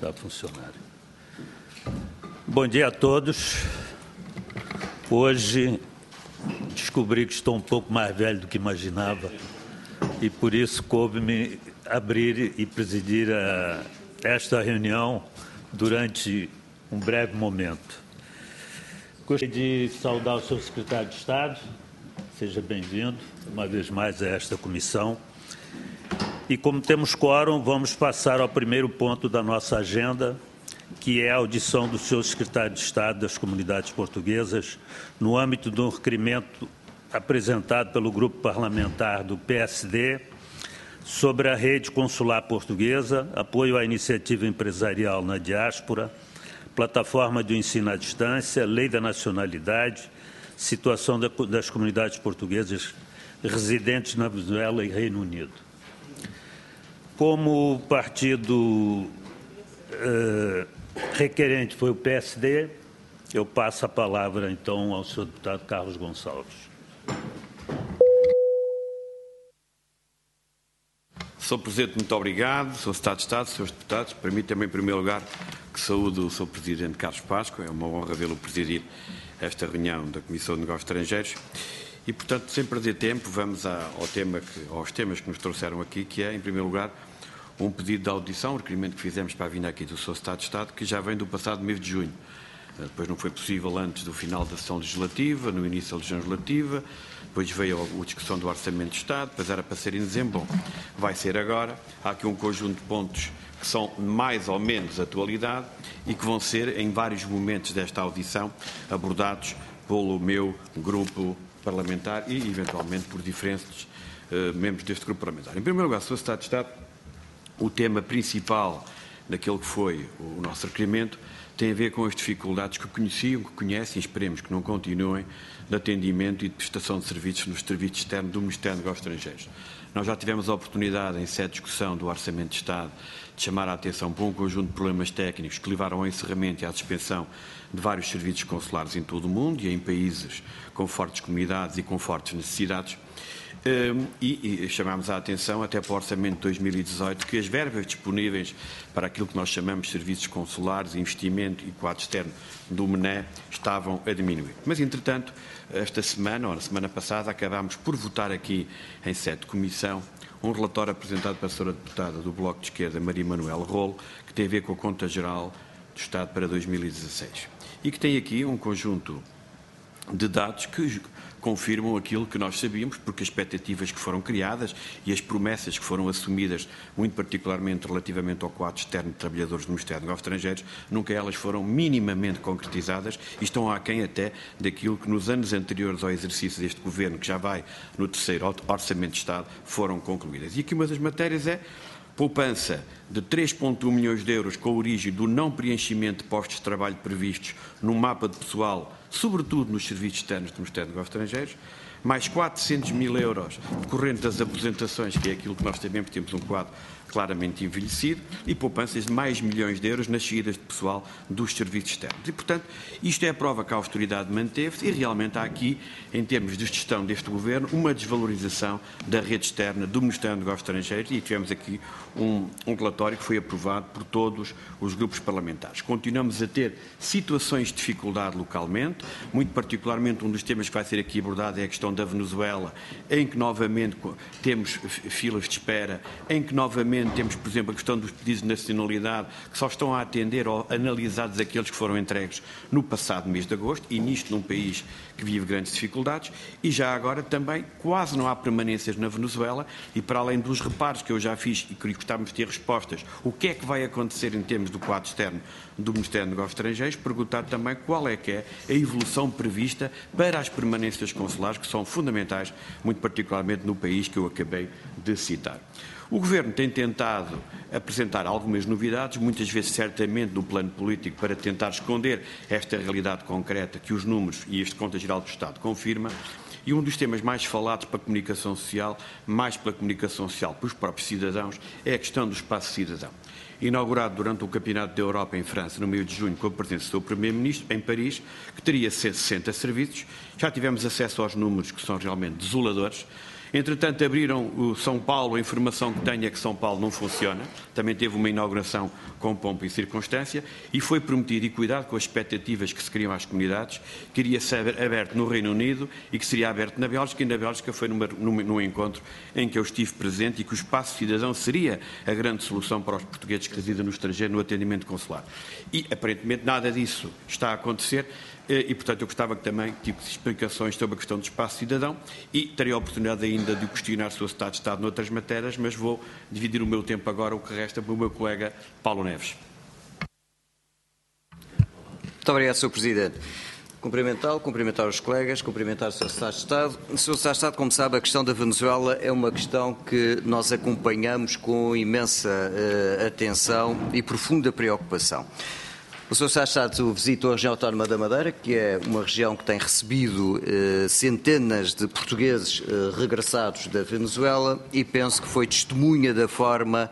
Está a funcionar. Bom dia a todos. Hoje descobri que estou um pouco mais velho do que imaginava e por isso coube-me abrir e presidir esta reunião durante um breve momento. Gostaria de saudar o senhor secretário de Estado, seja bem-vindo uma vez mais a esta comissão. E como temos quórum, vamos passar ao primeiro ponto da nossa agenda, que é a audição do senhor secretário de Estado das Comunidades Portuguesas, no âmbito de um requerimento apresentado pelo grupo parlamentar do PSD sobre a rede consular portuguesa, apoio à iniciativa empresarial na diáspora, plataforma de ensino à distância, lei da nacionalidade, situação das comunidades portuguesas residentes na Venezuela e Reino Unido. Como o partido requerente foi o PSD, eu passo a palavra, então, ao senhor deputado Carlos Gonçalves. Sr. Presidente, muito obrigado. Sr. Secretário de Estado, Srs. Deputados, permitam-me, em primeiro lugar, que saúde o Sr. Presidente Carlos Páscoa. É uma honra vê-lo presidir esta reunião da Comissão de Negócios Estrangeiros. E, portanto, sem perder tempo, vamos aos temas que nos trouxeram aqui, que é, em primeiro lugar, um pedido de audição, um requerimento que fizemos para a vinda aqui do Sr. Secretário de Estado, que já vem do passado mês de junho. Depois não foi possível antes do final da sessão legislativa, no início da legislativa, depois veio a discussão do Orçamento de Estado, depois era para ser em dezembro. Bom, vai ser agora. Há aqui um conjunto de pontos que são mais ou menos atualidade e que vão ser, em vários momentos desta audição, abordados pelo meu grupo parlamentar e, eventualmente, por diferentes membros deste grupo parlamentar. Em primeiro lugar, Sr. Secretário de Estado, o tema principal daquele que foi o nosso requerimento tem a ver com as dificuldades que conheciam, que conhecem, e esperemos que não continuem, de atendimento e de prestação de serviços nos serviços externos do Ministério dos Negócios Estrangeiros. Nós já tivemos a oportunidade, em sede de discussão do Orçamento de Estado, de chamar a atenção para um conjunto de problemas técnicos que levaram ao encerramento e à suspensão de vários serviços consulares em todo o mundo e em países com fortes comunidades e com fortes necessidades. E chamámos a atenção até para o Orçamento de 2018 que as verbas disponíveis para aquilo que nós chamamos de serviços consulares, investimento e quadro externo do MNE estavam a diminuir. Mas, entretanto, esta semana, ou na semana passada, acabámos por votar aqui em sede de comissão um relatório apresentado pela Sra. Deputada do Bloco de Esquerda, Maria Manuela Rolo, que tem a ver com a Conta Geral do Estado para 2016 e que tem aqui um conjunto de dados que confirmam aquilo que nós sabíamos, porque as expectativas que foram criadas e as promessas que foram assumidas, muito particularmente relativamente ao quadro externo de trabalhadores do Ministério dos Negócios Estrangeiros, nunca elas foram minimamente concretizadas e estão aquém até daquilo que nos anos anteriores ao exercício deste Governo, que já vai no terceiro Orçamento de Estado, foram concluídas. E aqui uma das matérias é poupança de 3,1 milhões de euros com a origem do não preenchimento de postos de trabalho previstos no mapa de pessoal, sobretudo nos serviços externos do Ministério dos Negócios Estrangeiros, mais 400 mil euros decorrente das aposentações, que é aquilo que nós sabemos, temos um quadro claramente envelhecido, e poupanças de mais milhões de euros nas saídas de pessoal dos serviços externos. E, portanto, isto é a prova que a austeridade manteve-se e realmente há aqui, em termos de gestão deste Governo, uma desvalorização da rede externa do Ministério dos Negócios Estrangeiros e tivemos aqui um relatório que foi aprovado por todos os grupos parlamentares. Continuamos a ter situações de dificuldade localmente, muito particularmente um dos temas que vai ser aqui abordado é a questão da Venezuela, em que novamente temos filas de espera, em que novamente temos, por exemplo, a questão dos pedidos de nacionalidade, que só estão a atender ou analisados aqueles que foram entregues no passado mês de agosto, e nisto num país que vive grandes dificuldades, e já agora também quase não há permanências na Venezuela, e para além dos reparos que eu já fiz e que gostávamos de ter respostas, o que é que vai acontecer em termos do quadro externo do Ministério dos Negócios Estrangeiros, perguntar também qual é que é a evolução prevista para as permanências consulares, que são fundamentais, muito particularmente no país que eu acabei de citar. O Governo tem tentado apresentar algumas novidades, muitas vezes certamente no plano político, para tentar esconder esta realidade concreta que os números e este Conta Geral do Estado confirma. E um dos temas mais falados para a comunicação social, mais pela comunicação social pelos próprios cidadãos, é a questão do espaço cidadão. Inaugurado durante o Campeonato da Europa em França, no meio de junho, com a presença do seu Primeiro-Ministro, em Paris, que teria 60 serviços. Já tivemos acesso aos números que são realmente desoladores. Entretanto, abriram o São Paulo, a informação que tenho é que São Paulo não funciona, também teve uma inauguração com pompa e circunstância, e foi prometido, e cuidado com as expectativas que se criam às comunidades, que iria ser aberto no Reino Unido e que seria aberto na Bélgica, e na Bélgica foi num encontro em que eu estive presente e que o Espaço Cidadão seria a grande solução para os portugueses que residem no estrangeiro no atendimento consular. E, aparentemente, nada disso está a acontecer. E, portanto, eu gostava que também tivesse explicações sobre a questão do espaço cidadão e terei a oportunidade ainda de questionar se o Estado de Estado noutras matérias, mas vou dividir o meu tempo agora, o que resta, para o meu colega Paulo Neves. Muito obrigado, Sr. Presidente. Cumprimentar os colegas, cumprimentar o Sr. Secretário de Estado. Sr. Secretário de Estado, como sabe, a questão da Venezuela é uma questão que nós acompanhamos com imensa atenção e profunda preocupação. O Sr. Secretário de Estado visitou a região autónoma da Madeira, que é uma região que tem recebido centenas de portugueses regressados da Venezuela, e penso que foi testemunha da forma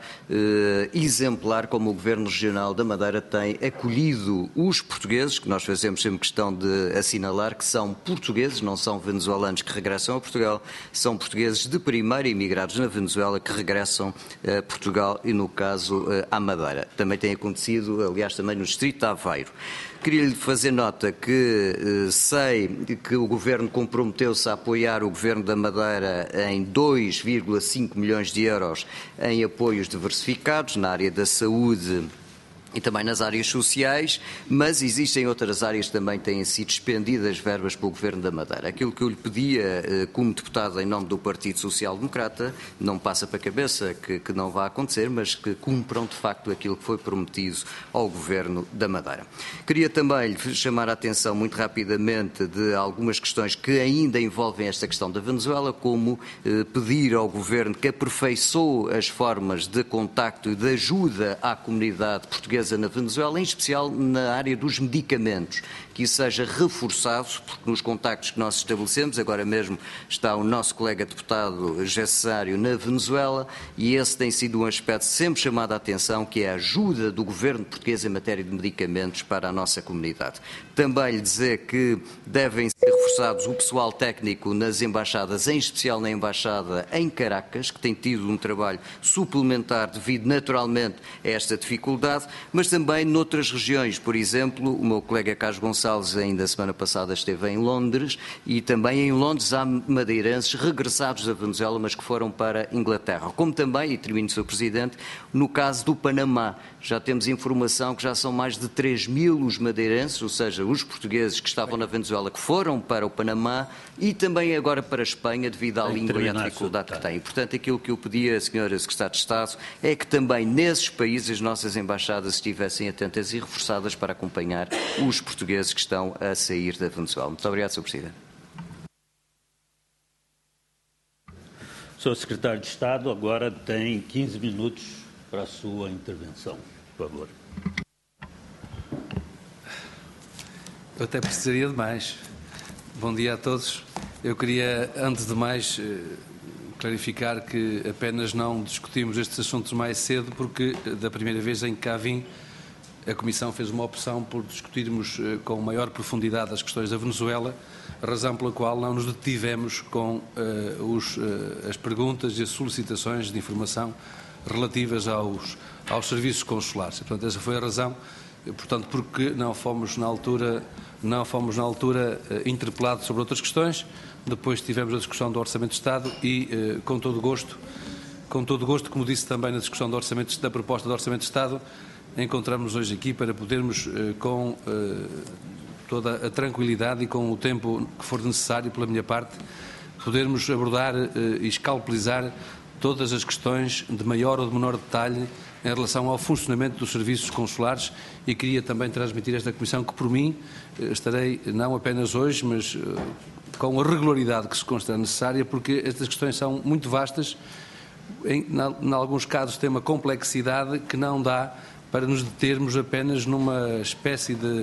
exemplar como o Governo Regional da Madeira tem acolhido os portugueses, que nós fazemos sempre questão de assinalar que são portugueses, não são venezuelanos que regressam a Portugal, são portugueses de primeira, imigrados na Venezuela, que regressam a Portugal e, no caso, à Madeira. Também tem acontecido, aliás, também no Distrito Aveiro. Queria-lhe fazer nota que sei que o Governo comprometeu-se a apoiar o Governo da Madeira em 2,5 milhões de euros em apoios diversificados na área da saúde e também nas áreas sociais, mas existem outras áreas que também têm sido expendidas verbas pelo Governo da Madeira. Aquilo que eu lhe pedia como deputado em nome do Partido Social Democrata, não me passa para a cabeça que não vai acontecer, mas que cumpram de facto aquilo que foi prometido ao Governo da Madeira. Queria também lhe chamar a atenção muito rapidamente de algumas questões que ainda envolvem esta questão da Venezuela, como pedir ao Governo que aperfeiçoe as formas de contacto e de ajuda à comunidade portuguesa na Venezuela, em especial na área dos medicamentos, que isso seja reforçado, porque nos contactos que nós estabelecemos, agora mesmo está o nosso colega deputado Gessário na Venezuela, e esse tem sido um aspecto sempre chamado a atenção, que é a ajuda do Governo português em matéria de medicamentos para a nossa comunidade. Também lhe dizer que devem ser reforçados o pessoal técnico nas embaixadas, em especial na embaixada em Caracas, que tem tido um trabalho suplementar devido naturalmente a esta dificuldade, mas também noutras regiões. Por exemplo, o meu colega Carlos Gonçalves ainda semana passada esteve em Londres, e também em Londres há madeirenses regressados da Venezuela, mas que foram para a Inglaterra. Como também, e termino, Sr. Presidente, no caso do Panamá, já temos informação que já são mais de 3.000 os madeirenses, ou seja, os portugueses que estavam na Venezuela, que foram para o Panamá e também agora para a Espanha, devido à língua e à dificuldade que têm. E, portanto, aquilo que eu pedi à Sra. Secretária de Estado é que também nesses países as nossas embaixadas estivessem atentas e reforçadas para acompanhar os portugueses que estão a sair da Venezuela. Muito obrigado, Sr. Presidente. Sr. Secretário de Estado, agora tem 15 minutos para a sua intervenção, por favor. Eu até precisaria de mais. Bom dia a todos. Eu queria, antes de mais, clarificar que apenas não discutimos estes assuntos mais cedo, porque da primeira vez em que cá vim, a Comissão fez uma opção por discutirmos com maior profundidade as questões da Venezuela, razão pela qual não nos detivemos com as perguntas e as solicitações de informação relativas aos serviços consulares. Portanto, essa foi a razão, portanto, porque não fomos na altura interpelados sobre outras questões. Depois tivemos a discussão do Orçamento de Estado e, com todo o gosto, como disse também na discussão da proposta do Orçamento de Estado, encontramos-nos hoje aqui para podermos, com toda a tranquilidade e com o tempo que for necessário pela minha parte, podermos abordar e escalpelizar todas as questões de maior ou de menor detalhe em relação ao funcionamento dos serviços consulares, e queria também transmitir a esta Comissão que, por mim, estarei não apenas hoje, mas com a regularidade que se considera necessária, porque estas questões são muito vastas, em alguns casos têm uma complexidade que não dá para nos determos apenas numa espécie de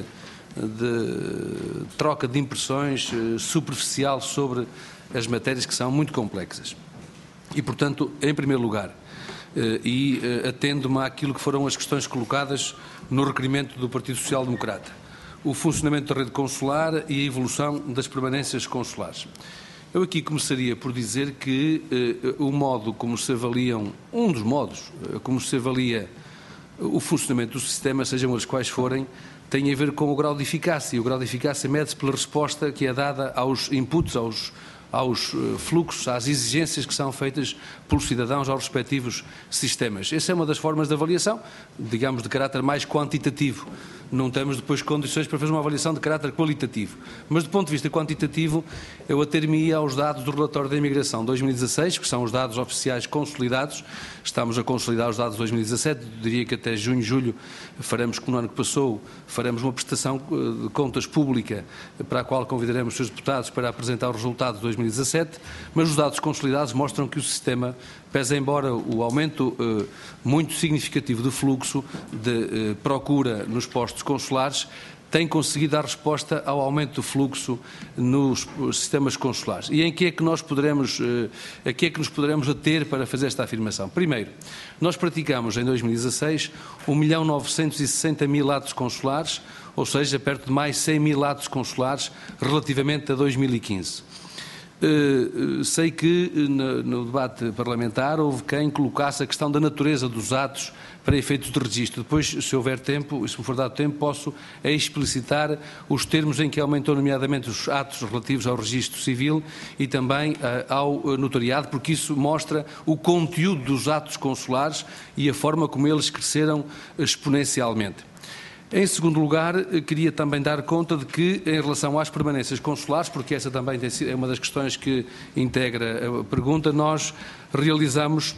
troca de impressões superficial sobre as matérias, que são muito complexas. E, portanto, em primeiro lugar, atendo-me àquilo que foram as questões colocadas no requerimento do Partido Social Democrata, o funcionamento da rede consular e a evolução das permanências consulares. Eu aqui começaria por dizer que o modo como se avaliam, um dos modos como se avalia o funcionamento do sistema, sejam eles quais forem, tem a ver com o grau de eficácia. O grau de eficácia mede-se pela resposta que é dada aos inputs, aos fluxos, às exigências que são feitas pelos cidadãos aos respectivos sistemas. Essa é uma das formas de avaliação, digamos, de caráter mais quantitativo. Não temos depois condições para fazer uma avaliação de caráter qualitativo. Mas, do ponto de vista quantitativo, eu ater-me-ia aos dados do relatório da imigração 2016, que são os dados oficiais consolidados. Estamos a consolidar os dados de 2017. Diria que até junho, julho, faremos, como no ano que passou, faremos uma prestação de contas pública para a qual convidaremos os seus deputados para apresentar os resultados de 2017. Mas os dados consolidados mostram que o sistema, pese embora o aumento muito significativo do fluxo de procura nos postos consulares, tem conseguido dar resposta ao aumento do fluxo nos sistemas consulares. E em que é que nós poderemos, a que é que nos poderemos ater para fazer esta afirmação? Primeiro, nós praticamos em 2016 1.960.000 atos consulares, ou seja, perto de mais 100.000 atos consulares relativamente a 2015. Sei que no debate parlamentar houve quem colocasse a questão da natureza dos atos para efeitos de registro. Depois, se houver tempo, se me for dado tempo, posso explicitar os termos em que aumentou, nomeadamente, os atos relativos ao registro civil e também ao notariado, porque isso mostra o conteúdo dos atos consulares e a forma como eles cresceram exponencialmente. Em segundo lugar, queria também dar conta de que, em relação às permanências consulares, porque essa também é uma das questões que integra a pergunta, nós realizamos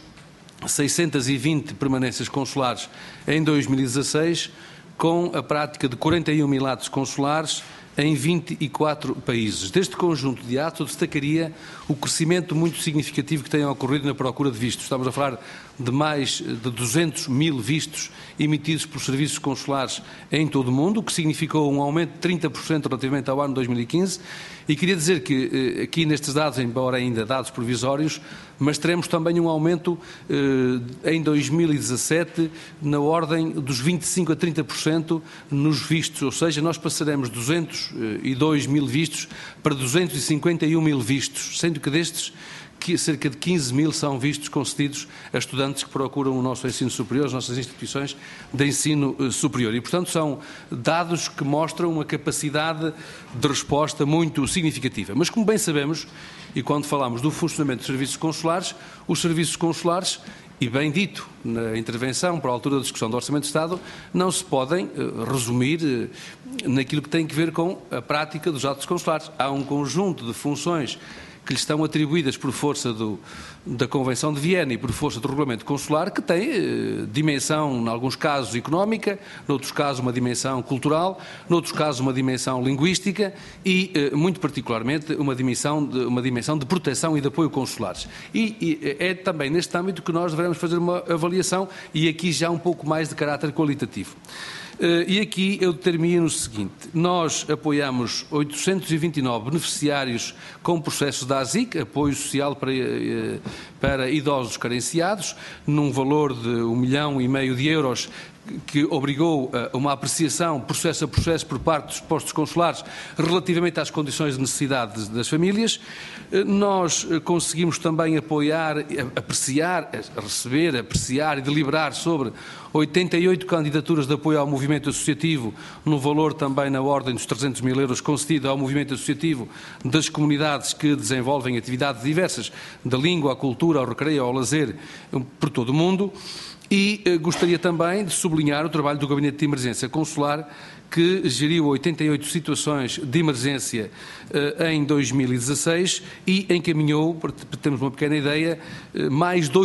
620 permanências consulares em 2016, com a prática de 41.000 atos consulares em 24 países. Deste conjunto de atos, eu destacaria o crescimento muito significativo que tem ocorrido na procura de vistos. Estamos a falar de mais de 200.000 vistos emitidos por serviços consulares em todo o mundo, o que significou um aumento de 30% relativamente ao ano 2015. E queria dizer que aqui nestes dados, embora ainda dados provisórios, mas teremos também um aumento em 2017 na ordem dos 25% a 30% nos vistos, ou seja, nós passaremos 202.000 vistos para 251.000 vistos, sendo que destes cerca de 15.000 são vistos concedidos a estudantes que procuram o nosso ensino superior, as nossas instituições de ensino superior. E, portanto, são dados que mostram uma capacidade de resposta muito significativa. Mas, como bem sabemos, e quando falamos do funcionamento dos serviços consulares, os serviços consulares, e bem dito na intervenção, para a altura da discussão do Orçamento de Estado, não se podem resumir naquilo que tem a ver com a prática dos atos consulares. Há um conjunto de funções que lhe estão atribuídas por força da Convenção de Viena e por força do Regulamento Consular, que tem dimensão, em alguns casos, económica, noutros casos uma dimensão cultural, noutros casos uma dimensão linguística e, muito particularmente, uma dimensão de proteção e de apoio consulares. E é também neste âmbito que nós devemos fazer uma avaliação e aqui já um pouco mais de caráter qualitativo. E aqui eu determino o seguinte: nós apoiamos 829 beneficiários com processos da ASIC, apoio social para idosos carenciados, num valor de 1,5 milhão de euros, que obrigou a uma apreciação processo a processo por parte dos postos consulares relativamente às condições de necessidade das famílias. Nós conseguimos também apoiar, apreciar, receber, apreciar e deliberar sobre 88 candidaturas de apoio ao movimento associativo, no valor também na ordem dos 300.000 euros concedido ao movimento associativo das comunidades que desenvolvem atividades diversas, da língua, à cultura, ao recreio, ao lazer, por todo o mundo. E gostaria também de sublinhar o trabalho do Gabinete de Emergência Consular, que geriu 88 situações de emergência em 2016 e encaminhou, para termos uma pequena ideia, mais de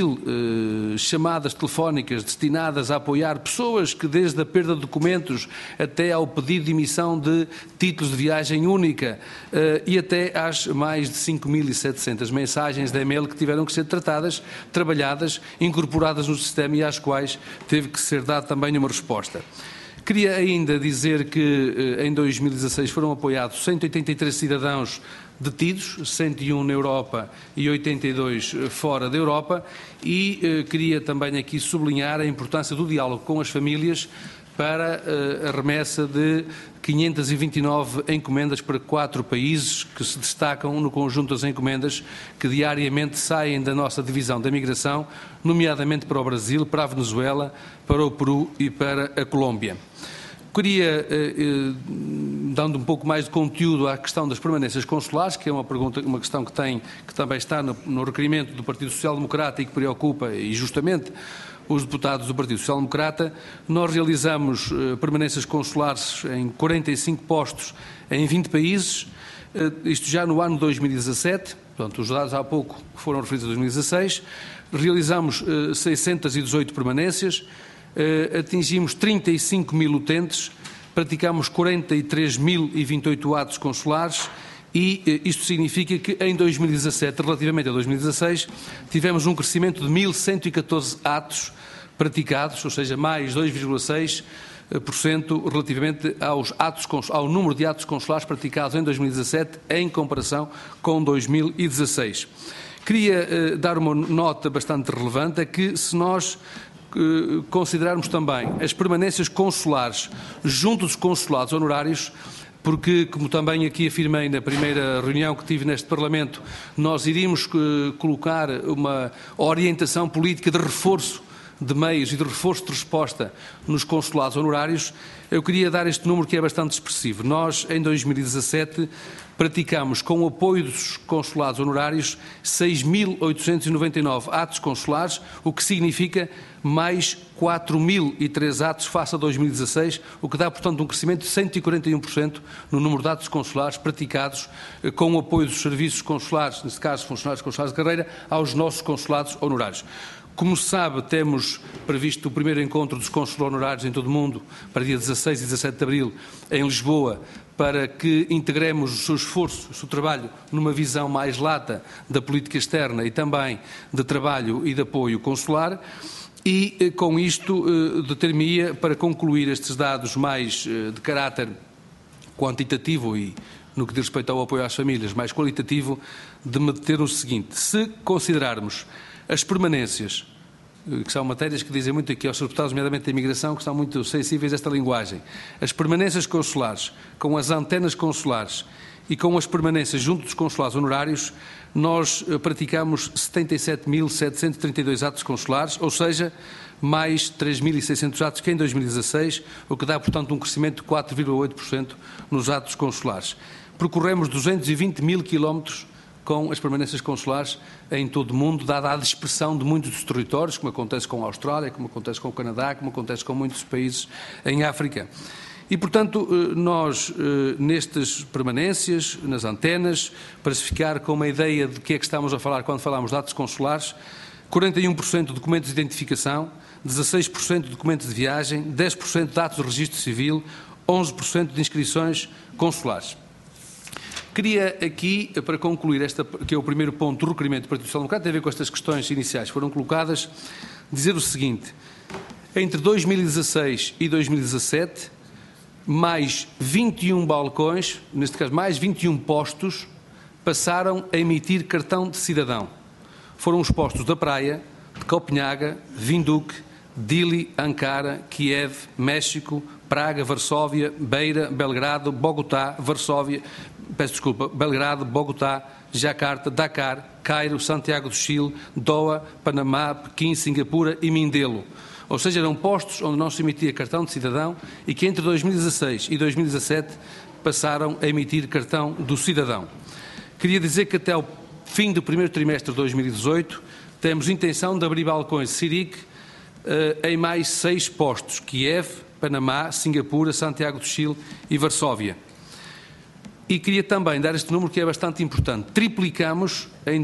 8.000 chamadas telefónicas destinadas a apoiar pessoas que, desde a perda de documentos até ao pedido de emissão de títulos de viagem única e até às mais de 5.700 mensagens de e-mail que tiveram que ser tratadas, trabalhadas, incorporadas no sistema e às quais teve que ser dada também uma resposta. Queria ainda dizer que em 2016 foram apoiados 183 cidadãos detidos, 101 na Europa e 82 fora da Europa, e queria também aqui sublinhar a importância do diálogo com as famílias para a remessa de 529 encomendas para 4 países que se destacam no conjunto das encomendas que diariamente saem da nossa divisão da migração, nomeadamente para o Brasil, para a Venezuela, para o Peru e para a Colômbia. Queria, dando um pouco mais de conteúdo à questão das permanências consulares, que é uma questão que também está no requerimento do Partido Social Democrata e que preocupa, e justamente, os deputados do Partido Social Democrata, nós realizamos permanências consulares em 45 postos em 20 países, isto já no ano 2017, portanto, os dados há pouco foram referidos a 2016, realizamos 618 permanências, atingimos 35 mil utentes, praticamos 43.028 atos consulares e isto significa que em 2017, relativamente a 2016, tivemos um crescimento de 1.114 atos praticados, ou seja, mais 2,6% relativamente ao número de atos consulares praticados em 2017 em comparação com 2016. Queria dar uma nota bastante relevante, é que se nós considerarmos também as permanências consulares junto dos consulados honorários, porque, como também aqui afirmei na primeira reunião que tive neste Parlamento, nós iríamos colocar uma orientação política de reforço de meios e de reforço de resposta nos consulados honorários, eu queria dar este número que é bastante expressivo. Nós, em 2017, praticámos, com o apoio dos consulados honorários, 6.899 atos consulares, o que significa mais 4.003 atos face a 2016, o que dá, portanto, um crescimento de 141% no número de atos consulares praticados com o apoio dos serviços consulares, neste caso funcionários consulares de carreira, aos nossos consulados honorários. Como se sabe, temos previsto o primeiro encontro dos consulados honorários em todo o mundo para dia 16 e 17 de abril em Lisboa, para que integremos o seu esforço, o seu trabalho, numa visão mais lata da política externa e também de trabalho e de apoio consular. E, com isto, determina, para concluir estes dados mais de caráter quantitativo e, no que diz respeito ao apoio às famílias, mais qualitativo, de meter o seguinte: se considerarmos as permanências, que são matérias que dizem muito aqui aos deputados, nomeadamente da imigração, que estão muito sensíveis a esta linguagem, as permanências consulares, com as antenas consulares e com as permanências junto dos consulados honorários, nós praticamos 77.732 atos consulares, ou seja, mais 3.600 atos que em 2016, o que dá, portanto, um crescimento de 4,8% nos atos consulares. Percorremos 220 mil quilómetros com as permanências consulares em todo o mundo, dada a dispersão de muitos dos territórios, como acontece com a Austrália, como acontece com o Canadá, como acontece com muitos países em África. E, portanto, nós, nestas permanências, nas antenas, para se ficar com uma ideia de que é que estamos a falar quando falamos de atos consulares, 41% de documentos de identificação, 16% de documentos de viagem, 10% de atos de registro civil, 11% de inscrições consulares. Queria aqui, para concluir, que é o primeiro ponto do requerimento do Partido Social Democrata, tem a ver com estas questões iniciais que foram colocadas, dizer o seguinte: entre 2016 e 2017, mais 21 balcões, neste caso mais 21 postos, passaram a emitir cartão de cidadão. Foram os postos da Praia, de Copenhaga, Vinduk, Dili, Ankara, Kiev, México, Praga, Varsóvia, Beira, Belgrado, Bogotá, Belgrado, Bogotá, Jakarta, Dakar, Cairo, Santiago do Chile, Doha, Panamá, Pequim, Singapura e Mindelo. Ou seja, eram postos onde não se emitia cartão de cidadão e que entre 2016 e 2017 passaram a emitir cartão do cidadão. Queria dizer que até ao fim do primeiro trimestre de 2018 temos intenção de abrir balcões CIRIC em mais 6 postos: Kiev, Panamá, Singapura, Santiago do Chile e Varsóvia. E queria também dar este número que é bastante importante. Triplicamos em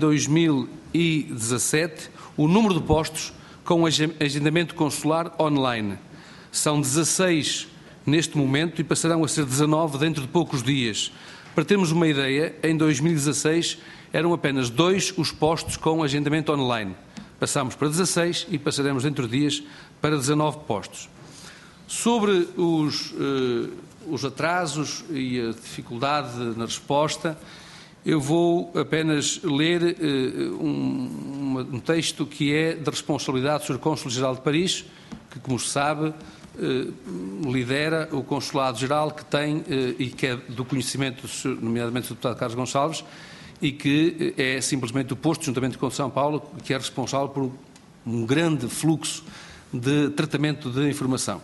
2017 o número de postos com agendamento consular online. São 16 neste momento e passarão a ser 19 dentro de poucos dias. Para termos uma ideia, em 2016 eram apenas 2 os postos com agendamento online. Passamos para 16 e passaremos dentro de dias para 19 postos. Sobre os atrasos e a dificuldade na resposta, eu vou apenas ler um texto que é de responsabilidade do Sr. Cônsul-Geral de Paris, que, como se sabe, lidera o Consulado-Geral, que tem e que é do conhecimento, nomeadamente do deputado Carlos Gonçalves, e que é simplesmente o posto, juntamente com São Paulo, que é responsável por um grande fluxo de tratamento de informação.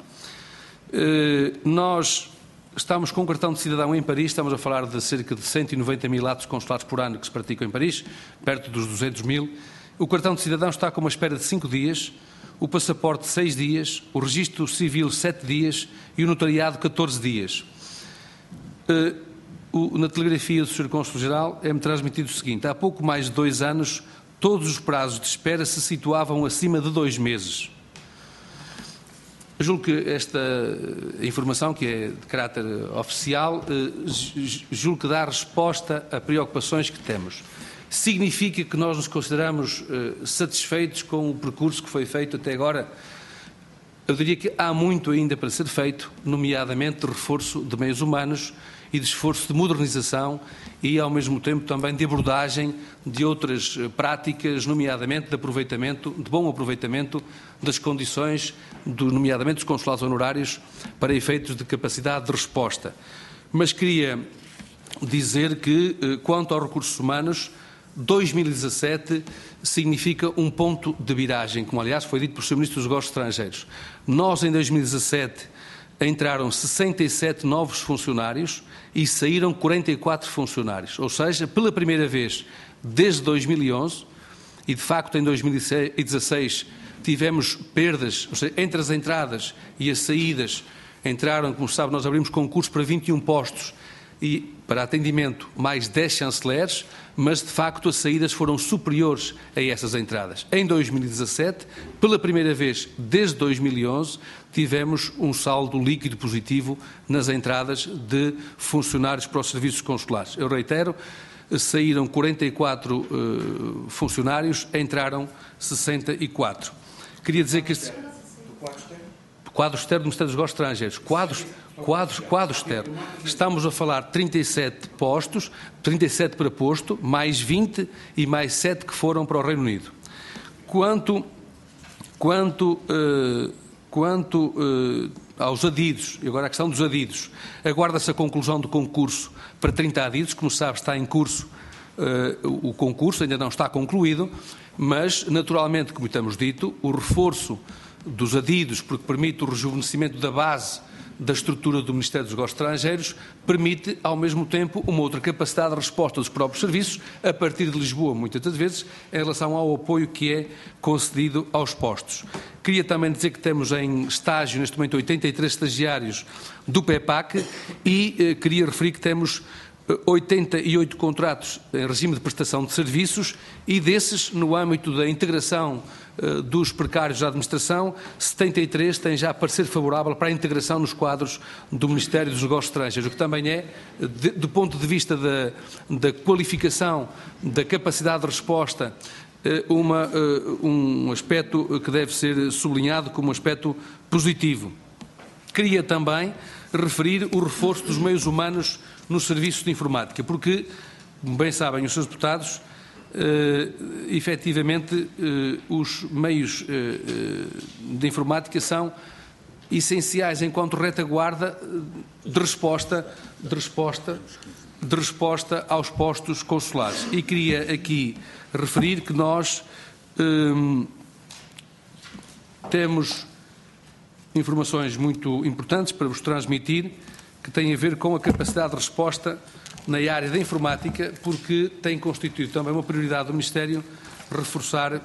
Nós estamos com um cartão de cidadão em Paris, estamos a falar de cerca de 190 mil atos consulares por ano que se praticam em Paris, perto dos 200 mil. O cartão de cidadão está com uma espera de 5 dias, o passaporte 6 dias, o registro civil 7 dias e o notariado 14 dias. Na telegrafia do Sr. Cônsul-Geral é-me transmitido o seguinte: há pouco mais de 2 anos, todos os prazos de espera se situavam acima de 2 meses. Eu julgo que esta informação, que é de caráter oficial, julgo que dá resposta a preocupações que temos. Significa que nós nos consideramos satisfeitos com o percurso que foi feito até agora? Eu diria que há muito ainda para ser feito, nomeadamente de reforço de meios humanos e de esforço de modernização e, ao mesmo tempo, também de abordagem de outras práticas, nomeadamente de aproveitamento, de bom aproveitamento das condições, nomeadamente dos consulados honorários, para efeitos de capacidade de resposta. Mas queria dizer que, quanto aos recursos humanos, 2017 significa um ponto de viragem, como aliás foi dito pelo Sr. Ministro dos Negócios Estrangeiros. Nós, em 2017, entraram 67 novos funcionários e saíram 44 funcionários. Ou seja, pela primeira vez desde 2011, e de facto em 2016 tivemos perdas, ou seja, entre as entradas e as saídas, entraram, como sabe, nós abrimos concurso para 21 postos e para atendimento mais 10 chanceleres, mas de facto as saídas foram superiores a essas entradas. Em 2017, pela primeira vez desde 2011, tivemos um saldo líquido positivo nas entradas de funcionários para os serviços consulares. Eu reitero, saíram 44 funcionários, entraram 64. Queria dizer que este quadro externo do Ministério dos Negócios Estrangeiros, quadro externo. Estamos a falar de 37 postos, 37 para posto, mais 20 e mais 7 que foram para o Reino Unido. Quanto aos adidos, e agora a questão dos adidos, aguarda-se a conclusão do concurso para 30 adidos, como se sabe está em curso o concurso, ainda não está concluído, mas naturalmente, como temos dito, o reforço dos adidos, porque permite o rejuvenescimento da base da estrutura do Ministério dos Negócios Estrangeiros, permite, ao mesmo tempo, uma outra capacidade de resposta dos próprios serviços, a partir de Lisboa, muitas das vezes, em relação ao apoio que é concedido aos postos. Queria também dizer que temos em estágio, neste momento, 83 estagiários do PEPAC e queria referir que temos 88 contratos em regime de prestação de serviços e desses, no âmbito da integração dos precários da administração, 73 têm já parecer favorável para a integração nos quadros do Ministério dos Negócios Estrangeiros, o que também é, do ponto de vista da qualificação, da capacidade de resposta, um aspecto que deve ser sublinhado como um aspecto positivo. Queria também referir o reforço dos meios humanos nos serviços de informática, porque, como bem sabem os seus deputados, efetivamente os meios de informática são essenciais enquanto retaguarda de resposta aos postos consulares. E queria aqui referir que nós temos informações muito importantes para vos transmitir, que têm a ver com a capacidade de resposta na área da informática, porque tem constituído também uma prioridade do Ministério reforçar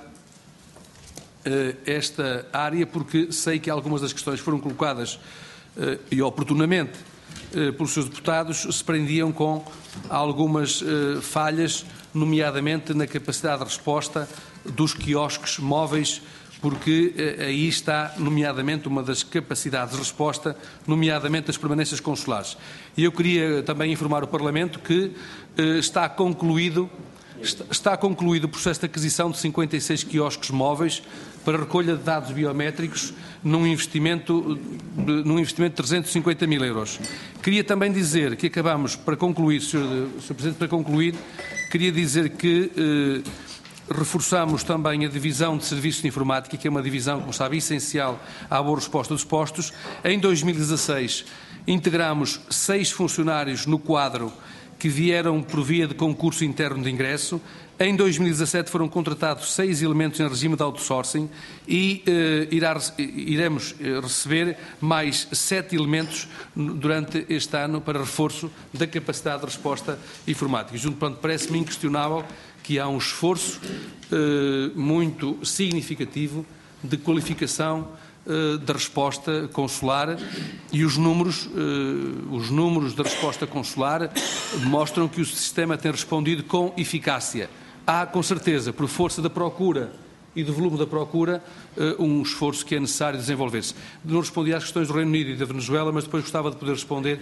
esta área, porque sei que algumas das questões foram colocadas e oportunamente pelos seus deputados se prendiam com algumas falhas, nomeadamente na capacidade de resposta dos quiosques móveis, porque aí está, nomeadamente, uma das capacidades de resposta, nomeadamente das permanências consulares. E eu queria também informar o Parlamento que está concluído o processo de aquisição de 56 quiosques móveis para recolha de dados biométricos num investimento de 350 mil euros. Queria também dizer que acabamos, para concluir, Sr. Presidente, queria dizer que Reforçamos também a divisão de serviços de informática, que é uma divisão, como sabe, essencial à boa resposta dos postos. Em 2016, integramos 6 funcionários no quadro que vieram por via de concurso interno de ingresso. Em 2017 foram contratados 6 elementos em regime de outsourcing e iremos receber mais 7 elementos durante este ano para reforço da capacidade de resposta informática. Portanto, parece-me inquestionável que há um esforço muito significativo de qualificação da resposta consular e os números da resposta consular mostram que o sistema tem respondido com eficácia. Há, com certeza, por força da procura e do volume da procura, um esforço que é necessário desenvolver-se. Não respondi às questões do Reino Unido e da Venezuela, mas depois gostava de poder responder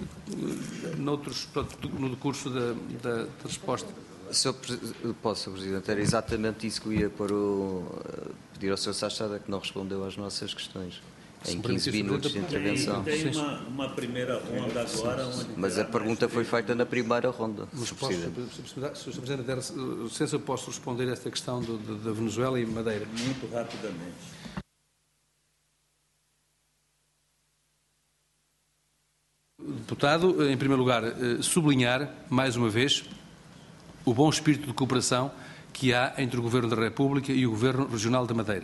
no decurso da resposta. Sr. Presidente, era exatamente isso que eu ia pedir ao Sr. Secretário de Estado, que não respondeu às nossas questões. Em 15 minutos de intervenção. Tem uma primeira ronda agora. Mas a pergunta foi feita na primeira ronda, Mas Sr. posso, Presidente. Sr. Presidente, der licença, eu posso responder a esta questão da Venezuela e Madeira. Muito rapidamente. Deputado, em primeiro lugar, sublinhar, mais uma vez, o bom espírito de cooperação que há entre o Governo da República e o Governo Regional da Madeira.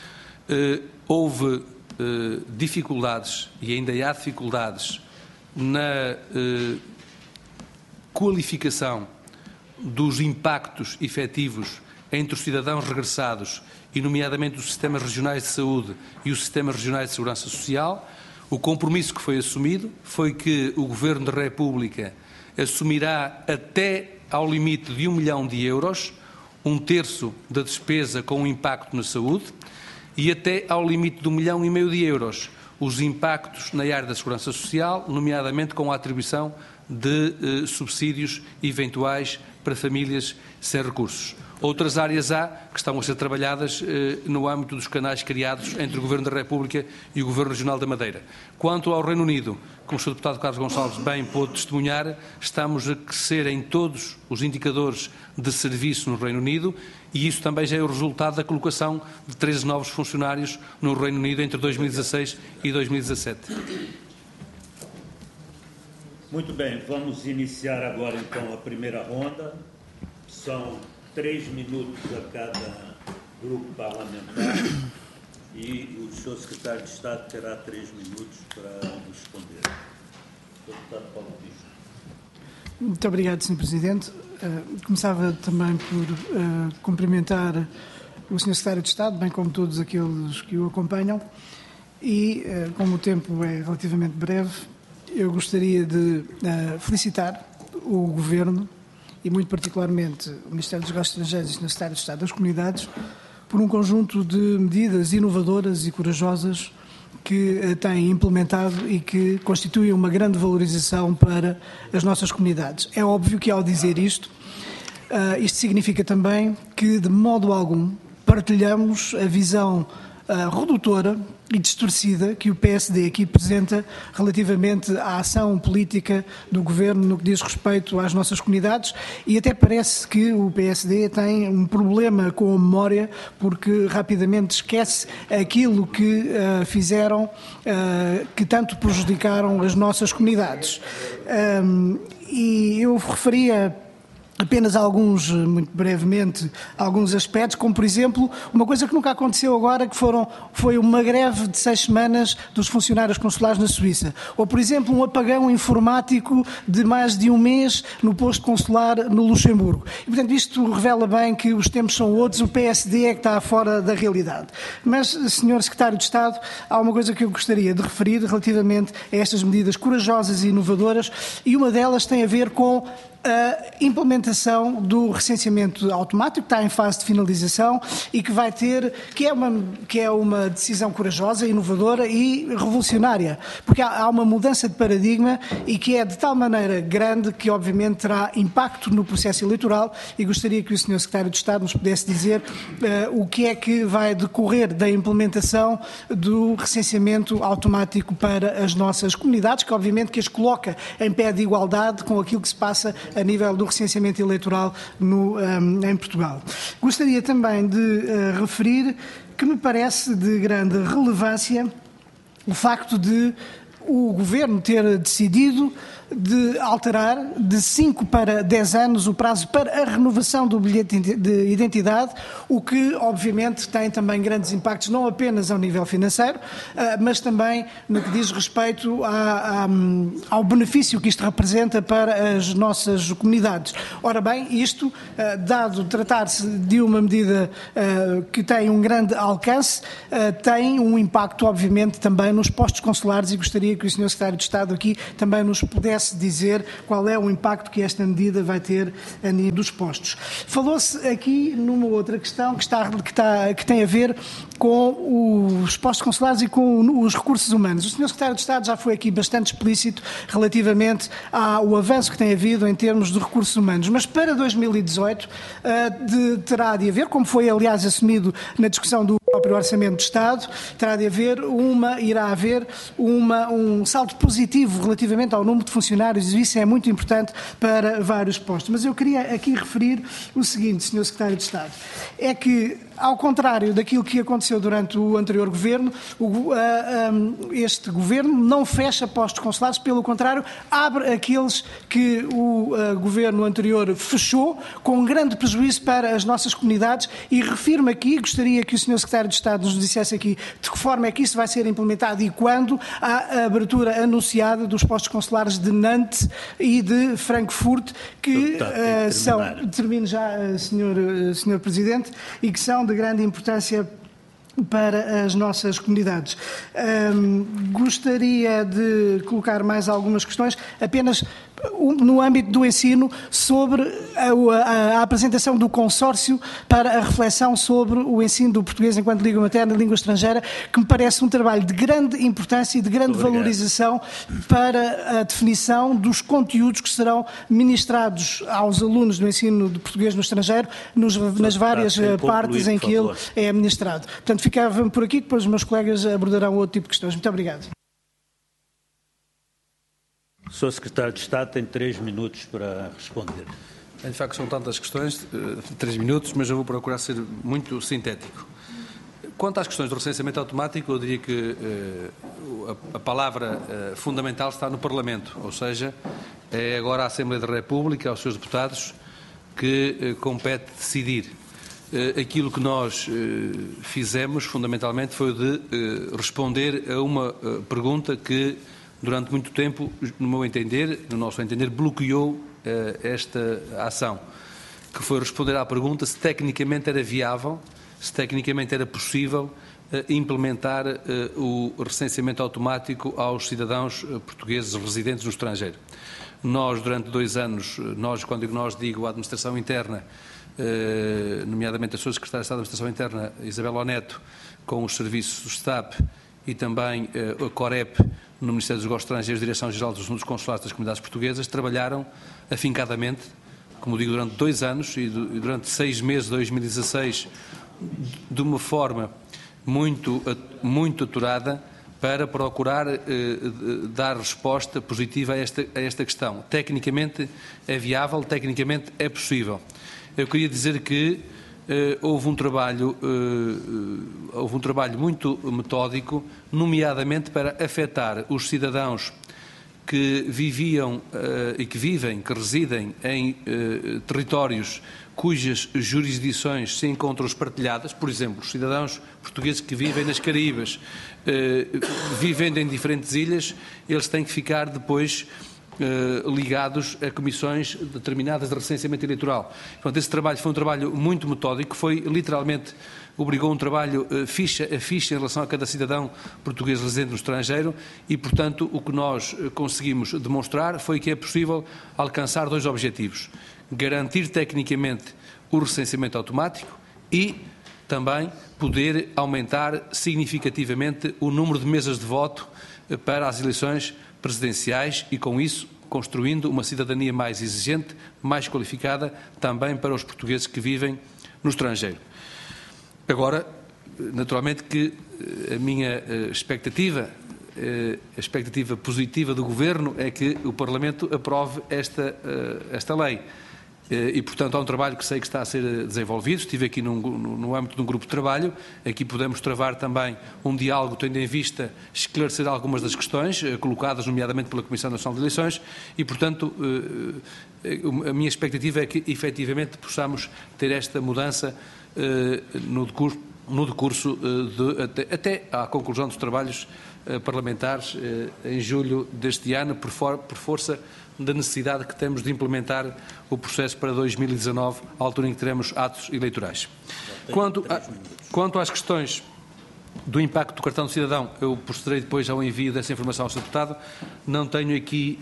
Houve dificuldades e ainda há dificuldades na qualificação dos impactos efetivos entre os cidadãos regressados e, nomeadamente, os sistemas regionais de saúde e os sistemas regionais de segurança social. O compromisso que foi assumido foi que o Governo da República assumirá até ao limite de 1 milhão de euros, 1/3 da despesa com impacto na saúde, e até ao limite de 1,5 milhão de euros os impactos na área da segurança social, nomeadamente com a atribuição de subsídios eventuais para famílias sem recursos. Outras áreas há que estão a ser trabalhadas no âmbito dos canais criados entre o Governo da República e o Governo Regional da Madeira. Quanto ao Reino Unido, como o Sr. Deputado Carlos Gonçalves bem pôde testemunhar, estamos a crescer em todos os indicadores de serviço no Reino Unido e isso também já é o resultado da colocação de 13 novos funcionários no Reino Unido entre 2016 e 2017. Muito bem, vamos iniciar agora então a primeira ronda. São 3 minutos a cada grupo parlamentar e o Sr. Secretário de Estado terá 3 minutos para responder. Sr. Deputado Paulo Bispo. Muito obrigado, Sr. Presidente. Começava também por cumprimentar o Sr. Secretário de Estado, bem como todos aqueles que o acompanham, e como o tempo é relativamente breve, eu gostaria de felicitar o Governo e muito particularmente o Ministério dos Negócios Estrangeiros e o Sr. Secretário de Estado das Comunidades por um conjunto de medidas inovadoras e corajosas que têm implementado e que constituem uma grande valorização para as nossas comunidades. É óbvio que ao dizer isto significa também que de modo algum partilhamos a visão redutora e distorcida que o PSD aqui apresenta relativamente à ação política do Governo no que diz respeito às nossas comunidades e até parece que o PSD tem um problema com a memória porque rapidamente esquece aquilo que fizeram, que tanto prejudicaram as nossas comunidades. E eu referia apenas alguns, muito brevemente, alguns aspectos, como por exemplo, uma coisa que nunca aconteceu agora, que foi uma greve de 6 semanas dos funcionários consulares na Suíça. Ou, por exemplo, um apagão informático de mais de um mês no posto consular no Luxemburgo. E, portanto, isto revela bem que os tempos são outros, o PSD é que está fora da realidade. Mas, Sr. Secretário de Estado, há uma coisa que eu gostaria de referir relativamente a estas medidas corajosas e inovadoras, e uma delas tem a ver com a implementação do recenseamento automático, que está em fase de finalização e que vai ter, que é uma decisão corajosa, inovadora e revolucionária, porque há uma mudança de paradigma e que é de tal maneira grande que obviamente terá impacto no processo eleitoral e gostaria que o Sr. Secretário de Estado nos pudesse dizer o que é que vai decorrer da implementação do recenseamento automático para as nossas comunidades, que obviamente que as coloca em pé de igualdade com aquilo que se passa a nível do recenseamento recenseamento eleitoral em Portugal. Gostaria também de referir que me parece de grande relevância o facto de o Governo ter decidido de alterar de 5 para 10 anos o prazo para a renovação do bilhete de identidade, o que obviamente tem também grandes impactos não apenas ao nível financeiro, mas também no que diz respeito ao benefício que isto representa para as nossas comunidades. Ora bem, isto, dado tratar-se de uma medida que tem um grande alcance, tem um impacto obviamente também nos postos consulares, e gostaria que o Sr. Secretário de Estado aqui também nos pudesse dizer qual é o impacto que esta medida vai ter a nível dos postos. Falou-se aqui numa outra questão que tem a ver com os postos consulares e com os recursos humanos. O Sr. Secretário de Estado já foi aqui bastante explícito relativamente ao avanço que tem havido em termos de recursos humanos, mas para 2018 terá de haver, como foi aliás assumido na discussão do próprio Orçamento de Estado, irá haver um saldo positivo relativamente ao número de funcionários, e isso é muito importante para vários postos. Mas eu queria aqui referir o seguinte, Sr. Secretário de Estado, é que, ao contrário daquilo que aconteceu durante o anterior Governo, este Governo não fecha postos consulares, pelo contrário, abre aqueles que o Governo anterior fechou, com grande prejuízo para as nossas comunidades, e refiro-me aqui, gostaria que o Sr. Secretário de Estado nos dissesse aqui de que forma é que isso vai ser implementado e quando a abertura anunciada dos postos consulares de Nantes e de Frankfurt, que são, termino já, Sr. Presidente, e que são de grande importância para as nossas comunidades. Gostaria de colocar mais algumas questões, apenas no âmbito do ensino, sobre a apresentação do consórcio para a reflexão sobre o ensino do português enquanto língua materna e língua estrangeira, que me parece um trabalho de grande importância e de grande valorização para a definição dos conteúdos que serão ministrados aos alunos do ensino de português no estrangeiro, nas várias partes em que ele é ministrado. Portanto, ficava por aqui, depois os meus colegas abordarão outro tipo de questões. Muito obrigado. O Sr. Secretário de Estado tem 3 minutos para responder. De facto, são tantas questões, 3 minutos, mas eu vou procurar ser muito sintético. Quanto às questões do recenseamento automático, eu diria que a palavra fundamental está no Parlamento, ou seja, é agora a Assembleia da República, aos seus deputados, que compete decidir. Aquilo que nós fizemos, fundamentalmente, foi de responder a uma pergunta que, durante muito tempo, no nosso entender, bloqueou esta ação, que foi responder à pergunta se tecnicamente era viável, se tecnicamente era possível implementar o recenseamento automático aos cidadãos portugueses residentes no estrangeiro. Nós, durante 2 anos, quando nós digo a Administração Interna, nomeadamente a sua Secretária de Estado da Administração Interna, Isabel Oneto, com os serviços do STAP e também a COREP, no Ministério dos Negócios Estrangeiros, Direção-Geral dos Assuntos Consulares das Comunidades Portuguesas, trabalharam afincadamente, como digo, durante 2 anos e durante 6 meses de 2016, de uma forma muito aturada, para procurar dar resposta positiva a esta questão. Tecnicamente é viável, tecnicamente é possível. Eu queria dizer que houve um trabalho muito metódico, nomeadamente para afetar os cidadãos que viviam e que residem em territórios cujas jurisdições se encontram espartilhadas, por exemplo, os cidadãos portugueses que vivem nas Caraíbas, vivendo em diferentes ilhas, eles têm que ficar depois ligados a comissões determinadas de recenseamento eleitoral. Portanto, esse trabalho foi um trabalho muito metódico, foi literalmente, obrigou um trabalho ficha a ficha em relação a cada cidadão português residente no estrangeiro e, portanto, o que nós conseguimos demonstrar foi que é possível alcançar 2 objetivos: garantir tecnicamente o recenseamento automático e também poder aumentar significativamente o número de mesas de voto para as eleições presidenciais e, com isso, construindo uma cidadania mais exigente, mais qualificada, também para os portugueses que vivem no estrangeiro. Agora, naturalmente que a minha expectativa, a expectativa positiva do Governo é que o Parlamento aprove esta lei. E, portanto, há um trabalho que sei que está a ser desenvolvido. Estive aqui no âmbito de um grupo de trabalho. Aqui podemos travar também um diálogo, tendo em vista esclarecer algumas das questões colocadas, nomeadamente pela Comissão Nacional de Eleições, e, portanto, a minha expectativa é que, efetivamente, possamos ter esta mudança no decurso até à conclusão dos trabalhos parlamentares em julho deste ano, por força da necessidade que temos de implementar o processo para 2019, à altura em que teremos atos eleitorais. Quanto às questões do impacto do cartão de cidadão, eu procederei depois ao envio dessa informação ao Sr. Deputado. Não tenho aqui,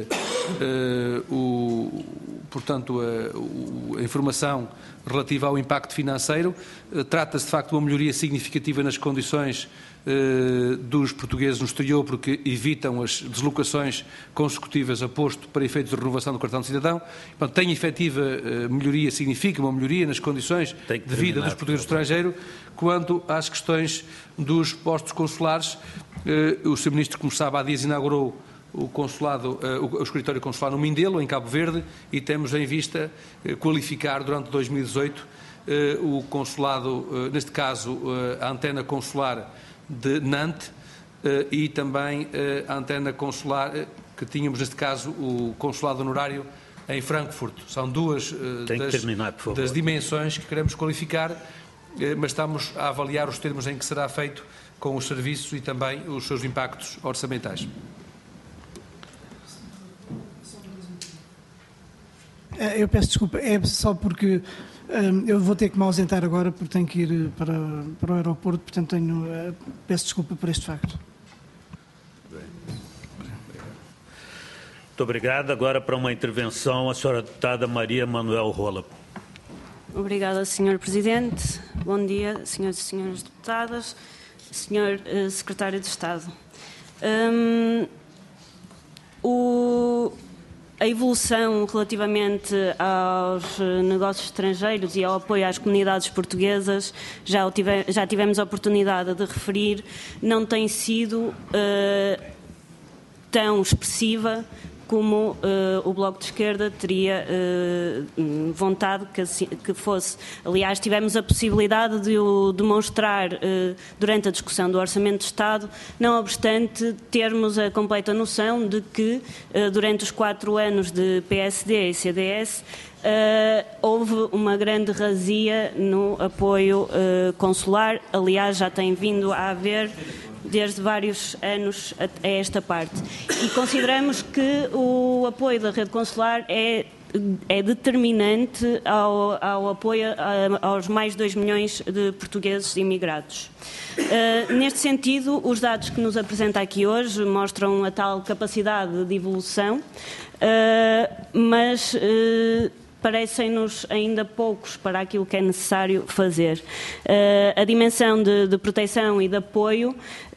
a informação relativa ao impacto financeiro. Trata-se, de facto, de uma melhoria significativa nas condições dos portugueses no exterior, porque evitam as deslocações consecutivas a posto para efeitos de renovação do cartão de cidadão. Portanto, tem efetiva melhoria, significa uma melhoria nas condições de vida dos portugueses no estrangeiro. Quanto às questões dos postos consulares, o Sr. Ministro, como sabe, há dias inaugurou o escritório consular no Mindelo, em Cabo Verde, e temos em vista qualificar durante 2018 o consulado, neste caso a antena consular de Nantes, e também a antena consular que tínhamos, neste caso, o consulado honorário em Frankfurt. São duas das dimensões que queremos qualificar, mas estamos a avaliar os termos em que será feito com os serviços e também os seus impactos orçamentais. Eu peço desculpa, é só porque eu vou ter que me ausentar agora porque tenho que ir para o aeroporto, portanto peço desculpa por este facto. Muito obrigado. Agora, para uma intervenção, a senhora deputada Maria Manuel Rola. Obrigada, Sr. Presidente. Bom dia, senhores e senhoras deputadas, Sr. Secretário de Estado. A evolução relativamente aos negócios estrangeiros e ao apoio às comunidades portuguesas, já tivemos a oportunidade de referir, não tem sido tão expressiva como o Bloco de Esquerda teria vontade que fosse. Aliás, tivemos a possibilidade de o demonstrar durante a discussão do Orçamento de Estado, não obstante termos a completa noção de que durante os 4 anos de PSD e CDS houve uma grande razia no apoio consular. Aliás, já tem vindo a haver desde vários anos a esta parte. E consideramos que o apoio da rede consular é determinante ao apoio aos mais de 2 milhões de portugueses imigrados. Neste sentido, os dados que nos apresenta aqui hoje mostram a tal capacidade de evolução, mas parecem-nos ainda poucos para aquilo que é necessário fazer. A dimensão de proteção e de apoio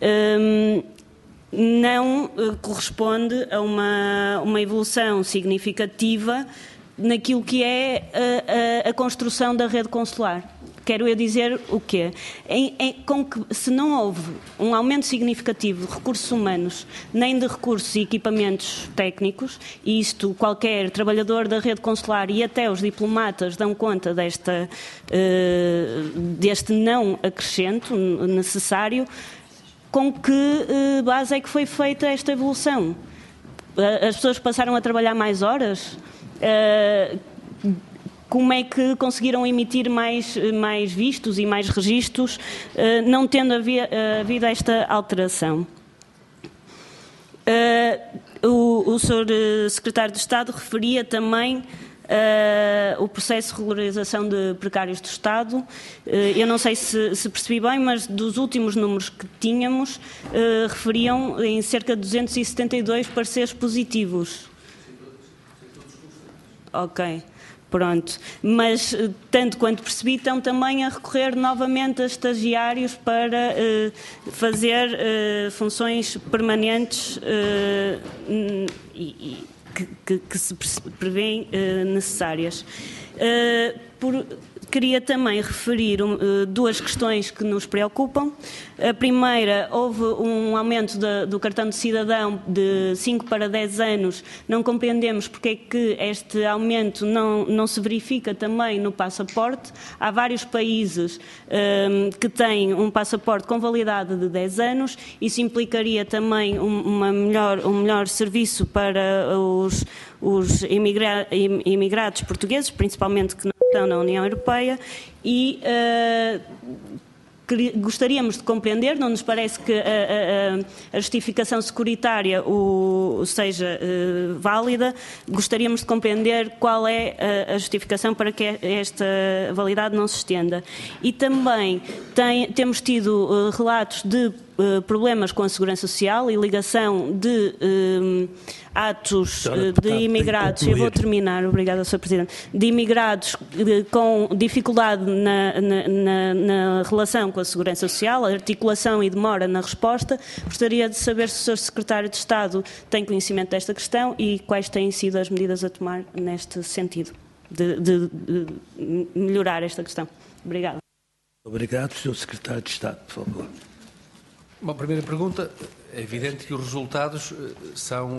não corresponde a uma evolução significativa naquilo que é a construção da rede consular. Quero eu dizer o quê? Se não houve um aumento significativo de recursos humanos, nem de recursos e equipamentos técnicos, e isto qualquer trabalhador da rede consular e até os diplomatas dão conta deste não acrescento necessário, com que base é que foi feita esta evolução? As pessoas passaram a trabalhar mais horas? Como é que conseguiram emitir mais vistos e mais registros, não tendo havido esta alteração? O Sr. Secretário de Estado referia também o processo de regularização de precários do Estado. Eu não sei se percebi bem, mas dos últimos números que tínhamos, referiam em cerca de 272 pareceres positivos. Ok. Pronto, mas tanto quanto percebi, estão também a recorrer novamente a estagiários para fazer funções permanentes que se prevêem necessárias. Queria também referir duas questões que nos preocupam. A primeira, houve um aumento do cartão de cidadão de 5 para 10 anos. Não compreendemos porque é que este aumento não se verifica também no passaporte. Há vários países que têm um passaporte com validade de 10 anos. Isso implicaria também um melhor serviço para os imigrados portugueses, principalmente que não estão na União Europeia, e gostaríamos de compreender, não nos parece que a justificação securitária seja válida, gostaríamos de compreender qual é a justificação para que esta validade não se estenda. E também temos tido relatos de problemas com a Segurança Social e ligação de atos de imigrados, eu vou terminar, obrigada, Sr. Presidente, de imigrados com dificuldade na relação com a Segurança Social, a articulação e demora na resposta. Gostaria de saber se o Sr. Secretário de Estado tem conhecimento desta questão e quais têm sido as medidas a tomar neste sentido, de melhorar esta questão. Obrigada. Obrigado, Sr. Secretário de Estado, por favor. Uma primeira pergunta. É evidente que os resultados são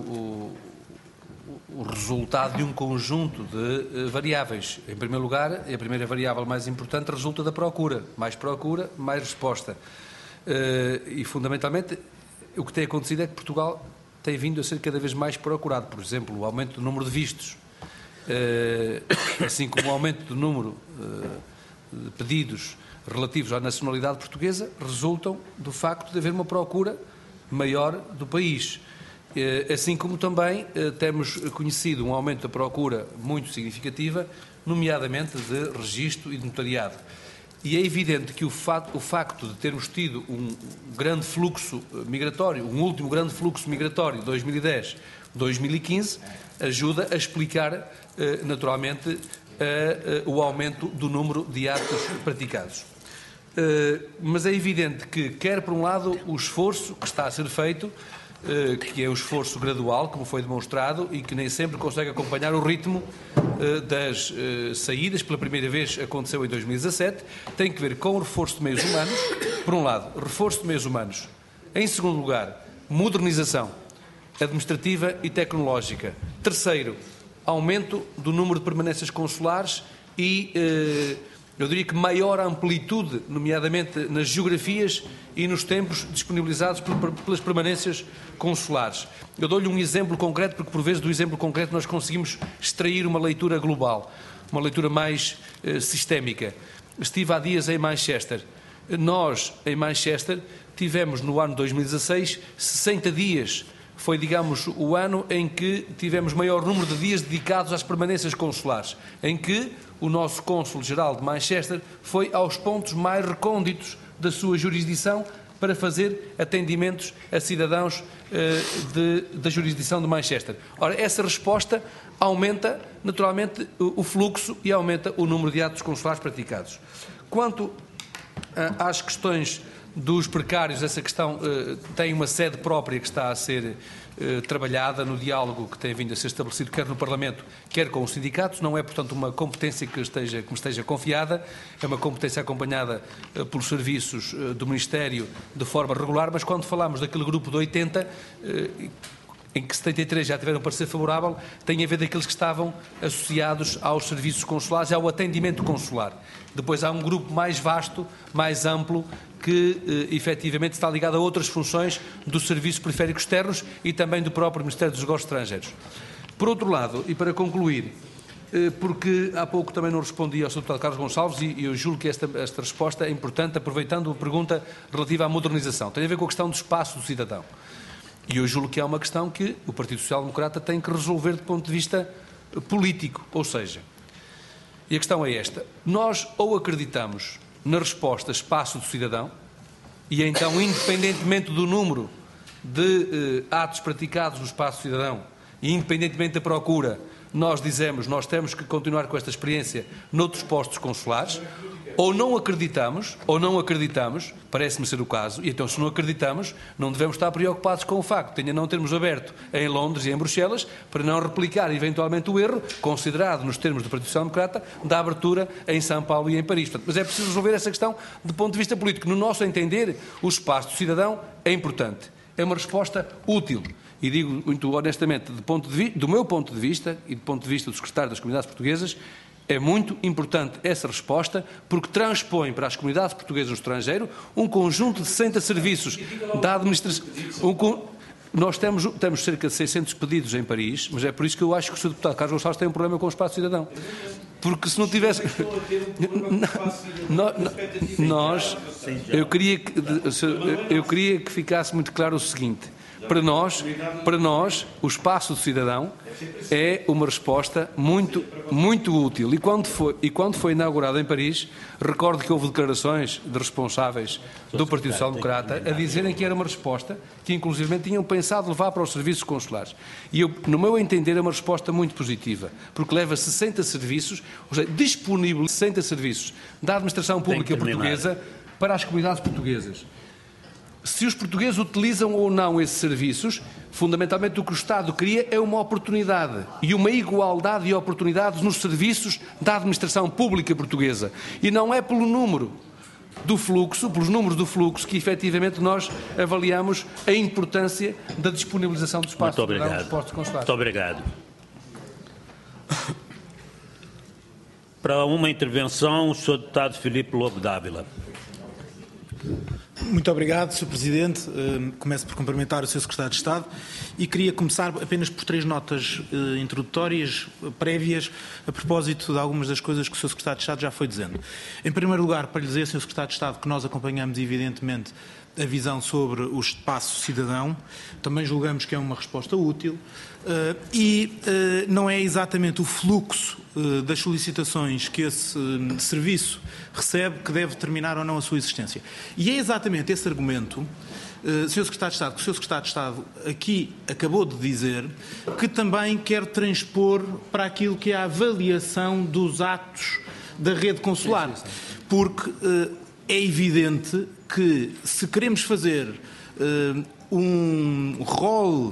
o resultado de um conjunto de variáveis. Em primeiro lugar, a primeira variável mais importante resulta da procura. Mais resposta. E, fundamentalmente, o que tem acontecido é que Portugal tem vindo a ser cada vez mais procurado. Por exemplo, o aumento do número de vistos, assim como o aumento do número de pedidos relativos à nacionalidade portuguesa, resultam do facto de haver uma procura maior do país. Assim como também temos conhecido um aumento da procura muito significativa, nomeadamente de registro e de notariado. E é evidente que o facto de termos tido um grande fluxo migratório, um último grande fluxo migratório, 2010-2015, ajuda a explicar, naturalmente, o aumento do número de atos praticados. Mas é evidente que, quer por um lado, o esforço que está a ser feito, que é um esforço gradual, como foi demonstrado, e que nem sempre consegue acompanhar o ritmo das saídas, pela primeira vez aconteceu em 2017, tem que ver com o reforço de meios humanos, por um lado, reforço de meios humanos, em segundo lugar, modernização administrativa e tecnológica, terceiro, aumento do número de permanências consulares e eu diria que maior amplitude, nomeadamente nas geografias e nos tempos disponibilizados pelas permanências consulares. Eu dou-lhe um exemplo concreto, porque por vezes do exemplo concreto nós conseguimos extrair uma leitura global, uma leitura mais sistémica. Estive há dias em Manchester. Nós, em Manchester, tivemos no ano 2016 60 dias. Foi, digamos, o ano em que tivemos maior número de dias dedicados às permanências consulares, em que o nosso cônsul-geral de Manchester foi aos pontos mais recônditos da sua jurisdição para fazer atendimentos a cidadãos da jurisdição de Manchester. Ora, essa resposta aumenta, naturalmente, o fluxo e aumenta o número de atos consulares praticados. Quanto às questões dos precários, essa questão tem uma sede própria que está a ser trabalhada no diálogo que tem vindo a ser estabelecido quer no Parlamento, quer com os sindicatos. Não é, portanto, uma competência que me esteja confiada, é uma competência acompanhada pelos serviços do Ministério de forma regular, mas quando falamos daquele grupo de 80, em que 73 já tiveram parecer favorável, tem a ver daqueles que estavam associados aos serviços consulares e ao atendimento consular. Depois há um grupo mais vasto, mais amplo, que efetivamente está ligado a outras funções dos serviços periféricos externos e também do próprio Ministério dos Negócios Estrangeiros. Por outro lado, e para concluir, porque há pouco também não respondi ao Sr. Deputado Carlos Gonçalves e eu julgo que esta resposta é importante, aproveitando a pergunta relativa à modernização. Tem a ver com a questão do espaço do cidadão. E eu julgo que é uma questão que o Partido Social Democrata tem que resolver do ponto de vista político, ou seja, e a questão é esta: nós ou acreditamos na resposta espaço do cidadão, e então, independentemente do número de atos praticados no espaço do cidadão e independentemente da procura, nós dizemos nós temos que continuar com esta experiência noutros postos consulares, ou não acreditamos, parece-me ser o caso, e então se não acreditamos, não devemos estar preocupados com o facto de não termos aberto em Londres e em Bruxelas para não replicar eventualmente o erro, considerado nos termos do Partido Social Democrata, da abertura em São Paulo e em Paris. Portanto, mas é preciso resolver essa questão do ponto de vista político. No nosso entender, o espaço do cidadão é importante. É uma resposta útil. E digo muito honestamente, do meu ponto de vista e do ponto de vista do secretário das Comunidades Portuguesas, é muito importante essa resposta, porque transpõe para as comunidades portuguesas no estrangeiro um conjunto de 60 serviços da administração. Nós temos cerca de 600 pedidos em Paris, mas é por isso que eu acho que o Sr. Deputado Carlos Gonçalves tem um problema com o espaço cidadão. Porque se não tivesse... Eu queria que ficasse muito claro o seguinte. Para nós, o espaço do cidadão é uma resposta muito, muito útil. E quando foi inaugurado em Paris, recordo que houve declarações de responsáveis do Partido Social Democrata a dizerem que era uma resposta que, inclusive, tinham pensado levar para os serviços consulares. E, no meu entender, é uma resposta muito positiva, porque leva 60 serviços, ou seja, disponibiliza 60 serviços da administração pública portuguesa para as comunidades portuguesas. Se os portugueses utilizam ou não esses serviços, fundamentalmente o que o Estado cria é uma oportunidade e uma igualdade de oportunidades nos serviços da administração pública portuguesa. E não é pelo número do fluxo, pelos números do fluxo, que efetivamente nós avaliamos a importância da disponibilização do espaço dos postos consulares. Muito obrigado. Para uma intervenção, o Sr. Deputado Filipe Lobo Dávila. Muito obrigado, Sr. Presidente. Começo por cumprimentar o Sr. Secretário de Estado e queria começar apenas por 3 notas introdutórias, prévias, a propósito de algumas das coisas que o Sr. Secretário de Estado já foi dizendo. Em primeiro lugar, para lhe dizer, Sr. Secretário de Estado, que nós acompanhamos, evidentemente, a visão sobre o espaço cidadão, também julgamos que é uma resposta útil não é exatamente o fluxo das solicitações que esse serviço recebe que deve determinar ou não a sua existência. E é exatamente esse argumento, Sr. Secretário de Estado, que o Sr. Secretário de Estado aqui acabou de dizer, que também quer transpor para aquilo que é a avaliação dos atos da rede consular. Porque é evidente que se queremos fazer um rol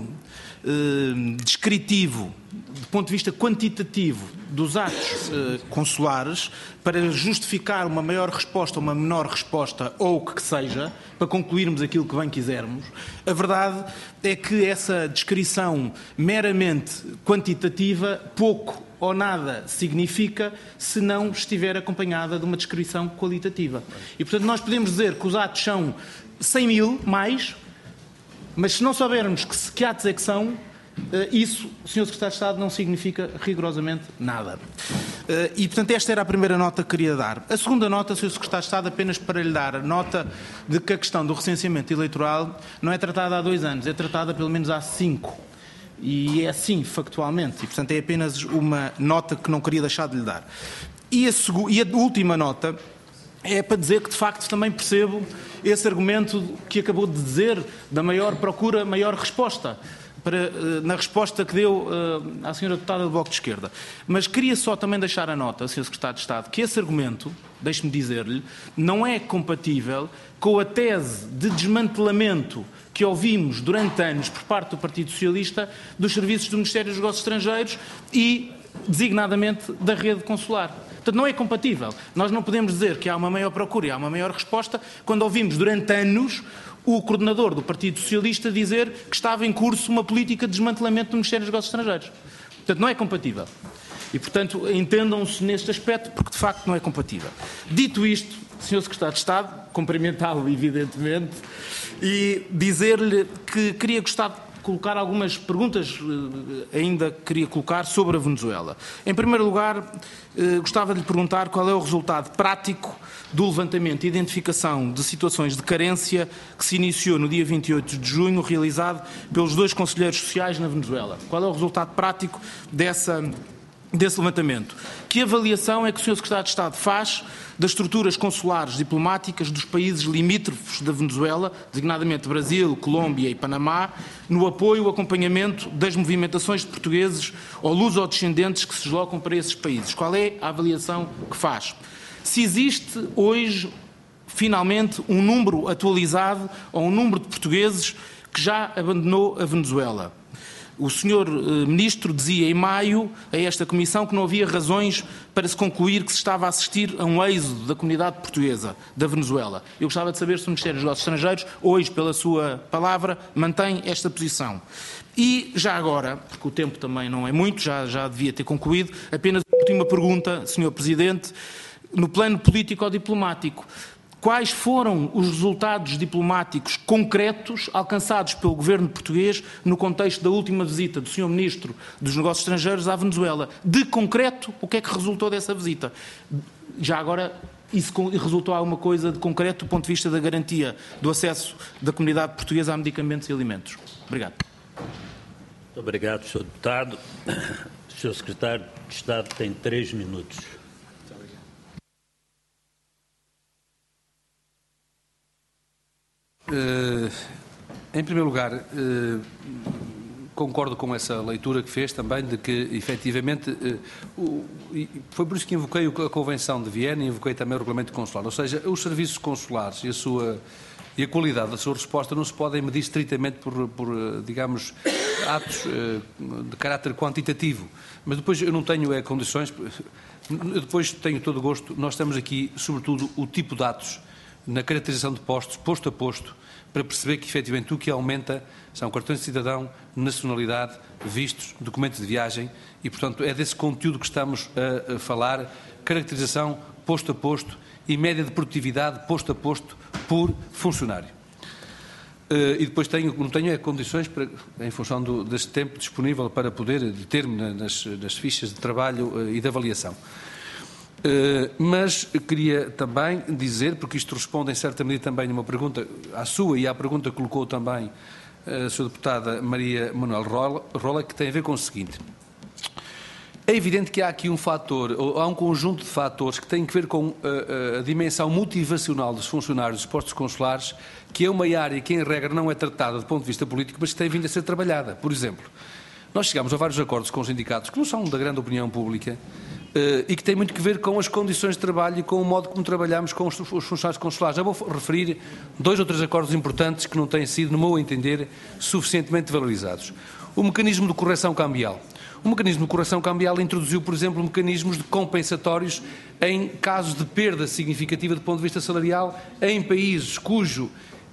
descritivo, do ponto de vista quantitativo, dos atos consulares, para justificar uma maior resposta ou uma menor resposta, ou o que seja, para concluirmos aquilo que bem quisermos, a verdade é que essa descrição meramente quantitativa pouco ou nada significa se não estiver acompanhada de uma descrição qualitativa. E, portanto, nós podemos dizer que os atos são 100 mil, mais, mas se não soubermos que atos é que são, isso, Sr. Secretário de Estado, não significa rigorosamente nada. E, portanto, esta era a primeira nota que queria dar. A segunda nota, Sr. Secretário de Estado, apenas para lhe dar a nota de que a questão do recenseamento eleitoral não é tratada há 2 anos, é tratada pelo menos há 5. E é assim, factualmente. E, portanto, é apenas uma nota que não queria deixar de lhe dar. E a última nota é para dizer que, de facto, também percebo esse argumento que acabou de dizer da maior procura, maior resposta, na resposta que deu à Sra. Deputada do Bloco de Esquerda. Mas queria só também deixar a nota, Sr. Secretário de Estado, que esse argumento, deixe-me dizer-lhe, não é compatível com a tese de desmantelamento que ouvimos durante anos por parte do Partido Socialista dos serviços do Ministério dos Negócios Estrangeiros e, designadamente, da rede consular. Portanto, não é compatível. Nós não podemos dizer que há uma maior procura e há uma maior resposta quando ouvimos durante anos o coordenador do Partido Socialista dizer que estava em curso uma política de desmantelamento do Ministério dos Negócios Estrangeiros. Portanto, não é compatível. E, portanto, entendam-se neste aspecto, porque de facto não é compatível. Dito isto, Sr. Secretário de Estado, cumprimentá-lo evidentemente, e dizer-lhe que queria gostar de colocar algumas perguntas, ainda queria colocar sobre a Venezuela. Em primeiro lugar, gostava de lhe perguntar qual é o resultado prático do levantamento e identificação de situações de carência que se iniciou no dia 28 de junho, realizado pelos 2 conselheiros sociais na Venezuela. Qual é o resultado prático desse levantamento? Que avaliação é que o Sr. Secretário de Estado faz das estruturas consulares diplomáticas dos países limítrofes da Venezuela, designadamente Brasil, Colômbia e Panamá, no apoio e acompanhamento das movimentações de portugueses ou luso-descendentes que se deslocam para esses países? Qual é a avaliação que faz? se existe hoje, finalmente, um número atualizado ou um número de portugueses que já abandonou a Venezuela. O Sr. Ministro dizia em maio a esta Comissão que não havia razões para se concluir que se estava a assistir a um êxodo da comunidade portuguesa da Venezuela. Eu gostava de saber se o Ministério dos Negócios Estrangeiros, hoje, pela sua palavra, mantém esta posição. E já agora, porque o tempo também não é muito, já devia ter concluído, apenas uma última pergunta, Sr. Presidente. No plano político-diplomático, quais foram os resultados diplomáticos concretos alcançados pelo governo português no contexto da última visita do Sr. Ministro dos Negócios Estrangeiros à Venezuela? De concreto, o que é que resultou dessa visita? Já agora, isso resultou alguma coisa de concreto do ponto de vista da garantia do acesso da comunidade portuguesa a medicamentos e alimentos? Obrigado. Muito obrigado, Sr. Deputado. O Sr. Secretário de Estado tem 3 minutos. Em primeiro lugar, concordo com essa leitura que fez também de que, efetivamente, foi por isso que invoquei a Convenção de Viena e invoquei também o Regulamento Consular. Ou seja, os serviços consulares e a qualidade da sua resposta não se podem medir estritamente por digamos, atos de caráter quantitativo. Mas depois eu não tenho condições, depois tenho todo o gosto, nós temos aqui, sobretudo, o tipo de atos na caracterização de postos, posto a posto, para perceber que, efetivamente, o que aumenta são cartões de cidadão, nacionalidade, vistos, documentos de viagem e, portanto, é desse conteúdo que estamos a falar, caracterização posto a posto e média de produtividade posto a posto por funcionário. E depois não tenho condições, em função deste tempo disponível, para poder deter-me nas fichas de trabalho e de avaliação. Mas queria também dizer, porque isto responde em certa medida também numa pergunta à sua e à pergunta que colocou também a sua deputada Maria Manuel Rola, que tem a ver com o seguinte. É evidente que há aqui um fator, ou há um conjunto de fatores que têm a ver com a dimensão motivacional dos funcionários dos postos consulares, que é uma área que, em regra, não é tratada do ponto de vista político, mas que tem vindo a ser trabalhada. Por exemplo, nós chegamos a vários acordos com os sindicatos que não são da grande opinião pública, e que tem muito que ver com as condições de trabalho e com o modo como trabalhamos com os funcionários consulares. Já vou referir 2 ou 3 acordos importantes que não têm sido, no meu entender, suficientemente valorizados. O mecanismo de correção cambial. O mecanismo de correção cambial introduziu, por exemplo, mecanismos de compensatórios em casos de perda significativa do ponto de vista salarial em países cujo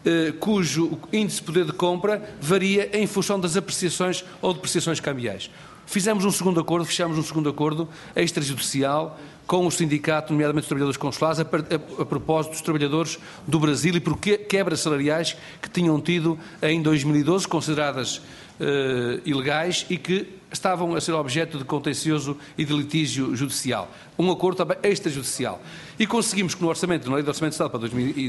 índice de poder de compra varia em função das apreciações ou depreciações cambiais. Fechámos um segundo acordo extrajudicial com o sindicato, nomeadamente os trabalhadores consulares, a propósito dos trabalhadores do Brasil e por quebras salariais que tinham tido em 2012, consideradas ilegais e que estavam a ser objeto de contencioso e de litígio judicial. Um acordo também extrajudicial. E conseguimos que na Lei do Orçamento de Estado para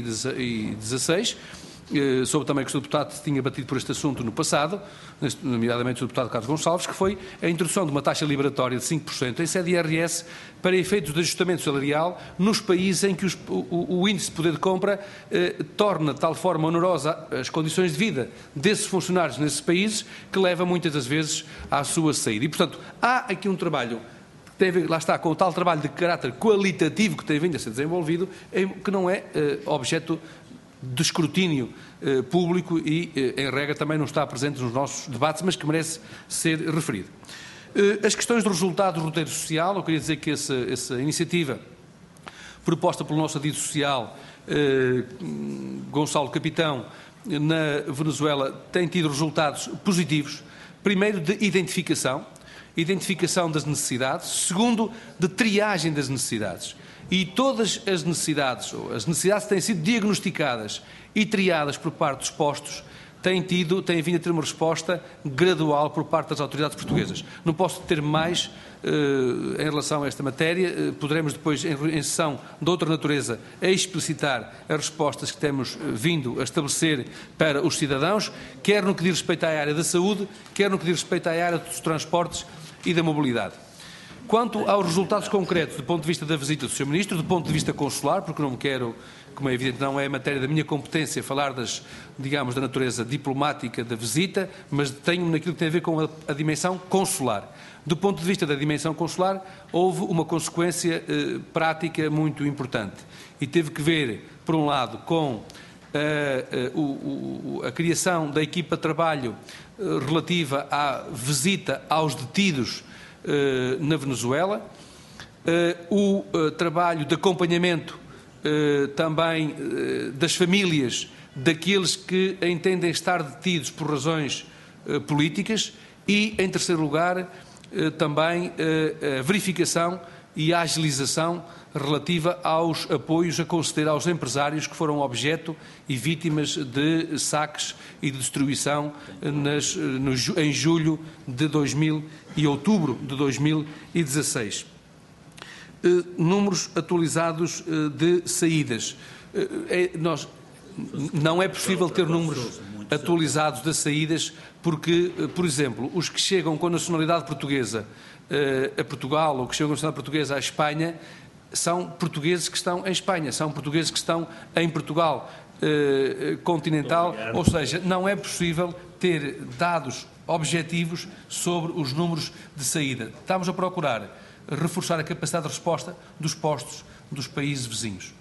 2016, soube também que o Sr. Deputado tinha batido por este assunto no passado, nomeadamente o Sr. Deputado Carlos Gonçalves, que foi a introdução de uma taxa liberatória de 5% em sede IRS para efeitos de ajustamento salarial nos países em que o índice de poder de compra torna de tal forma onerosa as condições de vida desses funcionários nesses países que leva muitas das vezes à sua saída. E, portanto, há aqui um trabalho que tem a ver, lá está, com o tal trabalho de caráter qualitativo que tem vindo a ser desenvolvido, que não é objeto de escrutínio público e, em regra, também não está presente nos nossos debates, mas que merece ser referido. As questões do resultado do roteiro social, eu queria dizer que essa iniciativa proposta pelo nosso adido social, Gonçalo Capitão, na Venezuela, tem tido resultados positivos. Primeiro, de identificação das necessidades. Segundo, de triagem das necessidades. E todas as necessidades têm sido diagnosticadas e triadas por parte dos postos, têm vindo a ter uma resposta gradual por parte das autoridades portuguesas. Não posso ter mais em relação a esta matéria. Poderemos depois, em sessão de outra natureza, explicitar as respostas que temos vindo a estabelecer para os cidadãos, quer no que diz respeito à área da saúde, quer no que diz respeito à área dos transportes e da mobilidade. Quanto aos resultados concretos, do ponto de vista da visita do Sr. Ministro, do ponto de vista consular, porque não me quero, como é evidente, não é matéria da minha competência falar da natureza diplomática da visita, mas tenho naquilo que tem a ver com a dimensão consular. Do ponto de vista da dimensão consular, houve uma consequência prática muito importante e teve que ver, por um lado, com a criação da equipa de trabalho relativa à visita aos detidos na Venezuela, o trabalho de acompanhamento também das famílias daqueles que entendem estar detidos por razões políticas e, em terceiro lugar, também a verificação e a agilização relativa aos apoios a conceder aos empresários que foram objeto e vítimas de saques e de destruição em julho de 2000 e outubro de 2016. Números atualizados de saídas. Não é possível ter números atualizados de saídas porque, por exemplo, os que chegam com a nacionalidade portuguesa a Portugal ou que chegam com a nacionalidade portuguesa à Espanha são portugueses que estão em Espanha, são portugueses que estão em Portugal continental, ou seja, não é possível ter dados objetivos sobre os números de saída. Estamos a procurar reforçar a capacidade de resposta dos postos dos países vizinhos.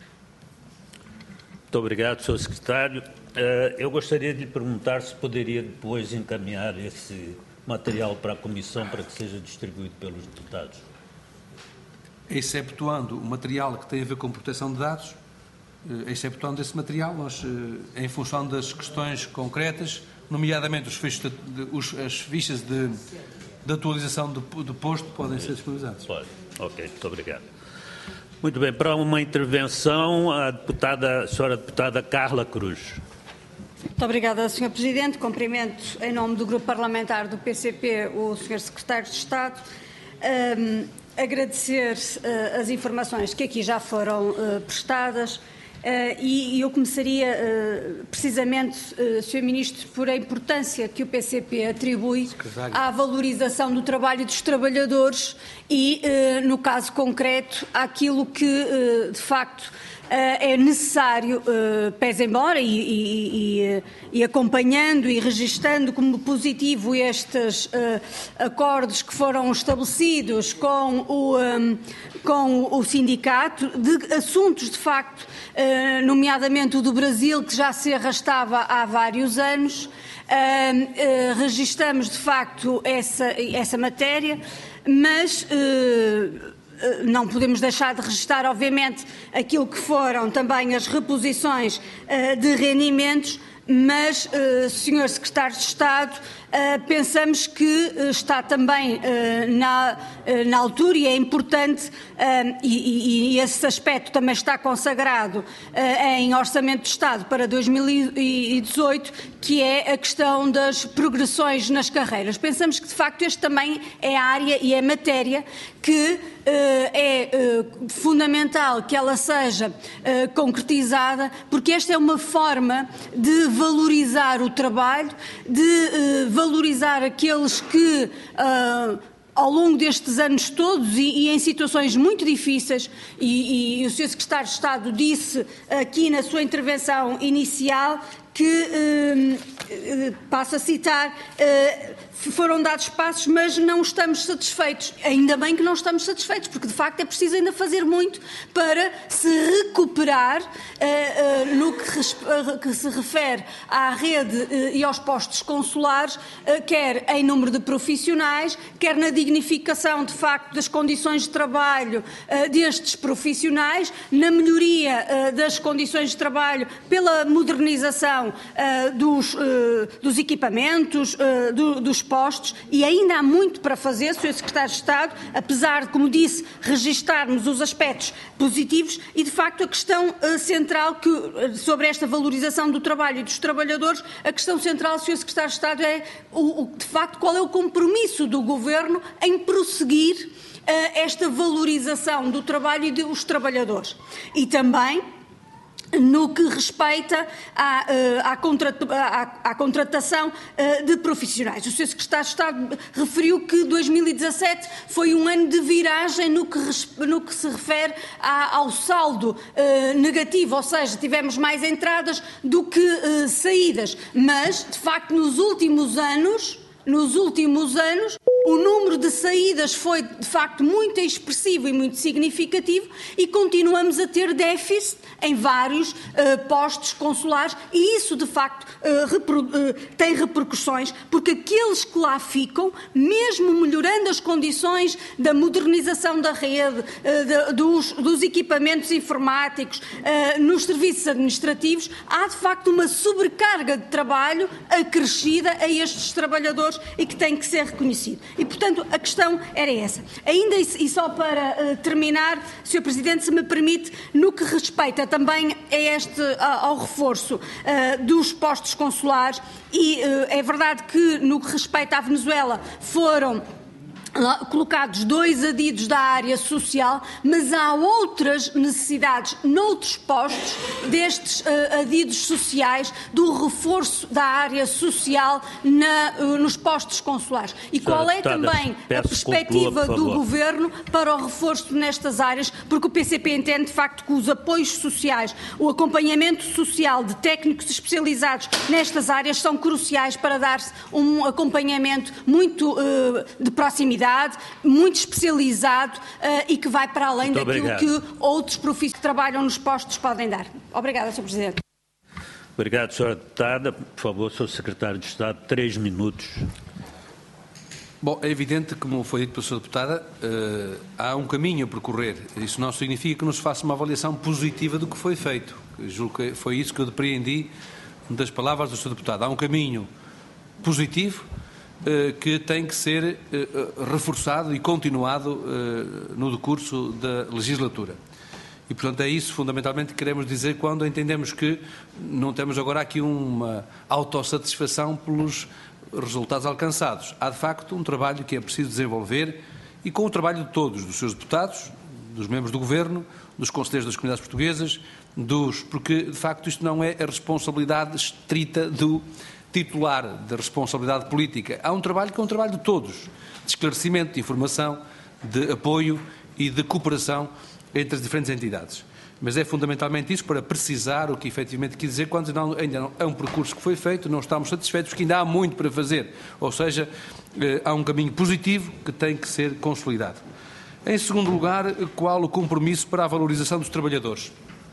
Muito obrigado, Sr. Secretário. Eu gostaria de lhe perguntar se poderia depois encaminhar esse material para a Comissão para que seja distribuído pelos deputados. Exceptuando o material que tem a ver com proteção de dados, exceptuando esse material, nós, em função das questões concretas, nomeadamente as fichas de atualização do posto, podem ser disponibilizados. Pode. Ok, muito obrigado. Muito bem, para uma intervenção, a senhora deputada Carla Cruz. Muito obrigada, Sr. Presidente. Cumprimento, em nome do Grupo Parlamentar do PCP, o Sr. Secretário de Estado. Agradecer as informações que aqui já foram prestadas e eu começaria precisamente, Sr. Ministro, por a importância que o PCP atribui à valorização do trabalho dos trabalhadores e, no caso concreto, àquilo que, de facto, é necessário, pese embora, e acompanhando e registando como positivo estes acordos que foram estabelecidos com o sindicato, de assuntos, de facto, nomeadamente o do Brasil, que já se arrastava há vários anos. Registamos, de facto, essa matéria, mas não podemos deixar de registrar, obviamente, aquilo que foram também as reposições de rendimentos, mas, Sr. Secretário de Estado, pensamos que está também na altura e é importante, e esse aspecto também está consagrado em Orçamento de Estado para 2018, que é a questão das progressões nas carreiras. Pensamos que, de facto, este também é a área e é a matéria que é fundamental que ela seja concretizada, porque esta é uma forma de valorizar o trabalho, de valorizar aqueles que, ao longo destes anos todos e em situações muito difíceis, e o Sr. Secretário de Estado disse aqui na sua intervenção inicial que, passo a citar, foram dados passos, mas não estamos satisfeitos. Ainda bem que não estamos satisfeitos, porque de facto é preciso ainda fazer muito para se recuperar no que se refere à rede e aos postos consulares, quer em número de profissionais, quer na dignificação de facto das condições de trabalho destes profissionais, na melhoria das condições de trabalho pela modernização dos equipamentos, dos postos, e ainda há muito para fazer, Sr. Secretário de Estado, apesar de, como disse, registarmos os aspectos positivos e, de facto, a questão central sobre esta valorização do trabalho e dos trabalhadores, a questão central, Sr. Secretário de Estado, é, de facto, qual é o compromisso do Governo em prosseguir esta valorização do trabalho e dos trabalhadores. E também no que respeita à contratação de profissionais. O Sr. Secretário de Estado referiu que 2017 foi um ano de viragem no que se refere ao saldo negativo, ou seja, tivemos mais entradas do que saídas, mas, de facto, nos últimos anos, o número de saídas foi, de facto, muito expressivo e muito significativo e continuamos a ter déficit em vários postos consulares e isso, de facto, tem repercussões, porque aqueles que lá ficam, mesmo melhorando as condições da modernização da rede, dos equipamentos informáticos, nos serviços administrativos, há, de facto, uma sobrecarga de trabalho acrescida a estes trabalhadores e que tem que ser reconhecido. E, portanto, a questão era essa. Ainda, e só para terminar, Sr. Presidente, se me permite, no que respeita também ao reforço dos postos consulares, e é verdade que, no que respeita à Venezuela, foram colocados 2 adidos da área social, mas há outras necessidades noutros postos destes adidos sociais do reforço da área social nos postos consulares. E qual é também a perspectiva do Governo para o reforço nestas áreas, porque o PCP entende de facto que os apoios sociais, o acompanhamento social de técnicos especializados nestas áreas são cruciais para dar-se um acompanhamento muito de proximidade, muito especializado e que vai para além daquilo que outros profissionais que trabalham nos postos podem dar. Obrigada, Sr. Presidente. Obrigado, Sra. Deputada. Por favor, Sr. Secretário de Estado, 3 minutos. Bom, é evidente, como foi dito pela Sra. Deputada, há um caminho a percorrer. Isso não significa que nos faça uma avaliação positiva do que foi feito. Eu julgo que foi isso que eu depreendi das palavras do Sr. Deputado. Há um caminho positivo que tem que ser reforçado e continuado no decurso da legislatura. E, portanto, é isso fundamentalmente que queremos dizer quando entendemos que não temos agora aqui uma autossatisfação pelos resultados alcançados. Há, de facto, um trabalho que é preciso desenvolver e com o trabalho de todos, dos seus deputados, dos membros do Governo, dos conselheiros das comunidades portuguesas, porque, de facto, isto não é a responsabilidade estrita do titular da responsabilidade política. Há um trabalho que é um trabalho de todos, de esclarecimento, de informação, de apoio e de cooperação entre as diferentes entidades. Mas é fundamentalmente isso para precisar o que efetivamente quis dizer, quando ainda não é um percurso que foi feito, não estamos satisfeitos, porque ainda há muito para fazer. Ou seja, há um caminho positivo que tem que ser consolidado. Em segundo lugar, qual o compromisso para a valorização dos trabalhadores?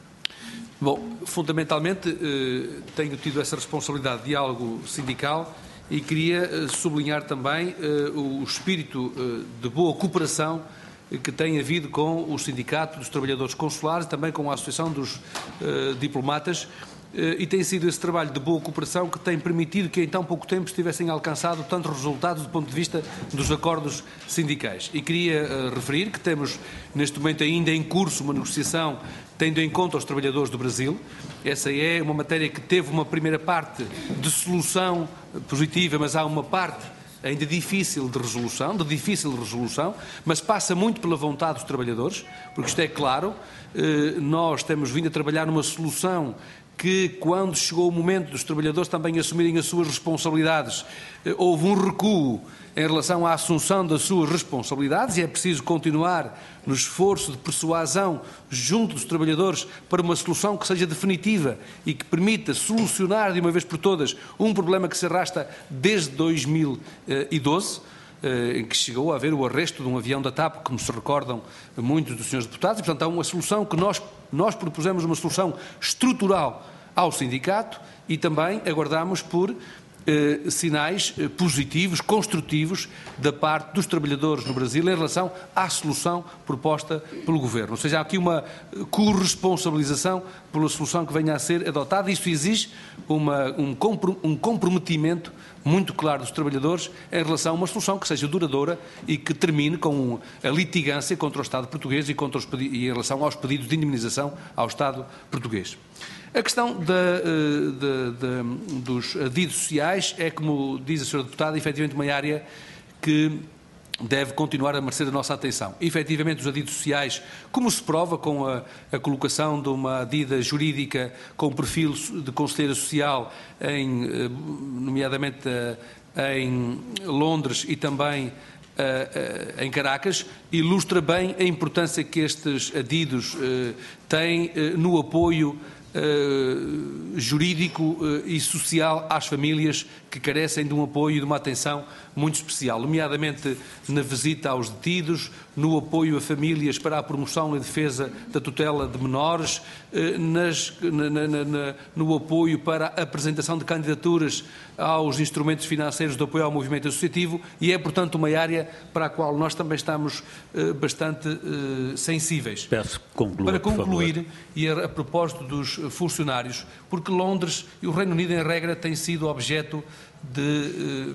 Bom, fundamentalmente tenho tido essa responsabilidade de diálogo sindical e queria sublinhar também o espírito de boa cooperação que tem havido com o Sindicato dos Trabalhadores Consulares e também com a Associação dos Diplomatas, e tem sido esse trabalho de boa cooperação que tem permitido que em tão pouco tempo se tivessem alcançado tantos resultados do ponto de vista dos acordos sindicais. E queria referir que temos neste momento ainda em curso uma negociação tendo em conta os trabalhadores do Brasil. Essa é uma matéria que teve uma primeira parte de solução positiva, mas há uma parte ainda difícil de resolução, mas passa muito pela vontade dos trabalhadores, porque isto é claro, nós temos vindo a trabalhar numa solução que, quando chegou o momento dos trabalhadores também assumirem as suas responsabilidades, houve um recuo em relação à assunção das suas responsabilidades e é preciso continuar no esforço de persuasão junto dos trabalhadores para uma solução que seja definitiva e que permita solucionar de uma vez por todas um problema que se arrasta desde 2012, em que chegou a haver o arresto de um avião da TAP, como se recordam muitos dos senhores deputados, e, portanto, há uma solução que nós propusemos, uma solução estrutural ao sindicato e também aguardamos por sinais positivos, construtivos da parte dos trabalhadores no Brasil em relação à solução proposta pelo Governo. Ou seja, há aqui uma corresponsabilização pela solução que venha a ser adotada e isso exige um comprometimento muito claro dos trabalhadores em relação a uma solução que seja duradoura e que termine com a litigância contra o Estado português e em relação aos pedidos de indemnização ao Estado português. A questão dos adidos sociais é, como diz a Sra. Deputada, efetivamente uma área que deve continuar a merecer a nossa atenção. Efetivamente, os adidos sociais, como se prova com a colocação de uma adida jurídica com perfil de conselheira social, nomeadamente em Londres e também em Caracas, ilustra bem a importância que estes adidos têm no apoio jurídico e social às famílias que carecem de um apoio e de uma atenção muito especial, nomeadamente na visita aos detidos, no apoio a famílias para a promoção e defesa da tutela de menores, no apoio para a apresentação de candidaturas aos instrumentos financeiros de apoio ao movimento associativo, e é, portanto, uma área para a qual nós também estamos bastante sensíveis. Peço que conclua, para concluir, por favor. e a propósito dos funcionários, porque Londres e o Reino Unido, em regra, têm sido objeto de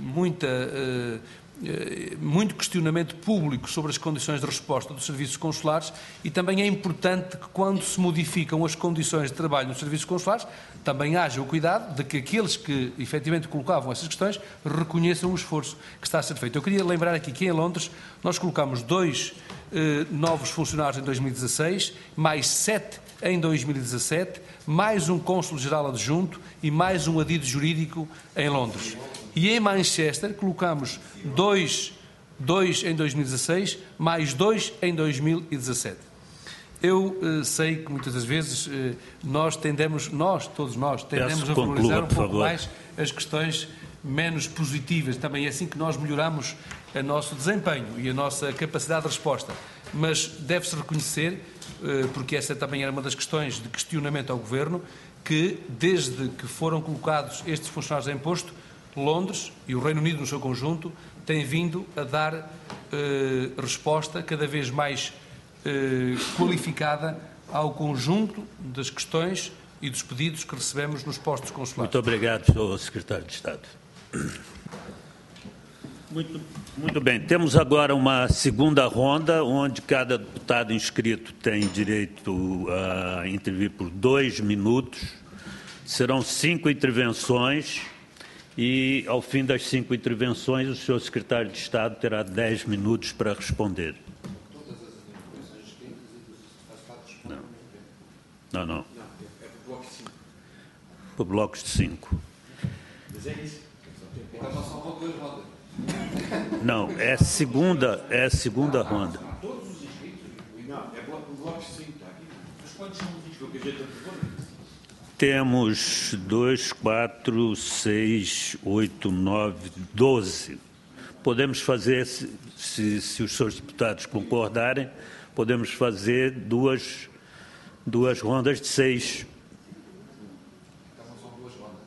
muito questionamento público sobre as condições de resposta dos serviços consulares, e também é importante que, quando se modificam as condições de trabalho nos serviços consulares, também haja o cuidado de que aqueles que efetivamente colocavam essas questões reconheçam o esforço que está a ser feito. Eu queria lembrar aqui que em Londres nós colocamos 2 novos funcionários em 2016, mais 7 em 2017, mais um cônsul-geral adjunto e mais um adido jurídico em Londres. E em Manchester colocamos 2 em 2016, mais 2 em 2017. Eu sei que muitas das vezes todos nós tendemos a valorizar um pouco mais as questões menos positivas. Também é assim que nós melhoramos o nosso desempenho e a nossa capacidade de resposta. Mas deve-se reconhecer, porque essa também era uma das questões de questionamento ao Governo, que desde que foram colocados estes funcionários em posto, Londres e o Reino Unido no seu conjunto têm vindo a dar resposta cada vez mais qualificada ao conjunto das questões e dos pedidos que recebemos nos postos consulares. Muito obrigado, Sr. Secretário de Estado. Muito bem. Temos agora uma segunda ronda, onde cada deputado inscrito tem direito a intervir por 2 minutos. Serão 5 intervenções e, ao fim das 5 intervenções, o Sr. Secretário de Estado terá 10 minutos para responder. Não. Por blocos de 5. Mas é isso. Então só faltam 2 rodas. Não, é a segunda ronda. Todos os inscritos? Não, é blocos de 5, está aqui. Mas quantos são os inscritos que a gente propõe? Temos 2, 4, 6, 8, 9, 12. Podemos fazer, se os senhores deputados concordarem, podemos fazer duas rondas de 6. Então não são 2 rondas.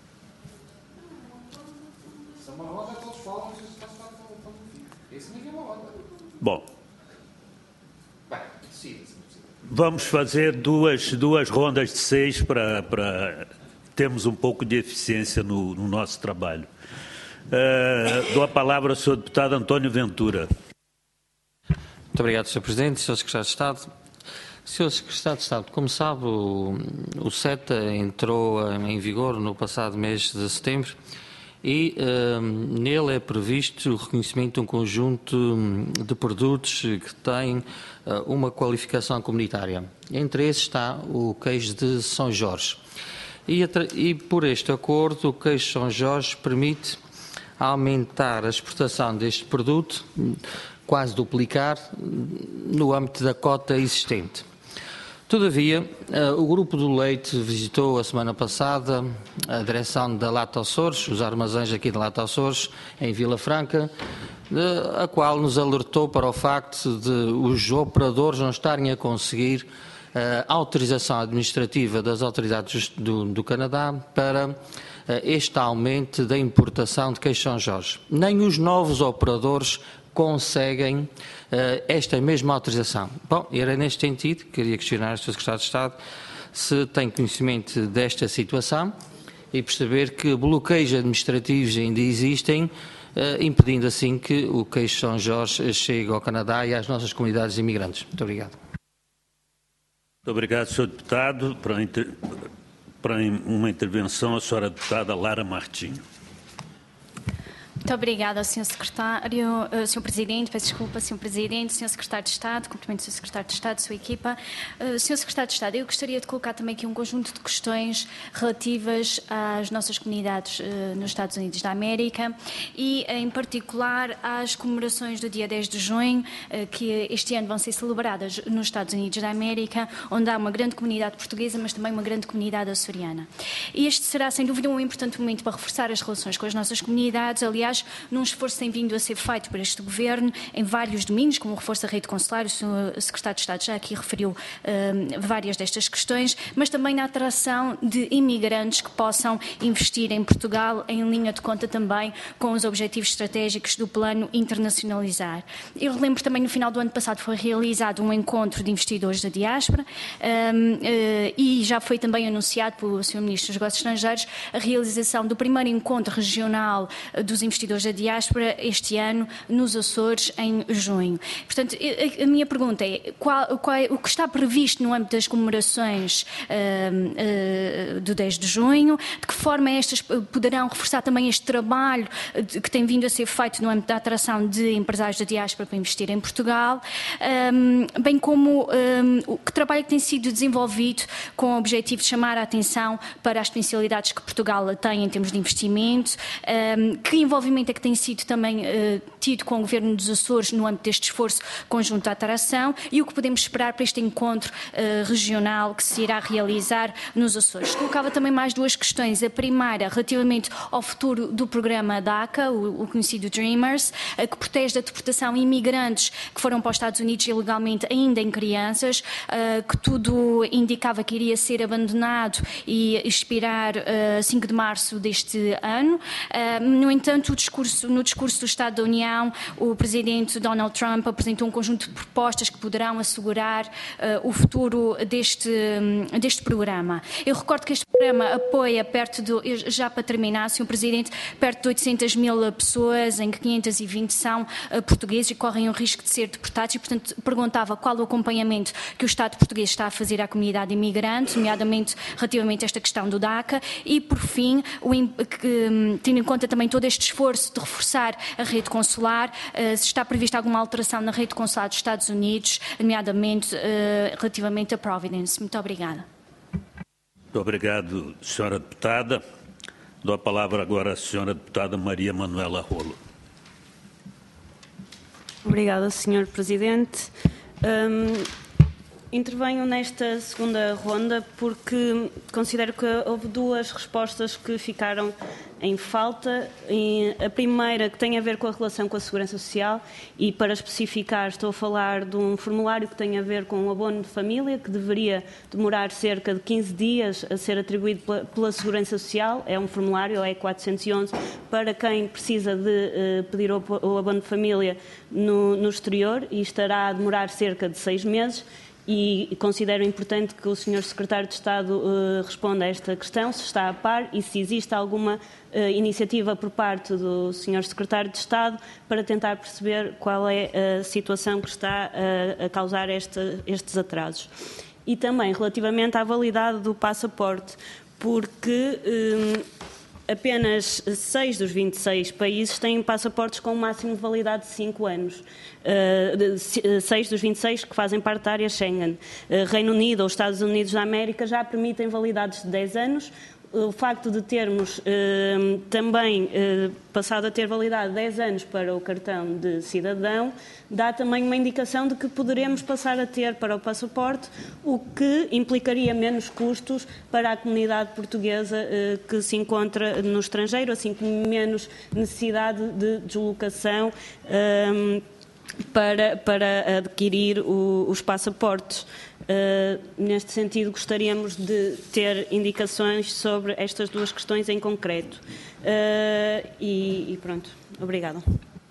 Se é uma ronda, todos falam, mas se faz esse ninguém é uma ronda. Bom. Bem, decida-se. Vamos fazer duas rondas de 6 para termos um pouco de eficiência no nosso trabalho. Dou a palavra ao Sr. Deputado António Ventura. Muito obrigado, Sr. Presidente, Sr. Secretário de Estado. Sr. Secretário de Estado, como sabe, o CETA entrou em vigor no passado mês de setembro e nele é previsto o reconhecimento de um conjunto de produtos que têm uma qualificação comunitária. Entre esses está o queijo de São Jorge. E por este acordo, o queijo de São Jorge permite aumentar a exportação deste produto, quase duplicar, no âmbito da cota existente. Todavia, o Grupo do Leite visitou a semana passada a direção da Lata Açores, os armazéns aqui da Lata Açores, em Vila Franca, a qual nos alertou para o facto de os operadores não estarem a conseguir a autorização administrativa das autoridades do Canadá para este aumento da importação de queijo São Jorge. Nem os novos operadores conseguem esta mesma autorização. Bom, era neste sentido, queria questionar o Sr. Secretário de Estado se tem conhecimento desta situação e perceber que bloqueios administrativos ainda existem, impedindo assim que o queijo São Jorge chegue ao Canadá e às nossas comunidades imigrantes. Muito obrigado. Muito obrigado, Sr. Deputado. Para uma intervenção, a senhora deputada Lara Martinho. Muito obrigada, Sr. Secretário, Sr. Presidente, peço desculpa, Sr. Presidente, Sr. Secretário de Estado, cumprimento o Sr. Secretário de Estado, sua equipa. Sr. Secretário de Estado, eu gostaria de colocar também aqui um conjunto de questões relativas às nossas comunidades nos Estados Unidos da América e, em particular, às comemorações do dia 10 de junho, que este ano vão ser celebradas nos Estados Unidos da América, onde há uma grande comunidade portuguesa, mas também uma grande comunidade açoriana. E este será, sem dúvida, um importante momento para reforçar as relações com as nossas comunidades, aliás, num esforço que tem vindo a ser feito por este Governo em vários domínios, como o reforço da rede consular, o Sr. Secretário de Estado já aqui referiu várias destas questões, mas também na atração de imigrantes que possam investir em Portugal, em linha de conta também com os objetivos estratégicos do Plano Internacionalizar. Eu relembro também, no final do ano passado, foi realizado um encontro de investidores da diáspora e já foi também anunciado pelo Sr. Ministro dos Negócios Estrangeiros a realização do primeiro encontro regional dos investidores da diáspora este ano nos Açores em junho. Portanto, a minha pergunta é o que está previsto no âmbito das comemorações do 10 de junho, de que forma estas poderão reforçar também este trabalho que tem vindo a ser feito no âmbito da atração de empresários da diáspora para investir em Portugal, bem como que trabalho que tem sido desenvolvido com o objetivo de chamar a atenção para as potencialidades que Portugal tem em termos de investimento, que envolvimento é que tem sido também tido com o Governo dos Açores no âmbito deste esforço conjunto de atração e o que podemos esperar para este encontro regional que se irá realizar nos Açores. Colocava também mais duas questões. A primeira, relativamente ao futuro do programa DACA, o conhecido Dreamers, que protege da deportação imigrantes que foram para os Estados Unidos ilegalmente ainda em crianças, que tudo indicava que iria ser abandonado e expirar 5 de março deste ano. No entanto, no discurso do Estado da União, o Presidente Donald Trump apresentou um conjunto de propostas que poderão assegurar o futuro deste programa. Eu recordo que este programa apoia já para terminar, Sr. Presidente, perto de 800 mil pessoas, em que 520 são portugueses e correm o risco de ser deportados e, portanto, perguntava qual o acompanhamento que o Estado português está a fazer à comunidade imigrante, nomeadamente relativamente a esta questão do DACA e, por fim, tendo em conta também todo este esforço de reforçar a rede consular, se está prevista alguma alteração na rede consular dos Estados Unidos, nomeadamente relativamente a Providence. Muito obrigada. Muito obrigado, senhora deputada. Dou a palavra agora à senhora deputada Maria Manuela Rolo. Obrigada, senhor Presidente. Intervenho nesta segunda ronda porque considero que houve duas respostas que ficaram em falta. A primeira, que tem a ver com a relação com a Segurança Social, e para especificar, estou a falar de um formulário que tem a ver com o abono de família, que deveria demorar cerca de 15 dias a ser atribuído pela Segurança Social. É um formulário, é 411, para quem precisa de pedir o abono de família no exterior, e estará a demorar cerca de 6 meses. E considero importante que o Sr. Secretário de Estado responda a esta questão, se está a par e se existe alguma iniciativa por parte do Sr. Secretário de Estado para tentar perceber qual é a situação que está a causar estes atrasos. E também relativamente à validade do passaporte, porque apenas 6 dos 26 países têm passaportes com um máximo de validade de 5 anos. 6 dos 26 que fazem parte da área Schengen. Reino Unido ou Estados Unidos da América já permitem validades de 10 anos. O facto de termos também passado a ter validade de 10 anos para o cartão de cidadão dá também uma indicação de que poderemos passar a ter para o passaporte, o que implicaria menos custos para a comunidade portuguesa que se encontra no estrangeiro, assim como menos necessidade de deslocação para adquirir os passaportes. Neste sentido, gostaríamos de ter indicações sobre estas duas questões em concreto. E pronto, obrigada.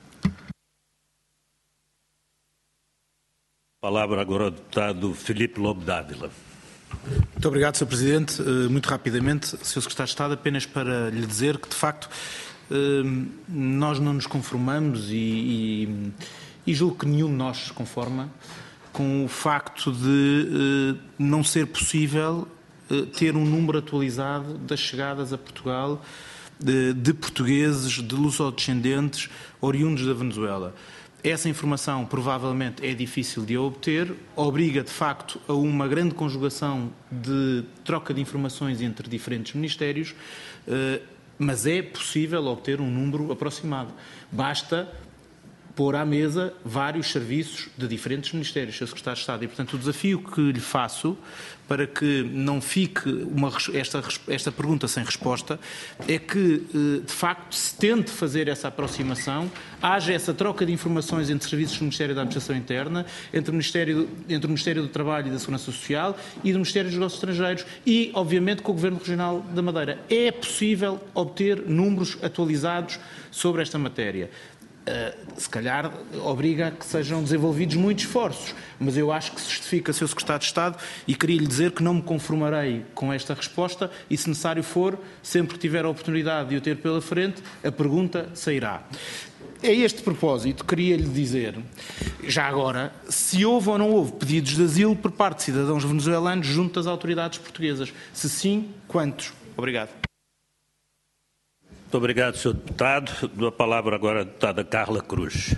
Palavra agora ao deputado Filipe Lobo Dávila. Muito obrigado, Sr. Presidente. Muito rapidamente, Sr. Secretário de Estado, apenas para lhe dizer que, de facto, nós não nos conformamos e julgo que nenhum de nós se conforma com o facto de não ser possível ter um número atualizado das chegadas a Portugal de portugueses, de lusodescendentes, oriundos da Venezuela. Essa informação provavelmente é difícil de obter, obriga de facto a uma grande conjugação de troca de informações entre diferentes ministérios, mas é possível obter um número aproximado. Basta pôr à mesa vários serviços de diferentes ministérios, Sr. Secretário de Estado. E, portanto, o desafio que lhe faço, para que não fique esta pergunta sem resposta, é que, de facto, se tente fazer essa aproximação, haja essa troca de informações entre serviços do Ministério da Administração Interna, entre o Ministério do Trabalho e da Segurança Social e do Ministério dos Negócios Estrangeiros e, obviamente, com o Governo Regional da Madeira. É possível obter números atualizados sobre esta matéria. Se calhar obriga a que sejam desenvolvidos muitos esforços, mas eu acho que se justifica, Sr. Secretário de Estado, e queria lhe dizer que não me conformarei com esta resposta e, se necessário for, sempre que tiver a oportunidade de o ter pela frente, a pergunta sairá. A este propósito, queria lhe dizer, já agora, se houve ou não houve pedidos de asilo por parte de cidadãos venezuelanos junto às autoridades portuguesas. Se sim, quantos? Obrigado. Muito obrigado, Sr. Deputado. Dou a palavra agora à deputada Carla Cruz.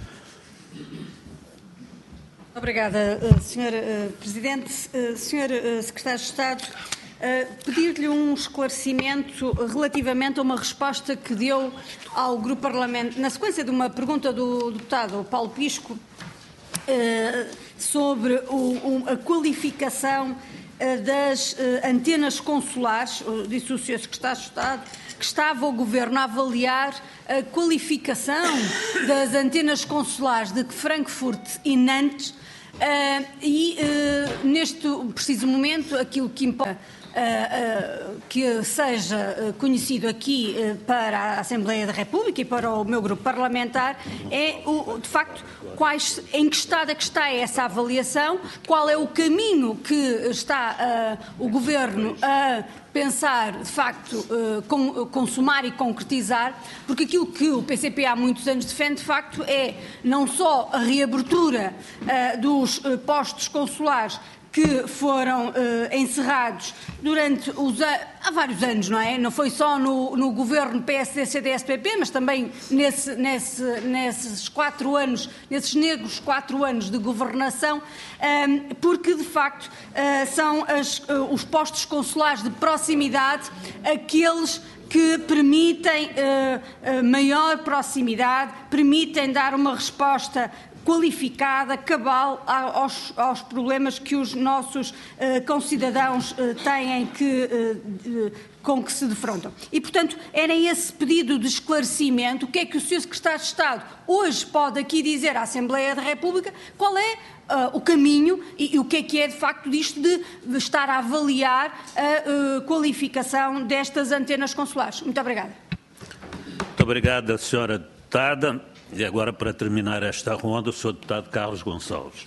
Obrigada, Sr. Presidente. Sr. Secretário de Estado, pedir-lhe um esclarecimento relativamente a uma resposta que deu ao Grupo Parlamentar, na sequência de uma pergunta do deputado Paulo Pisco, sobre a qualificação das antenas consulares. Disse o Sr. Secretário de Estado que estava o Governo a avaliar a qualificação das antenas consulares de Frankfurt e Nantes neste preciso momento aquilo que importa que seja conhecido aqui para a Assembleia da República e para o meu grupo parlamentar é, de facto, em que estado é que está essa avaliação, qual é o caminho que está o Governo a pensar, de facto, consumar e concretizar, porque aquilo que o PCP há muitos anos defende, de facto, é não só a reabertura dos postos consulares que foram encerrados há vários anos, não é? Não foi só no governo PSD, CDS, PP, mas também nesses 4 anos, nesses negros 4 anos de governação, porque de facto são os postos consulares de proximidade aqueles que permitem maior proximidade, permitem dar uma resposta qualificada, cabal aos problemas que os nossos concidadãos têm com que se defrontam. E, portanto, era esse pedido de esclarecimento. O que é que o Sr. Secretário de Estado hoje pode aqui dizer à Assembleia da República? Qual é o caminho e o que é de facto disto de estar a avaliar a qualificação destas antenas consulares? Muito obrigada. Muito obrigado, Sra. Deputada. E agora, para terminar esta ronda, o Sr. Deputado Carlos Gonçalves.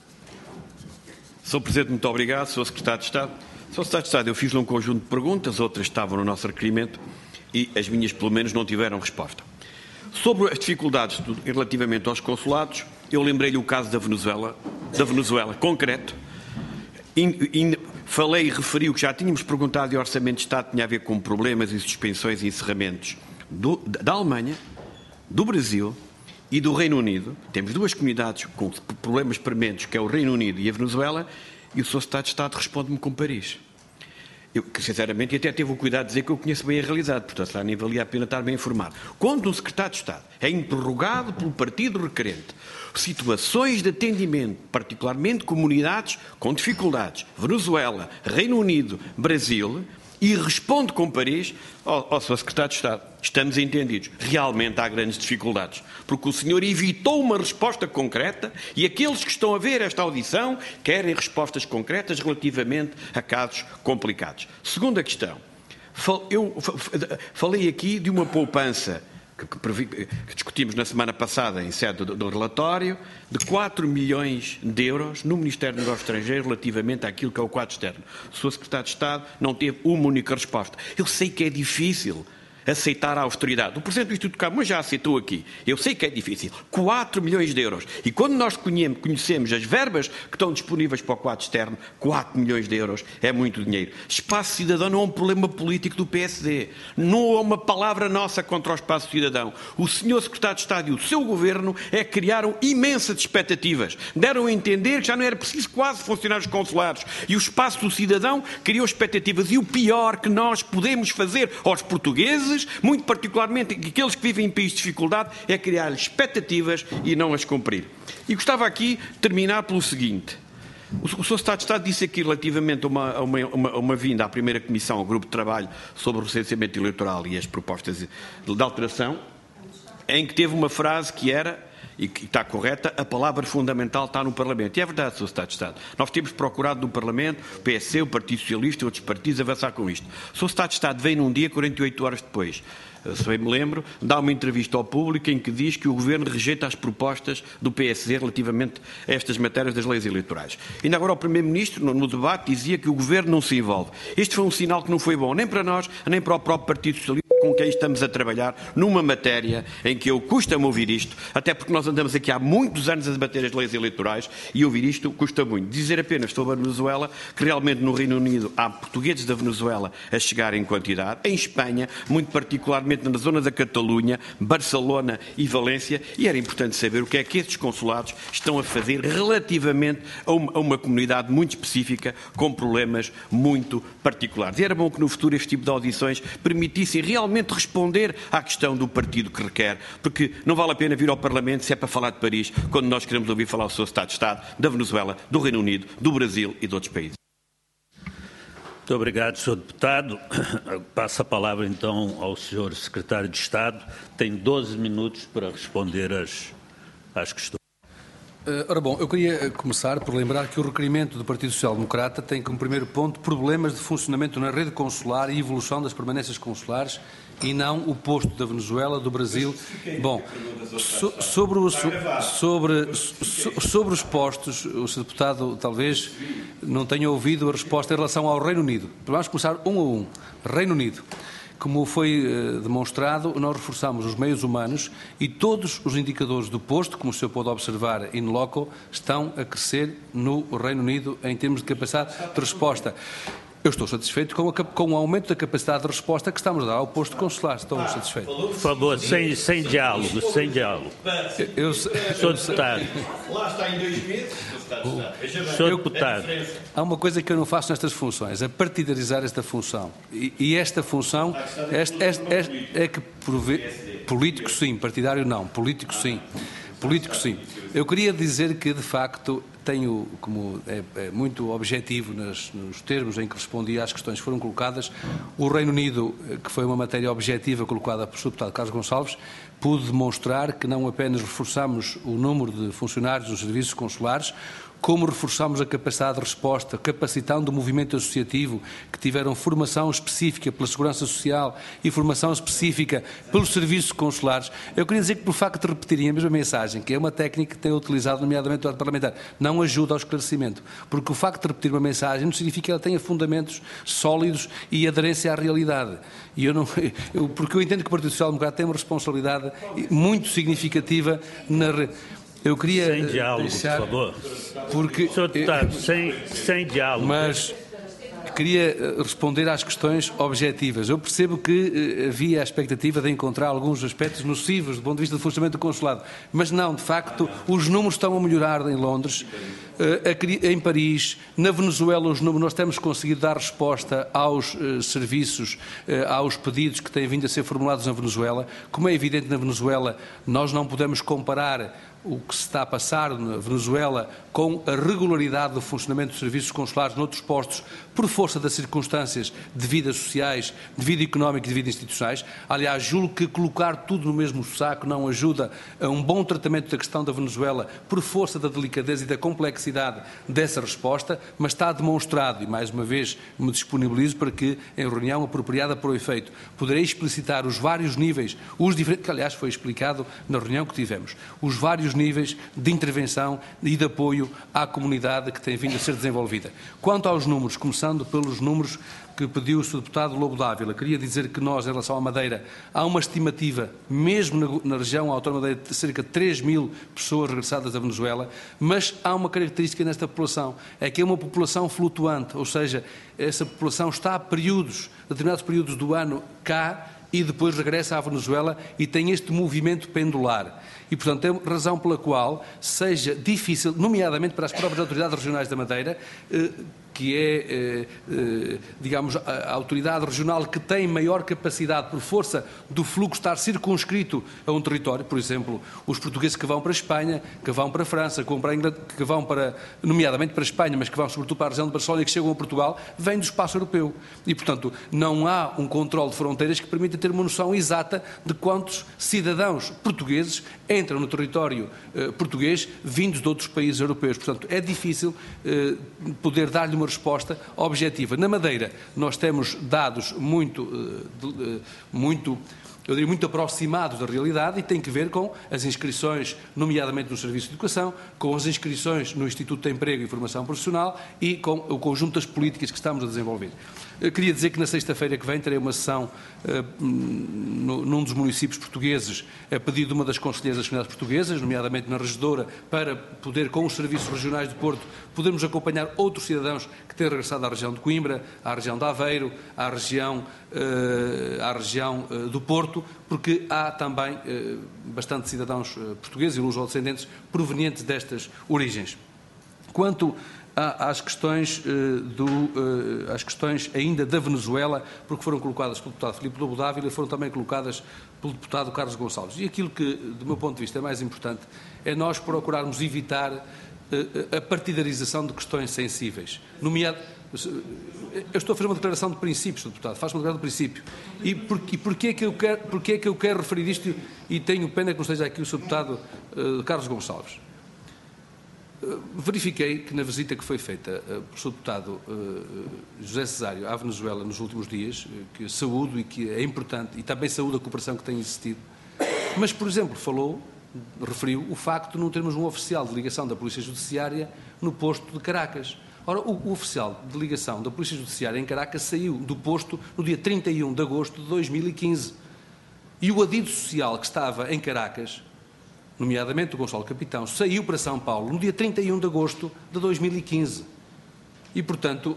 Sr. Presidente, muito obrigado. Sr. Secretário de Estado. Sr. Secretário de Estado, eu fiz-lhe um conjunto de perguntas, outras estavam no nosso requerimento e as minhas, pelo menos, não tiveram resposta. Sobre as dificuldades relativamente aos consulados, eu lembrei-lhe o caso da Venezuela concreto. Falei e referi o que já tínhamos perguntado e o Orçamento de Estado tinha a ver com problemas e suspensões e encerramentos da Alemanha, do Brasil e do Reino Unido. Temos 2 comunidades com problemas prementes, que é o Reino Unido e a Venezuela, e o Sr. Secretário de Estado responde-me com Paris. Eu, sinceramente, até teve o cuidado de dizer que eu conheço bem a realidade, portanto, nem valia a pena estar bem informado. Quando um Secretário de Estado é interrogado pelo partido requerente, situações de atendimento, particularmente comunidades com dificuldades, Venezuela, Reino Unido, Brasil, e responde com Paris, Sr. Secretário de Estado, estamos entendidos, realmente há grandes dificuldades, porque o senhor evitou uma resposta concreta e aqueles que estão a ver esta audição querem respostas concretas relativamente a casos complicados. Segunda questão, eu falei aqui de uma poupança que discutimos na semana passada em sede do relatório, de 4 milhões de euros no Ministério dos Negócios Estrangeiros relativamente àquilo que é o quadro externo. O Sr. Secretário de Estado não teve uma única resposta. Eu sei que é difícil aceitar a austeridade. O Presidente do Instituto de Câmara já aceitou aqui. Eu sei que é difícil. 4 milhões de euros. E quando nós conhecemos as verbas que estão disponíveis para o quadro externo, 4 milhões de euros é muito dinheiro. Espaço cidadão não é um problema político do PSD. Não é uma palavra nossa contra o espaço cidadão. O senhor Secretário de Estado e o seu Governo criaram imensas expectativas. Deram a entender que já não era preciso quase funcionários consulares. E o espaço do cidadão criou expectativas. E o pior que nós podemos fazer aos portugueses, muito particularmente aqueles que vivem em países de dificuldade, é criar expectativas e não as cumprir. E gostava aqui de terminar pelo seguinte. O Sr. Secretário de Estado disse aqui relativamente a uma vinda à primeira comissão, ao grupo de trabalho sobre o recenseamento eleitoral e as propostas de alteração, em que teve uma frase que era, e que está correta, a palavra fundamental está no Parlamento. E é verdade, Sr. Secretário de Estado. Nós temos procurado no Parlamento, o PSC, o Partido Socialista e outros partidos avançar com isto. O Sr. Secretário de Estado veio num dia 48 horas depois, se bem me lembro, dá uma entrevista ao público em que diz que o Governo rejeita as propostas do PSD relativamente a estas matérias das leis eleitorais. Ainda agora o Primeiro-Ministro, no debate, dizia que o Governo não se envolve. Este foi um sinal que não foi bom, nem para nós, nem para o próprio Partido Socialista, com quem estamos a trabalhar numa matéria em que eu custa-me ouvir isto, até porque nós andamos aqui há muitos anos a debater as leis eleitorais e ouvir isto custa muito. Dizer apenas sobre a Venezuela que realmente no Reino Unido há portugueses da Venezuela a chegar em quantidade, em Espanha, muito particularmente na zona da Catalunha, Barcelona e Valência, e era importante saber o que é que estes consulados estão a fazer relativamente a uma comunidade muito específica com problemas muito particulares. E era bom que no futuro este tipo de audições permitissem realmente responder à questão do partido que requer, porque não vale a pena vir ao Parlamento se é para falar de Paris, quando nós queremos ouvir falar do seu Estado de Estado, da Venezuela, do Reino Unido, do Brasil e de outros países. Muito obrigado, Sr. Deputado. Passo a palavra, então, ao Sr. Secretário de Estado. Tem 12 minutos para responder às questões. Ora bom, eu queria começar por lembrar que o requerimento do Partido Social Democrata tem como primeiro ponto problemas de funcionamento na rede consular e evolução das permanências consulares e não o posto da Venezuela, do Brasil. Bom, sobre os postos, o Sr. Deputado talvez não tenha ouvido a resposta em relação ao Reino Unido. Vamos começar um a um. Reino Unido. Como foi demonstrado, nós reforçamos os meios humanos e todos os indicadores do posto, como o senhor pode observar in loco, estão a crescer no Reino Unido em termos de capacidade de resposta. Eu estou satisfeito com o aumento da capacidade de resposta que estamos a dar ao posto consular. Estou satisfeito. Por favor, sem diálogo, sem diálogo. Sr. Deputado. Lá está em 2 meses, Sr. Deputado. Há uma coisa que eu não faço nestas funções, é partidarizar esta função. E esta função é que político sim, partidário não, político sim. Político sim. Eu queria dizer que, de facto, tenho, como é muito objetivo nos termos em que respondi às questões que foram colocadas, o Reino Unido, que foi uma matéria objetiva colocada pelo Sr. Deputado Carlos Gonçalves, pude demonstrar que não apenas reforçamos o número de funcionários dos serviços consulares, como reforçamos a capacidade de resposta, capacitando o movimento associativo, que tiveram formação específica pela Segurança Social e formação específica pelos serviços consulares. Eu queria dizer que, pelo facto de repetirem a mesma mensagem, que é uma técnica que tem utilizado, nomeadamente o ato parlamentar, não ajuda ao esclarecimento, porque o facto de repetir uma mensagem não significa que ela tenha fundamentos sólidos e aderência à realidade. E porque eu entendo que o Partido Social Democrata tem uma responsabilidade muito significativa na Eu queria sem diálogo, deixar, por favor. Porque, Sr. Deputado, sem diálogo. Mas queria responder às questões objetivas. Eu percebo que havia a expectativa de encontrar alguns aspectos nocivos do ponto de vista do funcionamento do consulado, mas não, de facto, os números estão a melhorar em Londres, em Paris, na Venezuela os números, nós temos conseguido dar resposta aos serviços, aos pedidos que têm vindo a ser formulados na Venezuela. Como é evidente, na Venezuela nós não podemos comparar o que se está a passar na Venezuela com a regularidade do funcionamento dos serviços consulares noutros postos por força das circunstâncias de vida sociais, de vida económica e de vida institucionais. Aliás, julgo que colocar tudo no mesmo saco não ajuda a um bom tratamento da questão da Venezuela por força da delicadeza e da complexidade necessidade dessa resposta, mas está demonstrado, e mais uma vez me disponibilizo para que, em reunião apropriada para o efeito, poderei explicitar os vários níveis, os diferentes, que aliás foi explicado na reunião que tivemos, os vários níveis de intervenção e de apoio à comunidade que tem vindo a ser desenvolvida. Quanto aos números, começando pelos números que pediu o Sr. Deputado Lobo Dávila, queria dizer que nós, em relação à Madeira, há uma estimativa, mesmo na região autónoma da Madeira, de cerca de 3.000 pessoas regressadas da Venezuela, mas há uma característica nesta população, é que é uma população flutuante, ou seja, essa população está a determinados períodos do ano cá e depois regressa à Venezuela e tem este movimento pendular. E, portanto, é a razão pela qual seja difícil, nomeadamente para as próprias autoridades regionais da Madeira, que é, digamos, a autoridade regional que tem maior capacidade por força do fluxo estar circunscrito a um território, por exemplo, os portugueses que vão para a Espanha, que vão para a França, que vão para, nomeadamente para a Espanha, mas que vão sobretudo para a região de Barcelona e que chegam a Portugal, vêm do espaço europeu. E, portanto, não há um controle de fronteiras que permita ter uma noção exata de quantos cidadãos portugueses entram no território português vindos de outros países europeus. Portanto, é difícil poder dar-lhe uma resposta objetiva. Na Madeira, nós temos dados muito aproximados da realidade e tem que ver com as inscrições, nomeadamente no Serviço de Educação, com as inscrições no Instituto de Emprego e Formação Profissional e com o conjunto das políticas que estamos a desenvolver. Eu queria dizer que na sexta-feira que vem terei uma sessão num dos municípios portugueses a pedido de uma das conselheiras das comunidades portuguesas, nomeadamente na Regedora, para poder, com os serviços regionais de Porto, podermos acompanhar outros cidadãos que têm regressado à região de Coimbra, à região de Aveiro, à região do Porto, porque há também bastante cidadãos portugueses e luso-descendentes provenientes destas origens. Quanto às questões ainda da Venezuela, porque foram colocadas pelo deputado Filipe Lobo Dávila e foram também colocadas pelo deputado Carlos Gonçalves. E aquilo que, do meu ponto de vista, é mais importante é nós procurarmos evitar a partidarização de questões sensíveis. Eu estou a fazer uma declaração de princípios, Sr. Deputado, faço uma declaração de princípio. E porquê é que eu quero referir isto e tenho pena que não esteja aqui o Sr. Deputado Carlos Gonçalves? Verifiquei que na visita que foi feita pelo Sr. Deputado José Cesário à Venezuela nos últimos dias, que saúdo e que é importante, e também saúdo a cooperação que tem existido, mas, por exemplo, referiu o facto de não termos um oficial de ligação da Polícia Judiciária no posto de Caracas. Ora, o oficial de ligação da Polícia Judiciária em Caracas saiu do posto no dia 31 de agosto de 2015. E o adido social que estava em Caracas, nomeadamente o Gonçalo Capitão, saiu para São Paulo no dia 31 de agosto de 2015. E, portanto,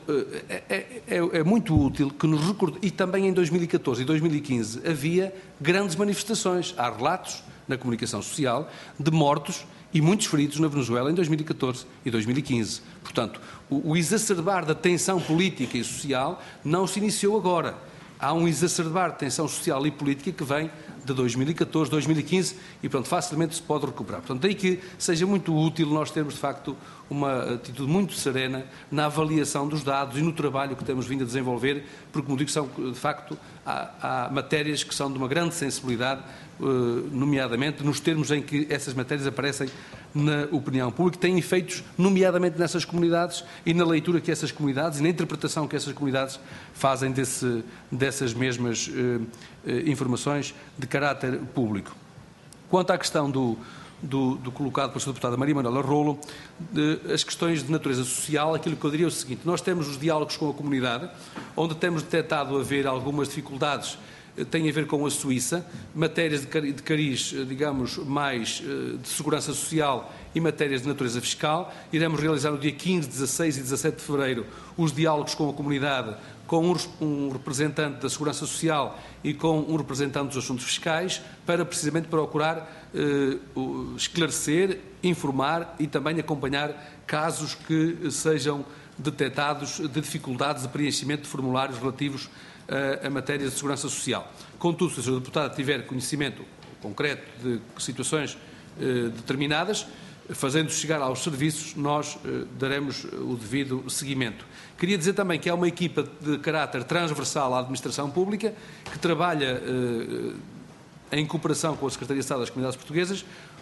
é muito útil que nos recordemos. E também em 2014 e 2015 havia grandes manifestações. Há relatos na comunicação social de mortos e muitos feridos na Venezuela em 2014 e 2015. Portanto, o exacerbar da tensão política e social não se iniciou agora. Há um exacerbar de tensão social e política que vem de 2014, 2015 e, pronto, facilmente se pode recuperar. Portanto, daí que seja muito útil nós termos, de facto, uma atitude muito serena na avaliação dos dados e no trabalho que temos vindo a desenvolver, porque, como digo, são, de facto, há matérias que são de uma grande sensibilidade, nomeadamente nos termos em que essas matérias aparecem na opinião pública, têm efeitos, nomeadamente nessas comunidades e na leitura que essas comunidades e na interpretação que essas comunidades fazem dessas mesmas informações de caráter público. Quanto à questão do colocado pela Sra. Deputada Maria Manuela Rolo, as questões de natureza social, aquilo que eu diria é o seguinte: nós temos os diálogos com a comunidade, onde temos detectado haver algumas dificuldades, tem a ver com a Suíça, matérias de cariz, digamos, mais de segurança social e matérias de natureza fiscal. Iremos realizar no dia 15, 16 e 17 de fevereiro os diálogos com a comunidade, com um representante da Segurança Social e com um representante dos assuntos fiscais, para precisamente procurar esclarecer, informar e também acompanhar casos que sejam detectados de dificuldades de preenchimento de formulários relativos a matéria de segurança social. Contudo, se a Sra. Deputada tiver conhecimento concreto de situações determinadas, fazendo chegar aos serviços, nós daremos o devido seguimento. Queria dizer também que há uma equipa de caráter transversal à administração pública que trabalha em cooperação com a Secretaria de Estado das Comunidades Portuguesas,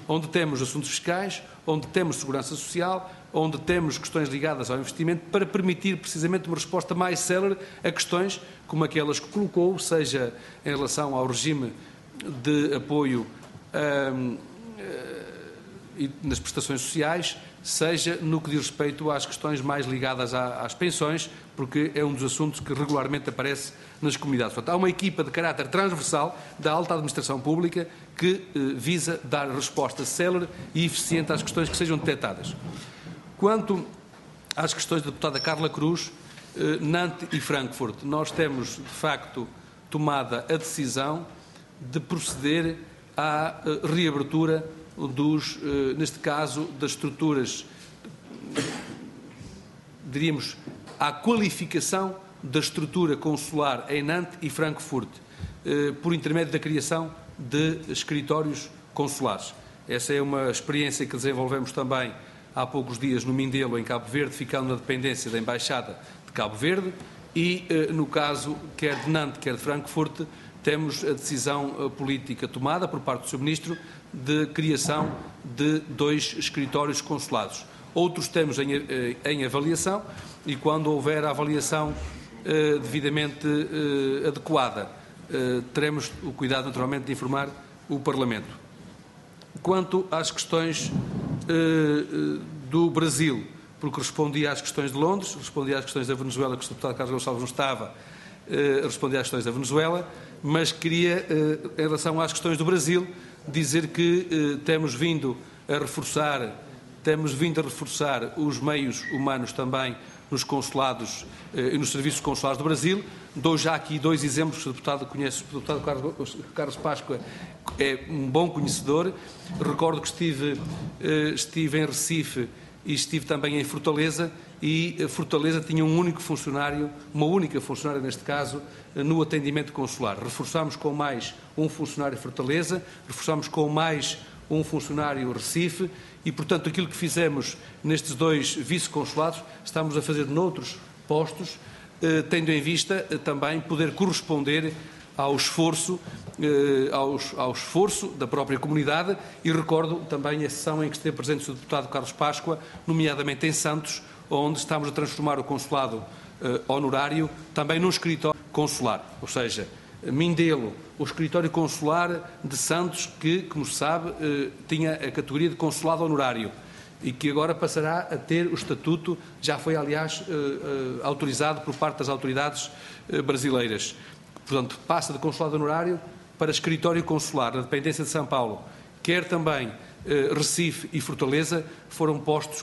onde temos assuntos fiscais, onde temos segurança social, onde temos questões ligadas ao investimento, para permitir precisamente uma resposta mais célere a questões como aquelas que colocou, seja em relação ao regime de apoio nas prestações sociais, seja no que diz respeito às questões mais ligadas às pensões, porque é um dos assuntos que regularmente aparece nas comunidades. Portanto, há uma equipa de caráter transversal da alta administração pública que visa dar resposta célere e eficiente às questões que sejam detectadas. Quanto às questões da deputada Carla Cruz, Nantes e Frankfurt, nós temos, de facto, tomada a decisão de proceder à reabertura neste caso, das estruturas, diríamos, à qualificação da estrutura consular em Nantes e Frankfurt, por intermédio da criação de escritórios consulares. Essa é uma experiência que desenvolvemos também há poucos dias no Mindelo, em Cabo Verde, ficando na dependência da Embaixada de Cabo Verde, e no caso quer de Nantes, quer de Frankfurt, temos a decisão política tomada por parte do Sr. Ministro de criação de 2 escritórios consulados. Outros temos em avaliação e, quando houver a avaliação devidamente adequada, teremos o cuidado, naturalmente, de informar o Parlamento. Quanto às questões do Brasil, porque respondia às questões de Londres, respondia às questões da Venezuela, que o Sr. Deputado Carlos Gonçalves não estava, respondia às questões da Venezuela, mas queria, em relação às questões do Brasil, dizer que temos vindo a reforçar os meios humanos também nos consulados e nos serviços consulares do Brasil. Dou já aqui 2 exemplos que o deputado conhece. O deputado Carlos Páscoa é um bom conhecedor. Recordo que estive em Recife e estive também em Fortaleza, e Fortaleza tinha um único funcionário, uma única funcionária neste caso, no atendimento consular. Reforçámos com mais um funcionário Fortaleza, reforçámos com mais um funcionário Recife e, portanto, aquilo que fizemos nestes 2 vice-consulados, estamos a fazer noutros postos, tendo em vista também poder corresponder ao esforço da própria comunidade, e recordo também a sessão em que esteve presente o Sr. Deputado Carlos Páscoa, nomeadamente em Santos, onde estamos a transformar o consulado honorário também num escritório consular, ou seja, Mindelo, o escritório consular de Santos, que, como se sabe, tinha a categoria de consulado honorário e que agora passará a ter o estatuto, já foi, aliás, autorizado por parte das autoridades brasileiras. Portanto, passa de consulado honorário para escritório consular, na dependência de São Paulo. Quer também Recife e Fortaleza foram postos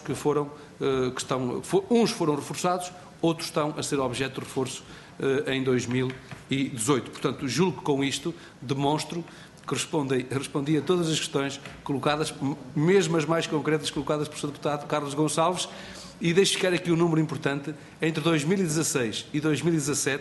uns foram reforçados, outros estão a ser objeto de reforço em 2018. Portanto, julgo que com isto demonstro que respondi a todas as questões colocadas, mesmo as mais concretas colocadas pelo Sr. Deputado Carlos Gonçalves, e deixo ficar aqui um número importante. Entre 2016 e 2017,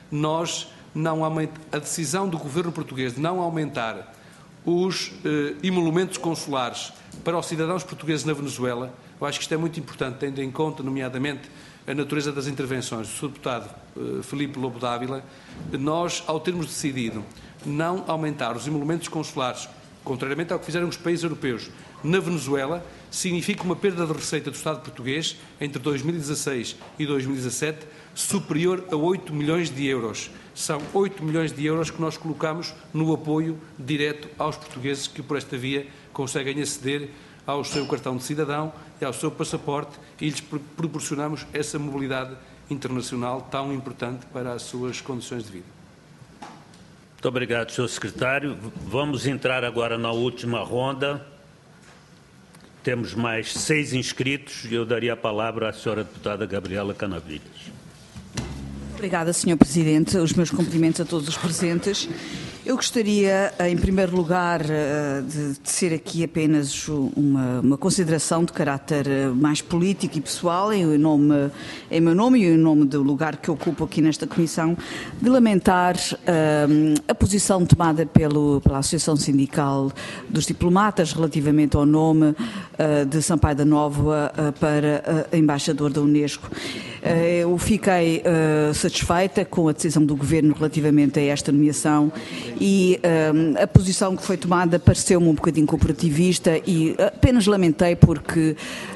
a decisão do governo português de não aumentar os emolumentos consulares para os cidadãos portugueses na Venezuela, eu acho que isto é muito importante, tendo em conta, nomeadamente, a natureza das intervenções do Sr. Deputado Filipe Lobo Dávila. Nós, ao termos decidido não aumentar os emolumentos consulares, contrariamente ao que fizeram os países europeus, na Venezuela, significa uma perda de receita do Estado português entre 2016 e 2017 superior a 8 milhões de euros. São 8 milhões de euros que nós colocamos no apoio direto aos portugueses que, por esta via, conseguem aceder ao seu cartão de cidadão e ao seu passaporte, e lhes proporcionamos essa mobilidade internacional tão importante para as suas condições de vida. Muito obrigado, Sr. Secretário. Vamos entrar agora na última ronda. Temos mais 6 inscritos e eu daria a palavra à senhora deputada Gabriela Canavilhas. Obrigada, Sr. Presidente. Os meus cumprimentos a todos os presentes. Eu gostaria, em primeiro lugar, de tecer aqui apenas uma consideração de caráter mais político e pessoal, em meu nome e em nome do lugar que ocupo aqui nesta Comissão, de lamentar a posição tomada pela Associação Sindical dos Diplomatas relativamente ao nome de Sampaio da Nóvoa para embaixador da Unesco. Eu fiquei satisfeita com a decisão do Governo relativamente a esta nomeação e a posição que foi tomada pareceu-me um bocadinho cooperativista e apenas lamentei porque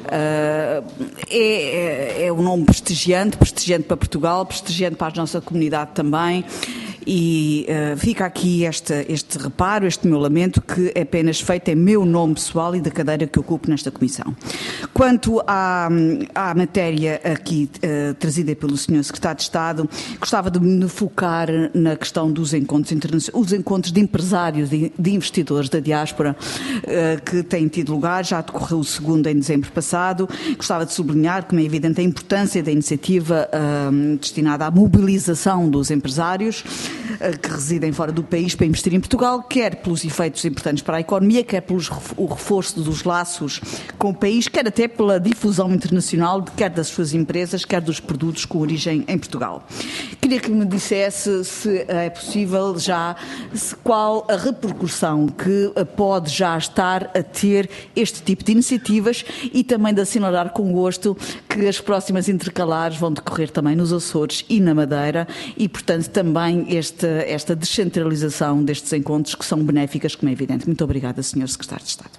é um nome prestigiante para Portugal, prestigiante para a nossa comunidade também. E fica aqui este reparo, este meu lamento, que é apenas feito em meu nome pessoal e da cadeira que ocupo nesta Comissão. Quanto à matéria aqui trazida pelo Sr. Secretário de Estado, gostava de me focar na questão dos encontros internacionais, os encontros de empresários e de investidores da diáspora que têm tido lugar, já decorreu o segundo em dezembro passado. Gostava de sublinhar, como é evidente, a importância da iniciativa destinada à mobilização dos empresários que residem fora do país para investir em Portugal, quer pelos efeitos importantes para a economia, quer pelo reforço dos laços com o país, quer até pela difusão internacional, quer das suas empresas, quer dos produtos com origem em Portugal. Queria que me dissesse se é possível qual a repercussão que pode já estar a ter este tipo de iniciativas e também de assinalar com gosto que as próximas intercalares vão decorrer também nos Açores e na Madeira e, portanto, também esta descentralização destes encontros que são benéficas, como é evidente. Muito obrigada, Sr. Secretário de Estado.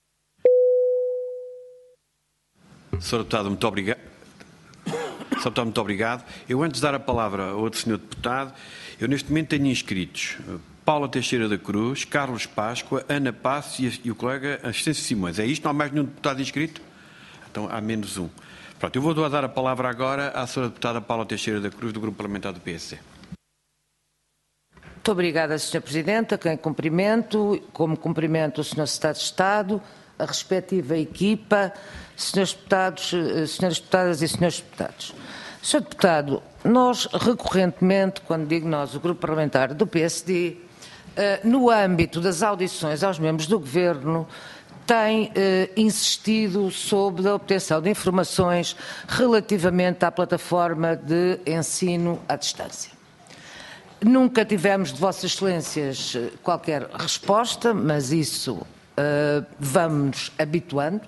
Sr. Deputado, muito obrigado. Sr. Deputado, muito obrigado. Eu, antes de dar a palavra a outro Sr. Deputado, eu neste momento tenho inscritos Paula Teixeira da Cruz, Carlos Páscoa, Ana Passo e o colega Ascenso Simões. É isto? Não há mais nenhum deputado inscrito? Então há menos um. Pronto, eu vou dar a palavra agora à Sra. Deputada Paula Teixeira da Cruz, do Grupo Parlamentar do PSD. Muito obrigada, Sr. Presidente, a quem cumprimento, como cumprimento o Sr. Secretário de Estado, a respectiva equipa, Srs. Deputados, Sras. Deputadas e Srs. Deputados. Sr. Deputado, nós recorrentemente, quando digo nós, o Grupo Parlamentar do PSD, no âmbito das audições aos membros do Governo, tem insistido sobre a obtenção de informações relativamente à plataforma de ensino à distância. Nunca tivemos de Vossas Excelências qualquer resposta, mas isso vamos-nos habituando.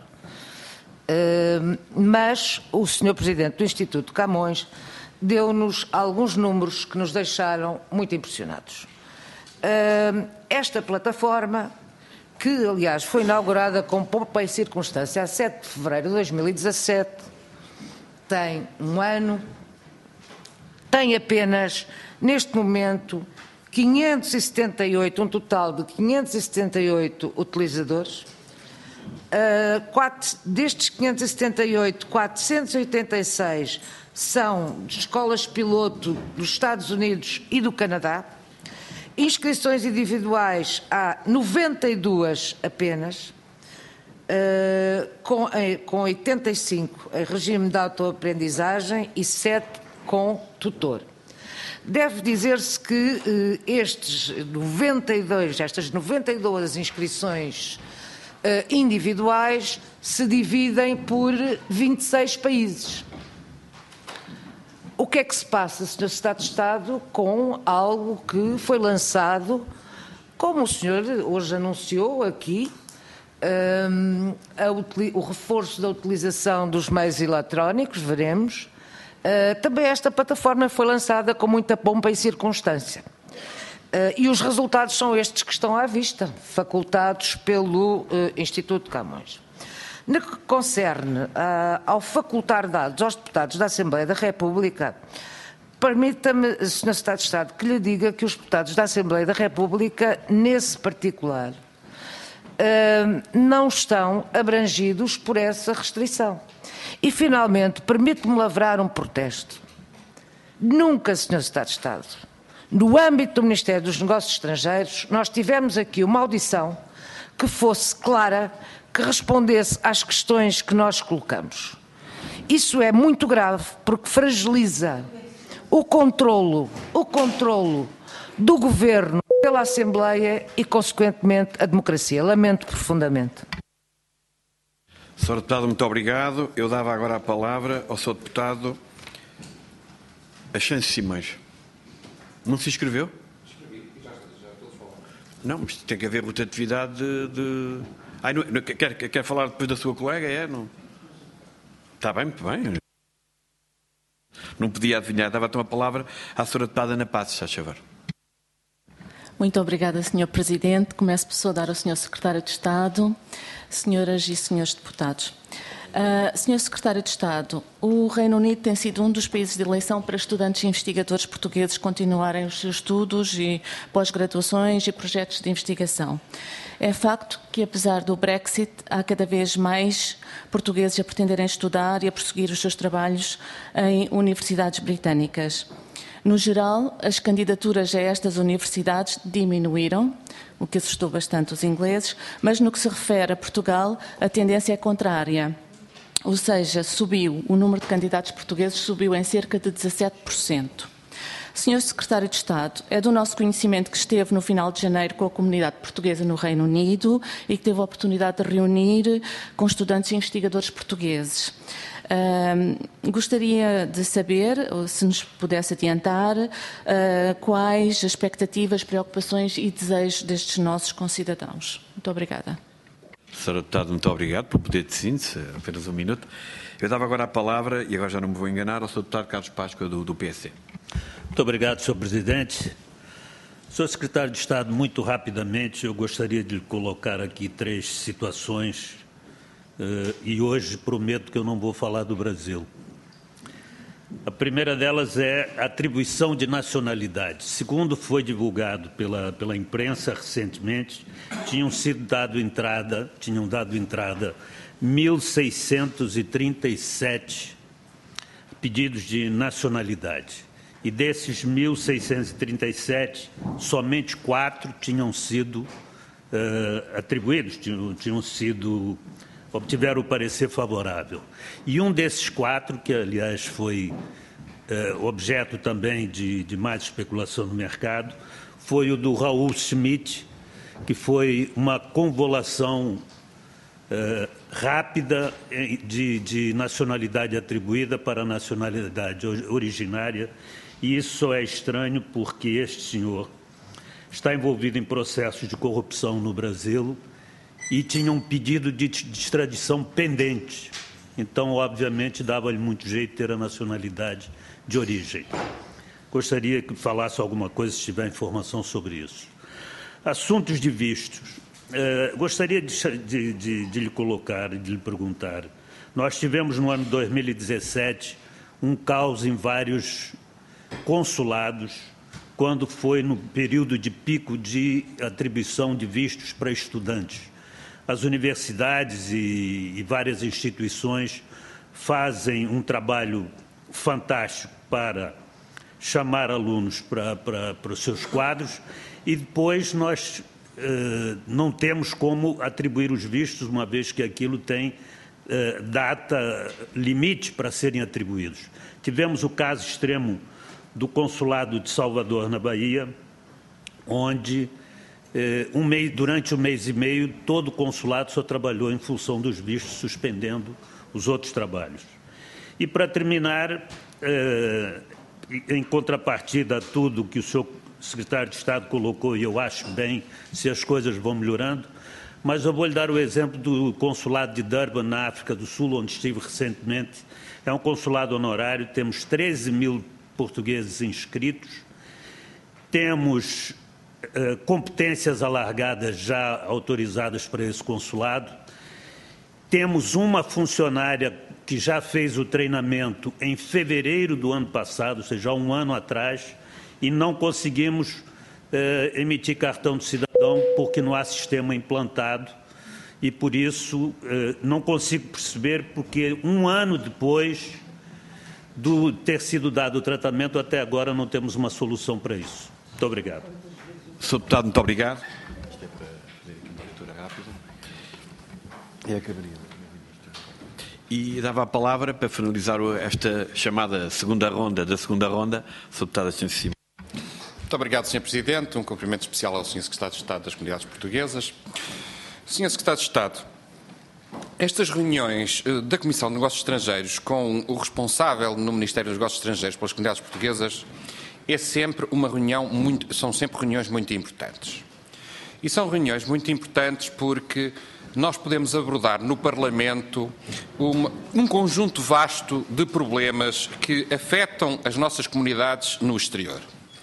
Mas o Sr. Presidente do Instituto Camões deu-nos alguns números que nos deixaram muito impressionados. Esta plataforma, que aliás foi inaugurada com pompa e circunstância a 7 de fevereiro de 2017, tem um ano, tem apenas, neste momento, 578, um total de 578 utilizadores. Destes 578, 486 são de escolas piloto dos Estados Unidos e do Canadá. Inscrições individuais há 92 apenas, com 85 em regime de autoaprendizagem e 7 com tutor. Deve dizer-se que estas 92 inscrições individuais se dividem por 26 países. O que é que se passa, Sr. Secretário de Estado, com algo que foi lançado, como o senhor hoje anunciou aqui, o reforço da utilização dos meios eletrónicos, veremos. Também esta plataforma foi lançada com muita pompa e circunstância. E os resultados são estes que estão à vista, facultados pelo Instituto Camões. No que concerne ao facultar dados aos deputados da Assembleia da República, permita-me, Sr. Secretário de Estado, que lhe diga que os deputados da Assembleia da República, nesse particular, não estão abrangidos por essa restrição. E, finalmente, permite-me lavrar um protesto. Nunca, Sr. Secretário de Estado, no âmbito do Ministério dos Negócios Estrangeiros, nós tivemos aqui uma audição que fosse clara, que respondesse às questões que nós colocamos. Isso é muito grave, porque fragiliza o controlo do Governo pela Assembleia e, consequentemente, a democracia. Lamento profundamente. Sr. Deputado, muito obrigado. Eu dava agora a palavra ao Sr. Deputado Ascenso Simões. Não se inscreveu? Inscrevi, já estou a falar. Não, mas tem que haver rotatividade de... quer falar depois da sua colega? É? Não? Está bem, muito bem. não podia adivinhar. Dava então a palavra à Sra. Deputada Ana Passos, se favor. Muito obrigada, Sr. Presidente. Começo por saudar o Sr. Secretário de Estado, senhoras e senhores deputados. Sr. Secretário de Estado, o Reino Unido tem sido um dos países de eleição para estudantes e investigadores portugueses continuarem os seus estudos e pós-graduações e projetos de investigação. É facto que, apesar do Brexit, há cada vez mais portugueses a pretenderem estudar e a prosseguir os seus trabalhos em universidades britânicas. No geral, as candidaturas a estas universidades diminuíram, o que assustou bastante os ingleses, mas no que se refere a Portugal, a tendência é contrária. Ou seja, o número de candidatos portugueses subiu em cerca de 17%. Sr. Secretário de Estado, é do nosso conhecimento que esteve no final de janeiro com a comunidade portuguesa no Reino Unido e que teve a oportunidade de reunir com estudantes e investigadores portugueses. Gostaria de saber, se nos pudesse adiantar, quais as expectativas, preocupações e desejos destes nossos concidadãos. Muito obrigada. Sra. Deputada, muito obrigado pelo poder de síntese, apenas um minuto. Eu dava agora a palavra, e agora já não me vou enganar, ao Sr. Deputado Carlos Páscoa, do PSD. Muito obrigado, Sr. Presidente. Sr. Secretário de Estado, muito rapidamente, eu gostaria de lhe colocar aqui 3 situações e hoje prometo que eu não vou falar do Brasil. A primeira delas é a atribuição de nacionalidade. Segundo foi divulgado pela imprensa recentemente, tinham dado entrada 1.637 pedidos de nacionalidade. E desses 1.637, somente 4 tinham sido atribuídos, obtiveram o parecer favorável. E um desses 4, que aliás foi objeto também de mais especulação no mercado, foi o do Raul Schmidt, que foi uma convolução rápida de nacionalidade atribuída para a nacionalidade originária. E isso só é estranho porque este senhor está envolvido em processos de corrupção no Brasil e tinha um pedido de extradição pendente. Então, obviamente, dava-lhe muito jeito ter a nacionalidade de origem. Gostaria que falasse alguma coisa, se tiver informação sobre isso. Assuntos de vistos. Gostaria de lhe colocar e de lhe perguntar. Nós tivemos no ano 2017 um caos em vários consulados, quando foi no período de pico de atribuição de vistos para estudantes. As universidades e várias instituições fazem um trabalho fantástico para chamar alunos para os seus quadros e depois nós não temos como atribuir os vistos, uma vez que aquilo tem data limite para serem atribuídos. Tivemos o caso extremo do Consulado de Salvador, na Bahia, onde durante um mês e meio todo o consulado só trabalhou em função dos vistos, suspendendo os outros trabalhos. E para terminar, em contrapartida a tudo que o senhor secretário de Estado colocou, e eu acho bem se as coisas vão melhorando, mas eu vou lhe dar o exemplo do consulado de Durban, na África do Sul, onde estive recentemente. É um consulado honorário, temos 13 mil portugueses inscritos, temos competências alargadas já autorizadas para esse consulado, temos uma funcionária que já fez o treinamento em fevereiro do ano passado, ou seja, há um ano atrás, e não conseguimos emitir cartão de cidadão porque não há sistema implantado e, por isso, não consigo perceber porque um ano depois de ter sido dado o tratamento, até agora não temos uma solução para isso. Muito obrigado. Sr. Deputado, muito obrigado. Isto é para fazer aqui uma leitura rápida. E dava a palavra para finalizar esta chamada segunda ronda Sr. Deputado Ascenso Simão. Muito obrigado, Sr. Presidente. Um cumprimento especial ao Sr. Secretário de Estado das Comunidades Portuguesas. Sr. Secretário de Estado, estas reuniões da Comissão de Negócios Estrangeiros com o responsável no Ministério dos Negócios Estrangeiros pelas Comunidades Portuguesas são sempre reuniões muito importantes. E são reuniões muito importantes porque nós podemos abordar no Parlamento um conjunto vasto de problemas que afetam as nossas comunidades no exterior.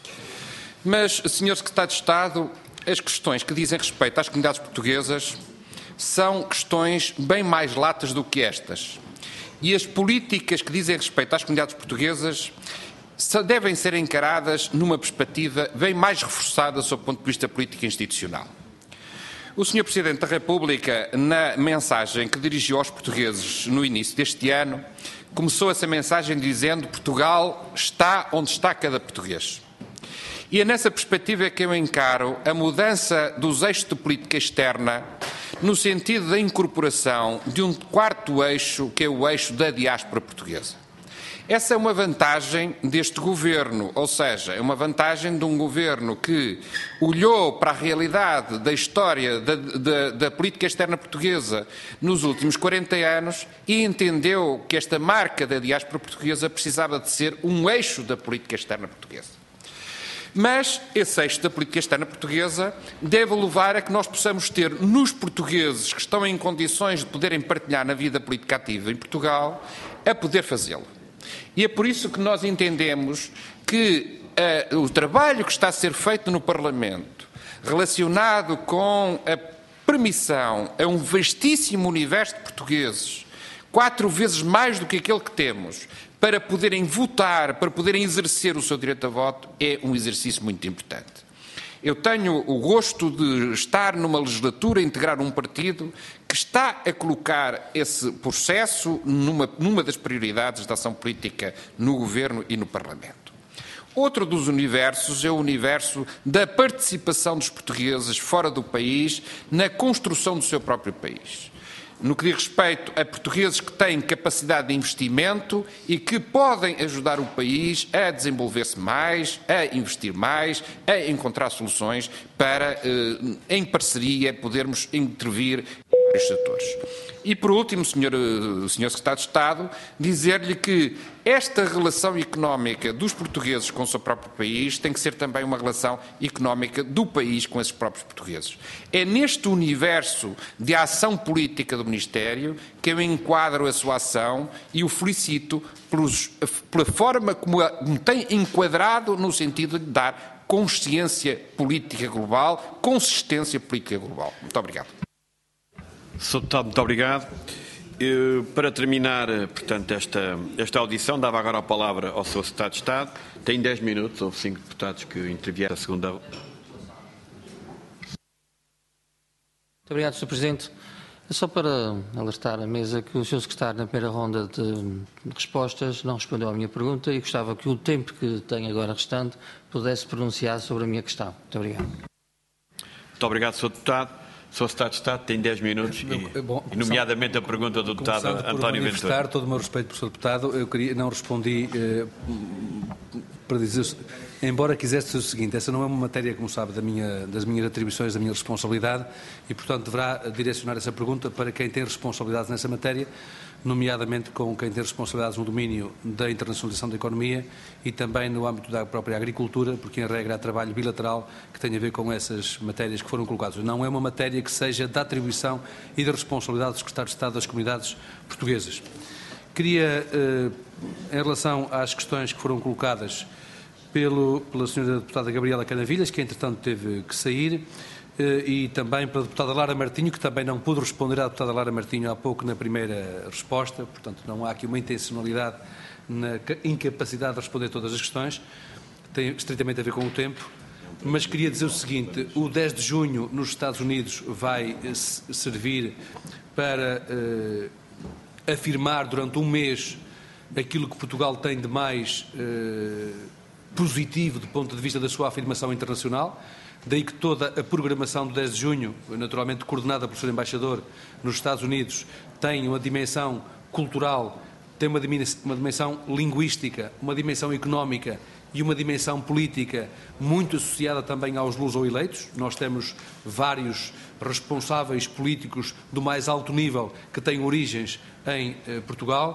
Mas, Sr. Secretário de Estado, as questões que dizem respeito às comunidades portuguesas são questões bem mais latas do que estas. E as políticas que dizem respeito às comunidades portuguesas devem ser encaradas numa perspectiva bem mais reforçada sob o ponto de vista político e institucional. O Sr. Presidente da República, na mensagem que dirigiu aos portugueses no início deste ano, começou essa mensagem dizendo: Portugal está onde está cada português. E é nessa perspectiva que eu encaro a mudança dos eixos de política externa no sentido da incorporação de um quarto eixo, que é o eixo da diáspora portuguesa. Essa é uma vantagem deste governo, ou seja, é uma vantagem de um governo que olhou para a realidade da história da política externa portuguesa nos últimos 40 anos e entendeu que esta marca da diáspora portuguesa precisava de ser um eixo da política externa portuguesa. Mas esse eixo da política externa portuguesa deve levar a que nós possamos ter nos portugueses que estão em condições de poderem partilhar na vida política ativa em Portugal, a poder fazê-lo. E é por isso que nós entendemos que o trabalho que está a ser feito no Parlamento, relacionado com a permissão a um vastíssimo universo de portugueses, 4 vezes mais do que aquele que temos, para poderem votar, para poderem exercer o seu direito a voto, é um exercício muito importante. Eu tenho o gosto de estar numa legislatura, integrar um partido que está a colocar esse processo numa das prioridades da ação política no Governo e no Parlamento. Outro dos universos é o universo da participação dos portugueses fora do país na construção do seu próprio país. No que diz respeito a portugueses que têm capacidade de investimento e que podem ajudar o país a desenvolver-se mais, a investir mais, a encontrar soluções para, em parceria, podermos intervir em vários setores. E, por último, Sr. Secretário de Estado, dizer-lhe que esta relação económica dos portugueses com o seu próprio país tem que ser também uma relação económica do país com esses próprios portugueses. É neste universo de ação política do Ministério que eu enquadro a sua ação e o felicito pela forma como tem enquadrado no sentido de dar consciência política global, consistência política global. Muito obrigado. Sr. Deputado, muito obrigado. Para terminar, portanto, esta audição, dava agora a palavra ao Sr. Secretário de Estado. Tem 10 minutos, houve 5 deputados que intervieram a segunda. Muito obrigado, Sr. Presidente. É só para alertar a mesa que o Sr. Secretário, na primeira ronda de respostas, não respondeu à minha pergunta e gostava que o tempo que tem agora restante pudesse pronunciar sobre a minha questão. Muito obrigado. Muito obrigado, Sr. Deputado. Sr. Secretário de Estado tem 10 minutos e nomeadamente a pergunta do deputado António Ventura. Todo o meu respeito por Sr. Deputado, eu não respondi para dizer, embora quisesse dizer o seguinte: essa não é uma matéria, como sabe, das minhas atribuições, da minha responsabilidade e, portanto, deverá direcionar essa pergunta para quem tem responsabilidades nessa matéria, nomeadamente com quem tem responsabilidades no domínio da internacionalização da economia e também no âmbito da própria agricultura, porque, em regra, há trabalho bilateral que tem a ver com essas matérias que foram colocadas. Não é uma matéria que seja da atribuição e da responsabilidade do Secretário de Estado das comunidades portuguesas. Queria, em relação às questões que foram colocadas pela Sra. Deputada Gabriela Canavilhas, que entretanto teve que sair, e também pela deputada Lara Martinho, que também não pude responder à deputada Lara Martinho há pouco na primeira resposta, portanto não há aqui uma intencionalidade na incapacidade de responder todas as questões, tem estritamente a ver com o tempo, mas queria dizer o seguinte: o 10 de junho nos Estados Unidos vai servir para afirmar durante um mês aquilo que Portugal tem de mais positivo do ponto de vista da sua afirmação internacional. Daí que toda a programação do 10 de junho, naturalmente coordenada pelo Sr. Embaixador nos Estados Unidos, tem uma dimensão cultural, tem uma dimensão linguística, uma dimensão económica e uma dimensão política muito associada também aos luso-eleitos. Nós temos vários responsáveis políticos do mais alto nível que têm origens em Portugal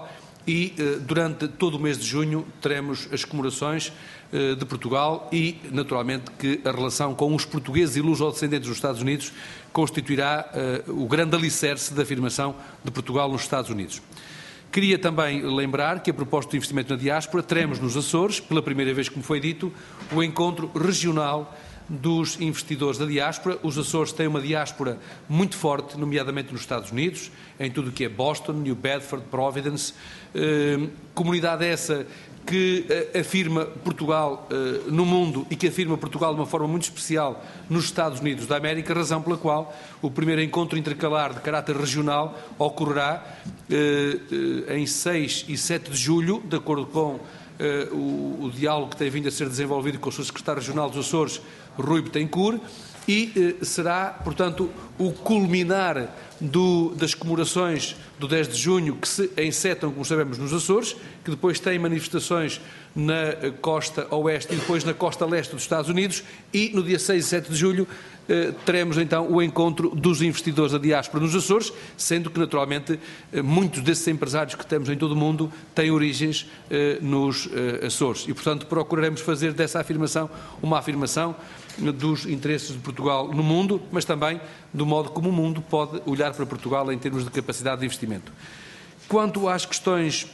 e durante todo o mês de junho teremos as comemorações de Portugal e, naturalmente, que a relação com os portugueses e luso-descendentes dos Estados Unidos constituirá o grande alicerce da afirmação de Portugal nos Estados Unidos. Queria também lembrar que, a propósito do investimento na diáspora, teremos nos Açores, pela primeira vez, como foi dito, o encontro regional dos investidores da diáspora. Os Açores têm uma diáspora muito forte, nomeadamente nos Estados Unidos, em tudo o que é Boston, New Bedford, Providence, comunidade essa que afirma Portugal no mundo e que afirma Portugal de uma forma muito especial nos Estados Unidos da América, razão pela qual o primeiro encontro intercalar de caráter regional ocorrerá em 6 e 7 de julho, de acordo com o diálogo que tem vindo a ser desenvolvido com o Sr. Secretário Regional dos Açores, Rui Betancourt, e será, portanto, o culminar das comemorações do 10 de junho, que se encetam, como sabemos, nos Açores, que depois têm manifestações na costa oeste e depois na costa leste dos Estados Unidos, e no dia 6 e 7 de julho teremos então o encontro dos investidores da diáspora nos Açores, sendo que, naturalmente, muitos desses empresários que temos em todo o mundo têm origens nos Açores. E, portanto, procuraremos fazer dessa afirmação uma afirmação dos interesses de Portugal no mundo, mas também do modo como o mundo pode olhar para Portugal em termos de capacidade de investimento. Quanto às questões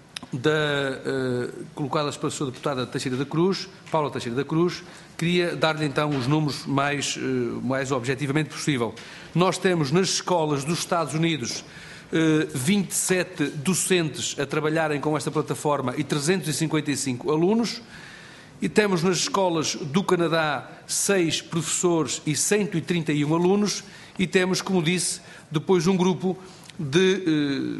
colocadas pela Sra. Deputada Paula Teixeira da Cruz, queria dar-lhe então os números mais objetivamente possível. Nós temos nas escolas dos Estados Unidos 27 docentes a trabalharem com esta plataforma e 355 alunos. E temos nas escolas do Canadá 6 professores e 131 alunos, e temos, como disse, depois um grupo de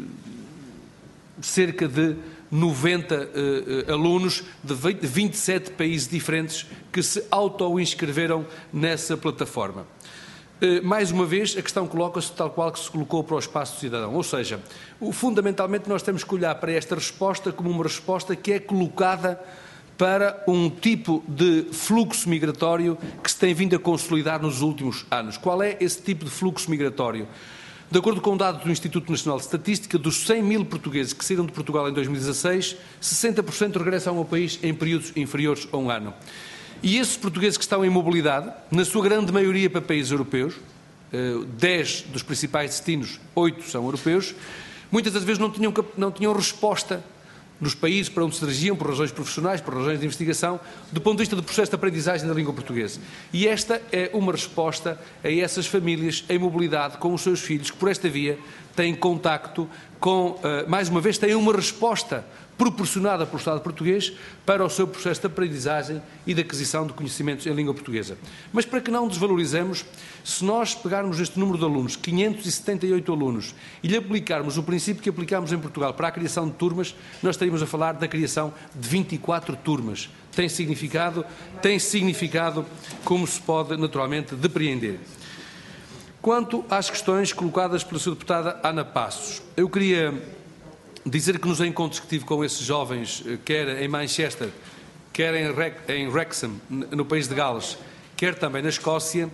cerca de 90 alunos de 27 países diferentes que se auto-inscreveram nessa plataforma. Mais uma vez, a questão coloca-se tal qual que se colocou para o espaço cidadão, ou seja, fundamentalmente nós temos que olhar para esta resposta como uma resposta que é colocada para um tipo de fluxo migratório que se tem vindo a consolidar nos últimos anos. Qual é esse tipo de fluxo migratório? De acordo com dados do Instituto Nacional de Estatística, dos 100 mil portugueses que saíram de Portugal em 2016, 60% regressam ao país em períodos inferiores a um ano. E esses portugueses que estão em mobilidade, na sua grande maioria para países europeus, 10 dos principais destinos, 8 são europeus, muitas das vezes não tinham resposta nos países para onde se dirigiam, por razões profissionais, por razões de investigação, do ponto de vista do processo de aprendizagem da língua portuguesa. E esta é uma resposta a essas famílias em mobilidade com os seus filhos, que por esta via têm contacto com, mais uma vez, têm uma resposta proporcionada pelo Estado português para o seu processo de aprendizagem e de aquisição de conhecimentos em língua portuguesa. Mas para que não desvalorizemos, se nós pegarmos este número de alunos, 578 alunos, e lhe aplicarmos o princípio que aplicámos em Portugal para a criação de turmas, nós estaríamos a falar da criação de 24 turmas. Tem significado, como se pode naturalmente depreender. Quanto às questões colocadas pela Sra. Deputada Ana Passos, eu queria dizer que nos encontros que tive com esses jovens, quer em Manchester, quer em Wrexham, no país de Gales, quer também na Escócia,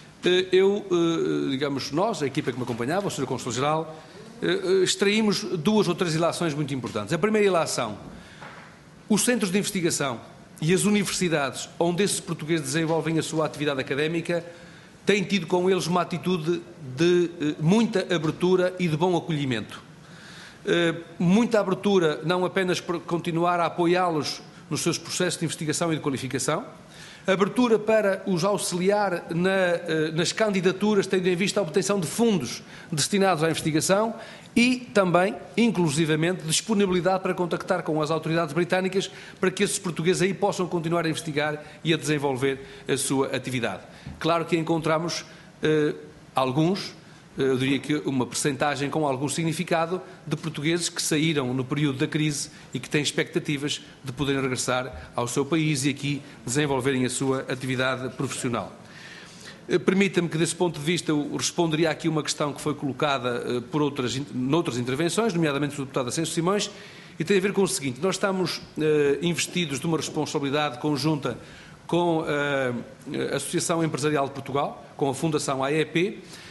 nós, a equipa que me acompanhava, o Sr. Consul-Geral, extraímos 2 ou 3 ilações muito importantes. A primeira ilação, os centros de investigação e as universidades onde esses portugueses desenvolvem a sua atividade académica têm tido com eles uma atitude de muita abertura e de bom acolhimento. Muita abertura, não apenas para continuar a apoiá-los nos seus processos de investigação e de qualificação, abertura para os auxiliar nas candidaturas, tendo em vista a obtenção de fundos destinados à investigação e também, inclusivamente, disponibilidade para contactar com as autoridades britânicas para que esses portugueses aí possam continuar a investigar e a desenvolver a sua atividade. Claro que encontramos alguns, eu diria que uma percentagem com algum significado, de portugueses que saíram no período da crise e que têm expectativas de poderem regressar ao seu país e aqui desenvolverem a sua atividade profissional. Permita-me que, desse ponto de vista, eu responderia aqui uma questão que foi colocada noutras intervenções, nomeadamente pela deputada Ascenso Simões, e tem a ver com o seguinte: nós estamos investidos de uma responsabilidade conjunta com a Associação Empresarial de Portugal, com a Fundação AEP,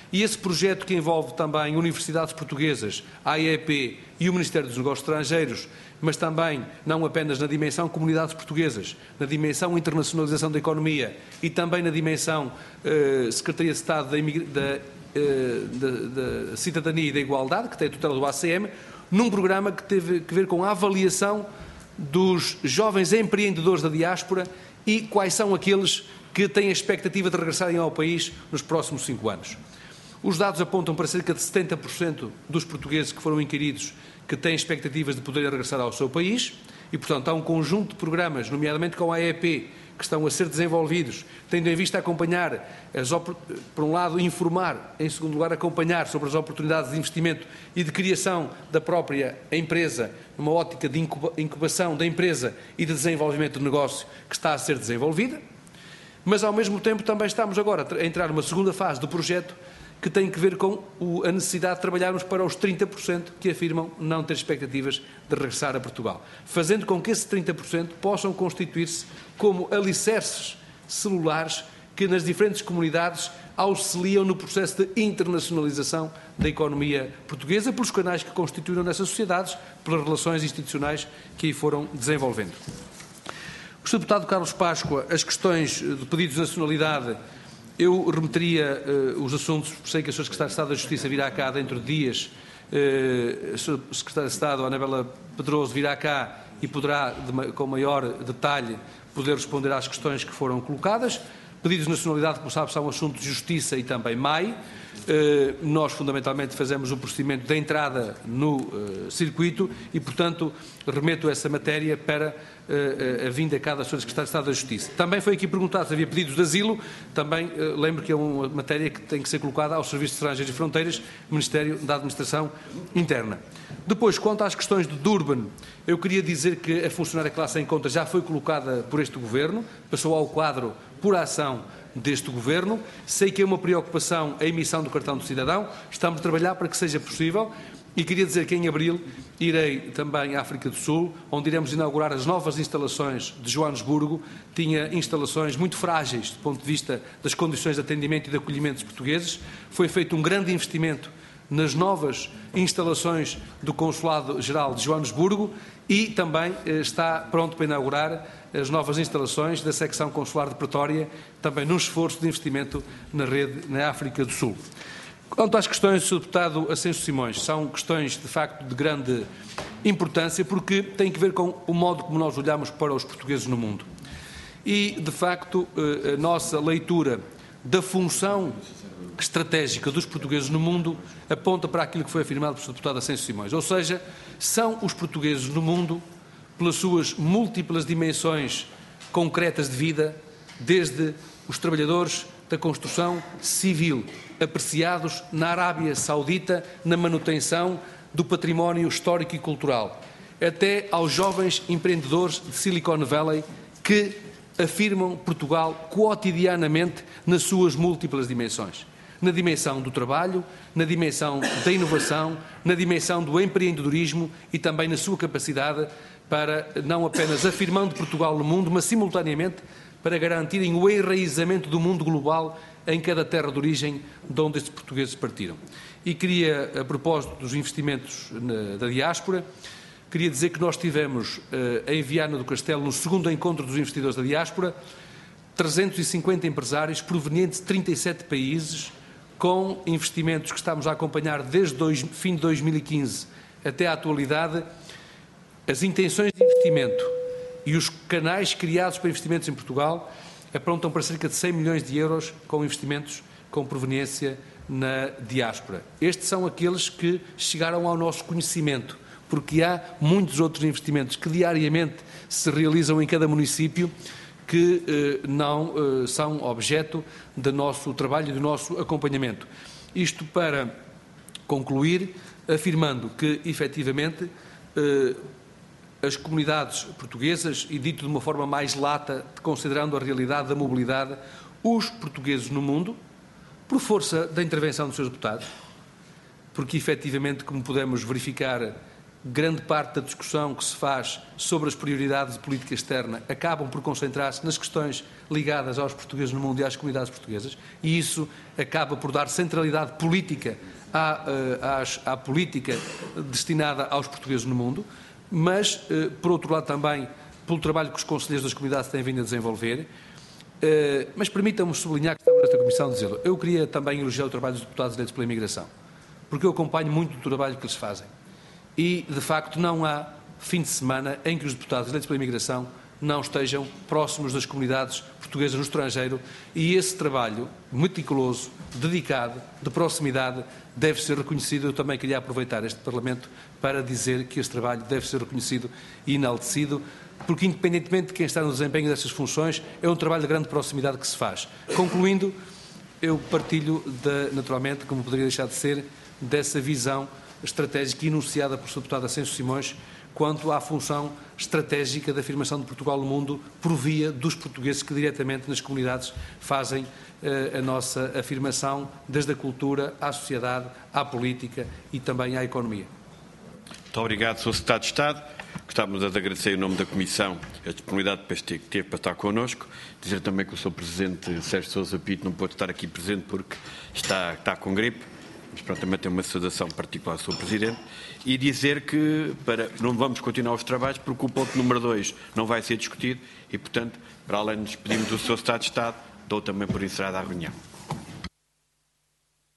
E esse projeto, que envolve também universidades portuguesas, a AEP e o Ministério dos Negócios Estrangeiros, mas também não apenas na dimensão comunidades portuguesas, na dimensão internacionalização da economia e também na dimensão Secretaria de Estado da Cidadania e da Igualdade, que tem a tutela do ACM, num programa que teve que ver com a avaliação dos jovens empreendedores da diáspora e quais são aqueles que têm a expectativa de regressarem ao país nos próximos 5 anos. Os dados apontam para cerca de 70% dos portugueses que foram inquiridos que têm expectativas de poderem regressar ao seu país e, portanto, há um conjunto de programas, nomeadamente com a AEP, que estão a ser desenvolvidos, tendo em vista acompanhar, por um lado, informar, em segundo lugar, acompanhar sobre as oportunidades de investimento e de criação da própria empresa, numa ótica de incubação da empresa e de desenvolvimento de negócio que está a ser desenvolvida, mas, ao mesmo tempo, também estamos agora a entrar numa segunda fase do projeto que tem que ver com a necessidade de trabalharmos para os 30% que afirmam não ter expectativas de regressar a Portugal, fazendo com que esses 30% possam constituir-se como alicerces celulares que nas diferentes comunidades auxiliam no processo de internacionalização da economia portuguesa, pelos canais que constituíram nessas sociedades, pelas relações institucionais que aí foram desenvolvendo. O Sr. Deputado Carlos Páscoa, as questões de pedidos de nacionalidade, eu remeteria os assuntos, sei que a Sra. Secretária de Estado da Justiça virá cá dentro de dias, a Sra. Secretária de Estado, Anabela Pedroso, virá cá e poderá, com maior detalhe, poder responder às questões que foram colocadas. Pedidos de nacionalidade, como sabe, são assuntos de justiça e também MAI. Nós, fundamentalmente, fazemos o procedimento de entrada no circuito e, portanto, remeto essa matéria para a vinda cá da Sra. Secretária de Estado da Justiça. Também foi aqui perguntado se havia pedidos de asilo. Também lembro que é uma matéria que tem que ser colocada ao Serviço de Estrangeiros e Fronteiras, Ministério da Administração Interna. Depois, quanto às questões de Durban, eu queria dizer que a funcionária classe em conta já foi colocada por este Governo, passou ao quadro por ação deste Governo. Sei que é uma preocupação a emissão do cartão do cidadão, estamos a trabalhar para que seja possível e queria dizer que em abril irei também à África do Sul, onde iremos inaugurar as novas instalações de Joanesburgo. Tinha instalações muito frágeis do ponto de vista das condições de atendimento e de acolhimento dos portugueses. Foi feito um grande investimento nas novas instalações do Consulado-Geral de Joanesburgo e também está pronto para inaugurar as novas instalações da secção consular de Pretória, também num esforço de investimento na rede na África do Sul. Quanto às questões do Sr. Deputado Ascenso Simões, são questões de facto de grande importância porque têm que ver com o modo como nós olhamos para os portugueses no mundo. E, de facto, a nossa leitura da função estratégica dos portugueses no mundo aponta para aquilo que foi afirmado pelo Sr. Deputado Ascenso Simões, ou seja, são os portugueses no mundo, pelas suas múltiplas dimensões concretas de vida, desde os trabalhadores da construção civil, apreciados na Arábia Saudita na manutenção do património histórico e cultural, até aos jovens empreendedores de Silicon Valley que afirmam Portugal quotidianamente nas suas múltiplas dimensões. Na dimensão do trabalho, na dimensão da inovação, na dimensão do empreendedorismo e também na sua capacidade para, não apenas afirmando Portugal no mundo, mas simultaneamente para garantirem o enraizamento do mundo global em cada terra de origem de onde estes portugueses partiram. E queria, a propósito dos investimentos da diáspora, queria dizer que nós tivemos em Viana do Castelo, no segundo encontro dos investidores da diáspora, 350 empresários provenientes de 37 países, com investimentos que estamos a acompanhar desde o fim de 2015 até à atualidade. As intenções de investimento e os canais criados para investimentos em Portugal apontam para cerca de 100 milhões de euros com investimentos com proveniência na diáspora. Estes são aqueles que chegaram ao nosso conhecimento, porque há muitos outros investimentos que diariamente se realizam em cada município que não são objeto do nosso trabalho e do nosso acompanhamento. Isto para concluir, afirmando que, efetivamente, as comunidades portuguesas, e dito de uma forma mais lata, considerando a realidade da mobilidade, os portugueses no mundo, por força da intervenção dos seus deputados, porque, efetivamente, como podemos verificar grande parte da discussão que se faz sobre as prioridades de política externa acabam por concentrar-se nas questões ligadas aos portugueses no mundo e às comunidades portuguesas, e isso acaba por dar centralidade política à política destinada aos portugueses no mundo, mas, por outro lado, também pelo trabalho que os conselheiros das comunidades têm vindo a desenvolver. Mas permitam-me sublinhar que estamos nesta comissão dizê-lo. Eu queria também elogiar o trabalho dos deputados eleitos pela imigração, porque eu acompanho muito do trabalho que eles fazem. E, de facto, não há fim de semana em que os deputados eleitos pela imigração não estejam próximos das comunidades portuguesas no estrangeiro, e esse trabalho meticuloso, dedicado, de proximidade, deve ser reconhecido. Eu também queria aproveitar este Parlamento para dizer que este trabalho deve ser reconhecido e enaltecido, porque, independentemente de quem está no desempenho dessas funções, é um trabalho de grande proximidade que se faz. Concluindo, eu partilho, naturalmente, como poderia deixar de ser, dessa visão estratégica enunciada pelo Sr. Deputado Ascenso Simões quanto à função estratégica da afirmação de Portugal no mundo por via dos portugueses que diretamente nas comunidades fazem a nossa afirmação, desde a cultura à sociedade, à política e também à economia. Muito obrigado, Sr. Secretário de Estado. Gostávamos de agradecer em nome da Comissão a disponibilidade que teve para estar connosco. Dizer também que o Sr. Presidente Sérgio Sousa Pinto não pôde estar aqui presente porque está com gripe. Mas pronto, também tem uma saudação particular ao Sr. Presidente, e dizer que não vamos continuar os trabalhos porque o ponto número 2 não vai ser discutido e, portanto, para além de despedirmos do Sr. Secretário de Estado, dou também por encerrada a reunião.